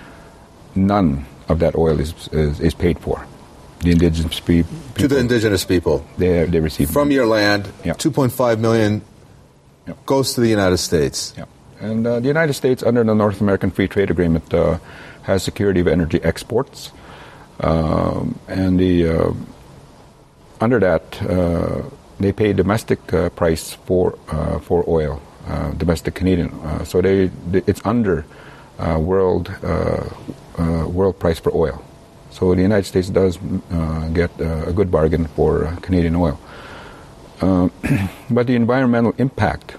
none of that oil is is, is paid for. The indigenous people. To the indigenous people. They, they receive. From your land, yeah. two point five million Yep. goes to the United States. Yeah. And uh, the United States, under the North American Free Trade Agreement, uh, has security of energy exports. Um, and the uh, under that, uh, they pay domestic uh, price for uh, for oil, uh, domestic Canadian. Uh, so they, they it's under uh, world uh, uh, world price for oil. So the United States does uh, get uh, a good bargain for uh, Canadian oil. Uh, but the environmental impact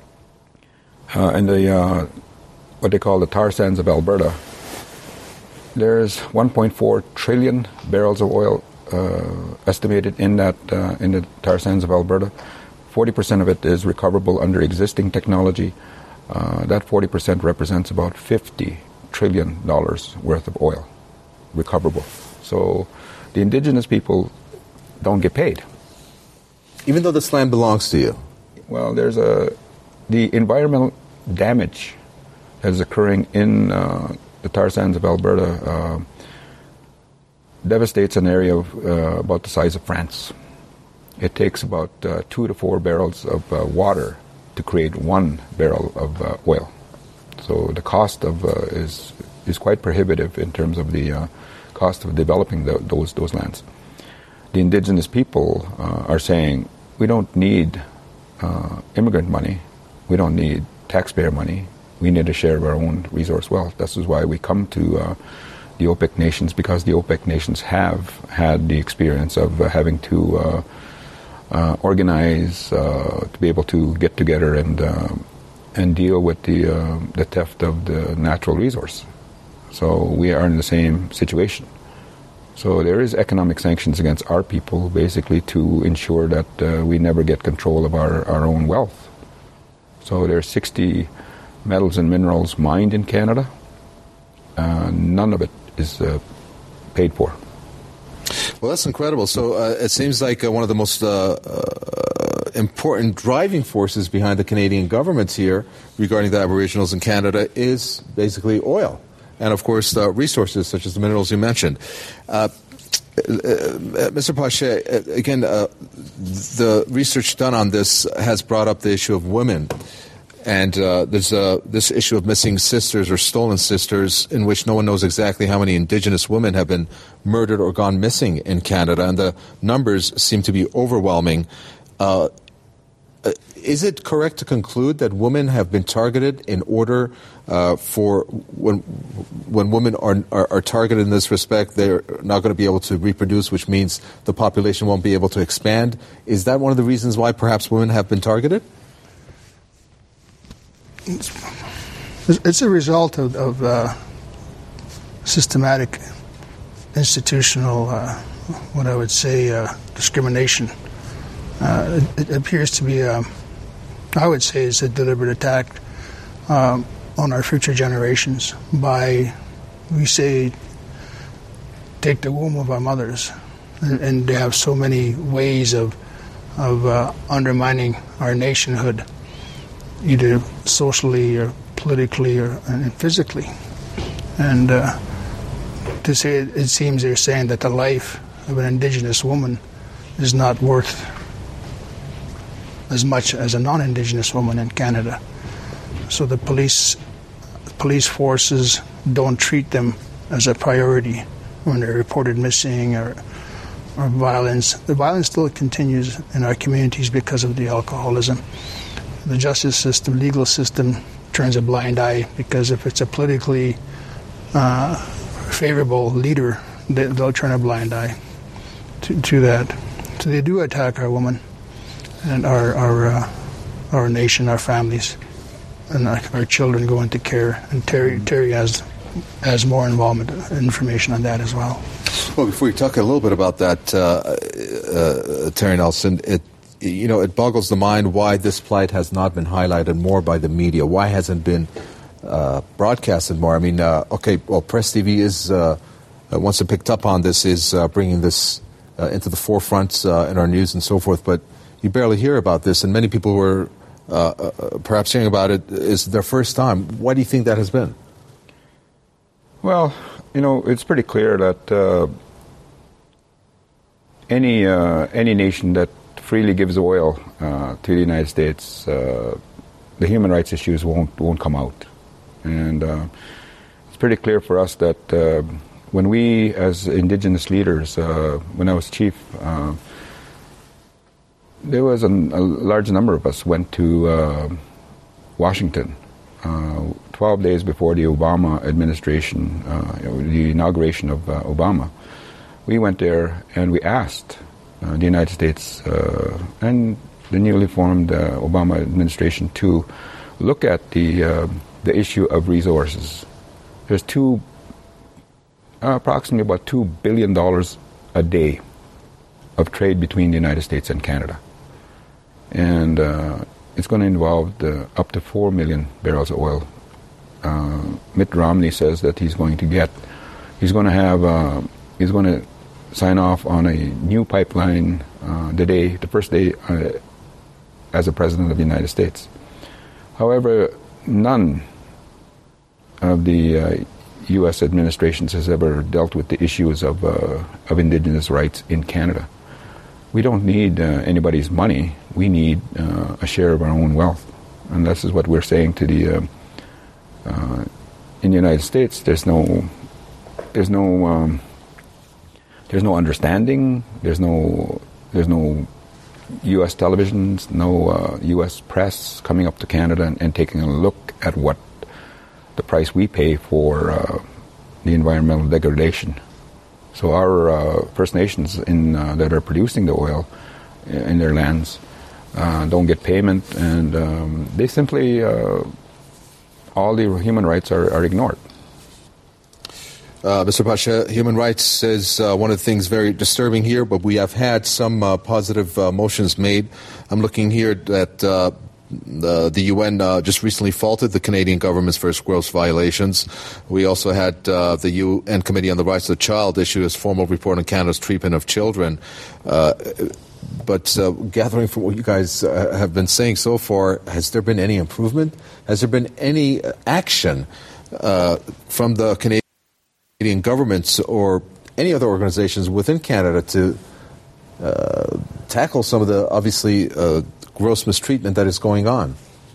uh, and the uh, what they call the tar sands of Alberta, there's one point four trillion barrels of oil uh, estimated in that uh, in the tar sands of Alberta. forty percent of it is recoverable under existing technology. Uh, that forty percent represents about fifty trillion dollars worth of oil recoverable. So the indigenous people don't get paid. Even though this land belongs to you? Well, there's a the environmental damage that is occurring in uh, the tar sands of Alberta uh, devastates an area of uh, about the size of France. It takes about uh, two to four barrels of uh, water to create one barrel of uh, oil. So the cost of uh, is is quite prohibitive in terms of the uh, cost of developing the, those those lands. The indigenous people uh, are saying, we don't need uh, immigrant money, we don't need taxpayer money, we need a share of our own resource wealth. This is why we come to uh, the OPEC nations, because the OPEC nations have had the experience of uh, having to uh, uh, organize, uh, to be able to get together and uh, and deal with the uh, the theft of the natural resource. So we are in the same situation. So there is economic sanctions against our people, basically to ensure that uh, we never get control of our, our own wealth. So there are sixty metals and minerals mined in Canada. Uh, none of it is uh, paid for. Well, that's incredible. So uh, it seems like uh, one of the most uh, uh, important driving forces behind the Canadian government here regarding the Aboriginals in Canada is basically oil. And, of course, uh, resources such as the minerals you mentioned. Uh, uh, Mister Pache, uh, again, uh, the research done on this has brought up the issue of women. And uh, there's uh, this issue of missing sisters or stolen sisters, in which no one knows exactly how many Indigenous women have been murdered or gone missing in Canada. And the numbers seem to be overwhelming. Uh, Is it correct to conclude that women have been targeted in order uh, for when when women are, are are targeted in this respect, they're not going to be able to reproduce, which means the population won't be able to expand? Is that one of the reasons why perhaps women have been targeted? It's, it's a result of, of uh, systematic, institutional, uh, what I would say, uh, discrimination. Uh, it, it appears to be, a, I would say, it's a deliberate attack um, on our future generations by, we say, take the womb of our mothers, and, and they have so many ways of of uh, undermining our nationhood, either socially or politically or and physically. And uh, to say it, it seems they're saying that the life of an Indigenous woman is not worth as much as a non-Indigenous woman in Canada. So the police police forces don't treat them as a priority when they're reported missing or or violence. The violence still continues in our communities because of the alcoholism. The justice system, legal system turns a blind eye because if it's a politically uh, favorable leader, they, they'll turn a blind eye to, to that. So they do attack our women and our our uh, our nation, our families, and our, our children go into care. And Terry Terry has has more involvement information on that as well. Well, before we talk a little bit about that, uh, uh, Terry Nelson, it you know it boggles the mind why this plight has not been highlighted more by the media. Why hasn't been uh, broadcasted more? I mean, uh, okay, well, Press T V is uh, once it picked up on this, is uh, bringing this uh, into the forefront uh, in our news and so forth, but you barely hear about this, and many people who are uh, uh, perhaps hearing about it is their first time. Why do you think that has been? Well, you know, it's pretty clear that uh, any uh, any nation that freely gives oil uh, to the United States uh, the human rights issues won't won't come out. And uh, it's pretty clear for us that uh, when we, as Indigenous leaders, uh, when I was chief, uh, there was an, a large number of us went to uh, Washington uh, twelve days before the Obama administration, uh, the inauguration of uh, Obama. We went there and we asked uh, the United States uh, and the newly formed uh, Obama administration to look at the uh, the issue of resources. There's two, uh, approximately about two billion dollars a day of trade between the United States and Canada, and uh, it's going to involve the, up to four million barrels of oil. Uh, Mitt Romney says that he's going to get, he's going to have, uh, he's going to sign off on a new pipeline uh, the day, the first day uh, as a president of the United States. However, none of the uh, U S administrations has ever dealt with the issues of uh, of indigenous rights in Canada. We don't need uh, anybody's money. We need uh, a share of our own wealth, and this is what we're saying to the. Uh, uh, in the United States, there's no, there's no, um, there's no understanding. There's no, there's no U S televisions, no uh, U S press coming up to Canada and, and taking a look at what the price we pay for uh, the environmental degradation. So our uh, First Nations in uh, that are producing the oil in their lands uh, don't get payment, and um, they simply uh, all the human rights are, are ignored. Uh, Mister Pasha, human rights is uh, one of the things very disturbing here, but we have had some uh, positive uh, motions made. I'm looking here at uh, the, the U N uh, just recently faulted the Canadian government's first gross violations. We also had uh, the U N Committee on the Rights of the Child issue its formal report on Canada's treatment of children. Uh, but uh, gathering from what you guys uh, have been saying so far, has there been any improvement? Has there been any action uh, from the Canadian Canadian governments or any other organizations within Canada to uh, tackle some of the obviously uh, gross mistreatment that is going on?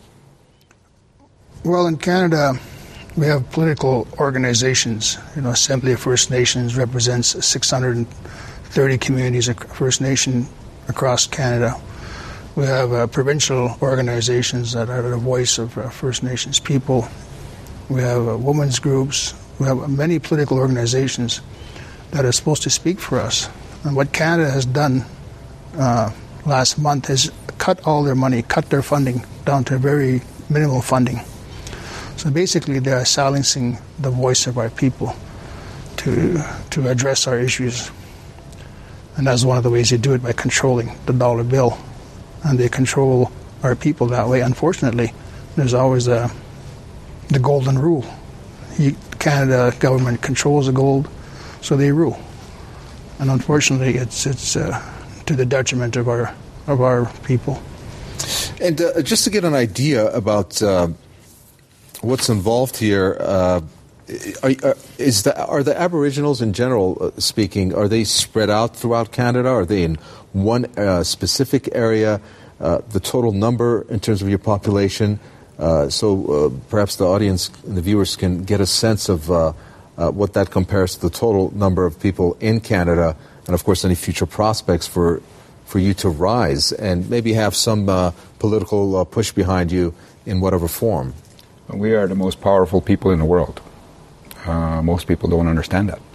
Well, in Canada, we have political organizations. You know, Assembly of First Nations represents six hundred thirty communities of First Nation across Canada. We have uh, provincial organizations that are the voice of uh, First Nations people. We have uh, women's groups. We have many political organizations that are supposed to speak for us. And what Canada has done uh, last month is cut all their money, cut their funding down to very minimal funding. So basically they are silencing the voice of our people to to address our issues. And that's one of the ways they do it, by controlling the dollar bill. And they control our people that way. Unfortunately, there's always a, the golden rule. He, Canada government controls the gold, so they rule. And unfortunately, it's it's uh, to the detriment of our of our people. And uh, just to get an idea about uh, what's involved here, uh, are, are, is the, are the Aboriginals in general uh, speaking, are they spread out throughout Canada? Are they in one uh, specific area? Uh, the total number in terms of your population? Uh, so uh, perhaps the audience and the viewers can get a sense of uh, uh, what that compares to the total number of people in Canada, and of course any future prospects for for you to rise and maybe have some uh, political uh, push behind you in whatever form. We are the most powerful people in the world. Uh, most people don't understand that.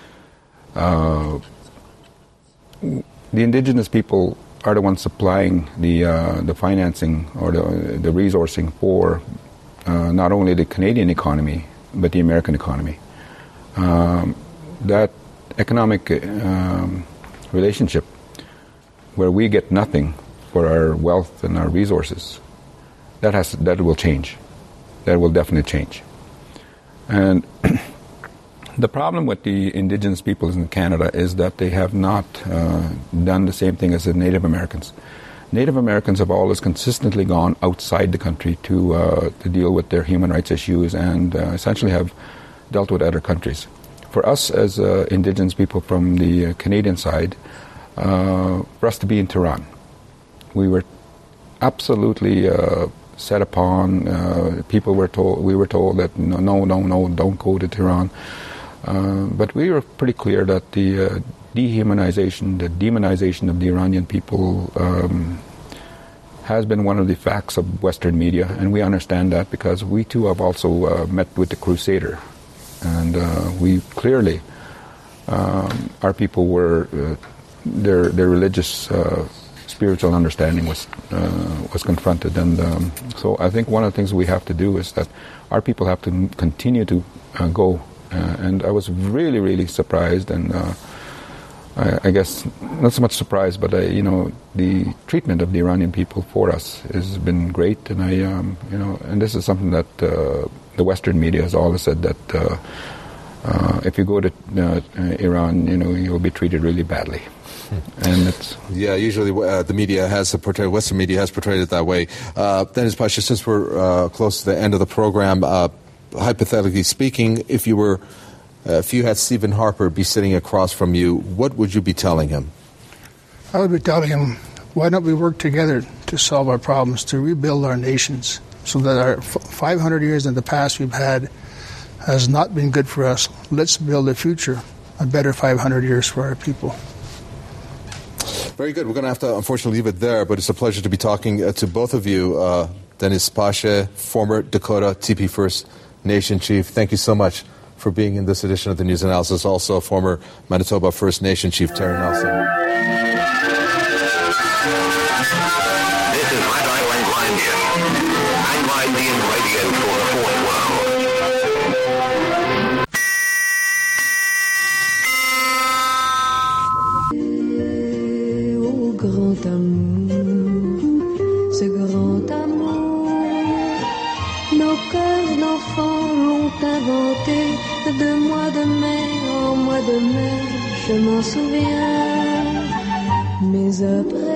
Uh, the indigenous people are the ones supplying the uh, the financing or the the resourcing for uh, not only the Canadian economy but the American economy. Um, that economic um, relationship, where we get nothing for our wealth and our resources, that has that will change. That will definitely change. And the problem with the indigenous peoples in Canada is that they have not uh, done the same thing as the Native Americans. Native Americans have always consistently gone outside the country to uh, to deal with their human rights issues and uh, essentially have dealt with other countries. For us as uh, indigenous people from the uh, Canadian side, uh, for us to be in Tehran, we were absolutely uh, set upon. Uh, people were told, we were told that no, no, no, no don't go to Tehran. Uh, but we were pretty clear that the uh, dehumanization, the demonization of the Iranian people um, has been one of the facts of Western media, and we understand that because we too have also uh, met with the Crusader, and uh, we clearly, um, our people were, uh, their their religious, uh, spiritual understanding was uh, was confronted, and um, so I think one of the things we have to do is that our people have to continue to uh, go, uh, and I was really, really surprised and. Uh, I, I guess not so much surprised, but I, you know, the treatment of the Iranian people for us has been great, and I, um, you know, and this is something that uh, the Western media has always said that uh, uh, if you go to uh, Iran, you know, you'll be treated really badly, and it's yeah. Usually, uh, the media has portrayed, Western media has portrayed it that way. Uh, Dennis Pasha, since we're uh, close to the end of the program, uh, hypothetically speaking, if you were Uh, if you had Stephen Harper be sitting across from you, what would you be telling him? I would be telling him, why don't we work together to solve our problems, to rebuild our nations, so that our five hundred years in the past we've had has not been good for us. Let's build a future, a better five hundred years for our people. Very good. We're going to have to, unfortunately, leave it there, but it's a pleasure to be talking uh, to both of you. Uh, Dennis Pasha, former Dakota T P First Nation chief, thank you so much for being in this edition of the News Analysis. Also, former Manitoba First Nation Chief Terry Nelson. This is Red Island Indian. Anglo Indian Radio for the Fourth World. Oh, grand amour, ce grand amour, nos cœurs d'enfants l'ont inventé. De mois de mai en mois de mai, je m'en souviens. Mais après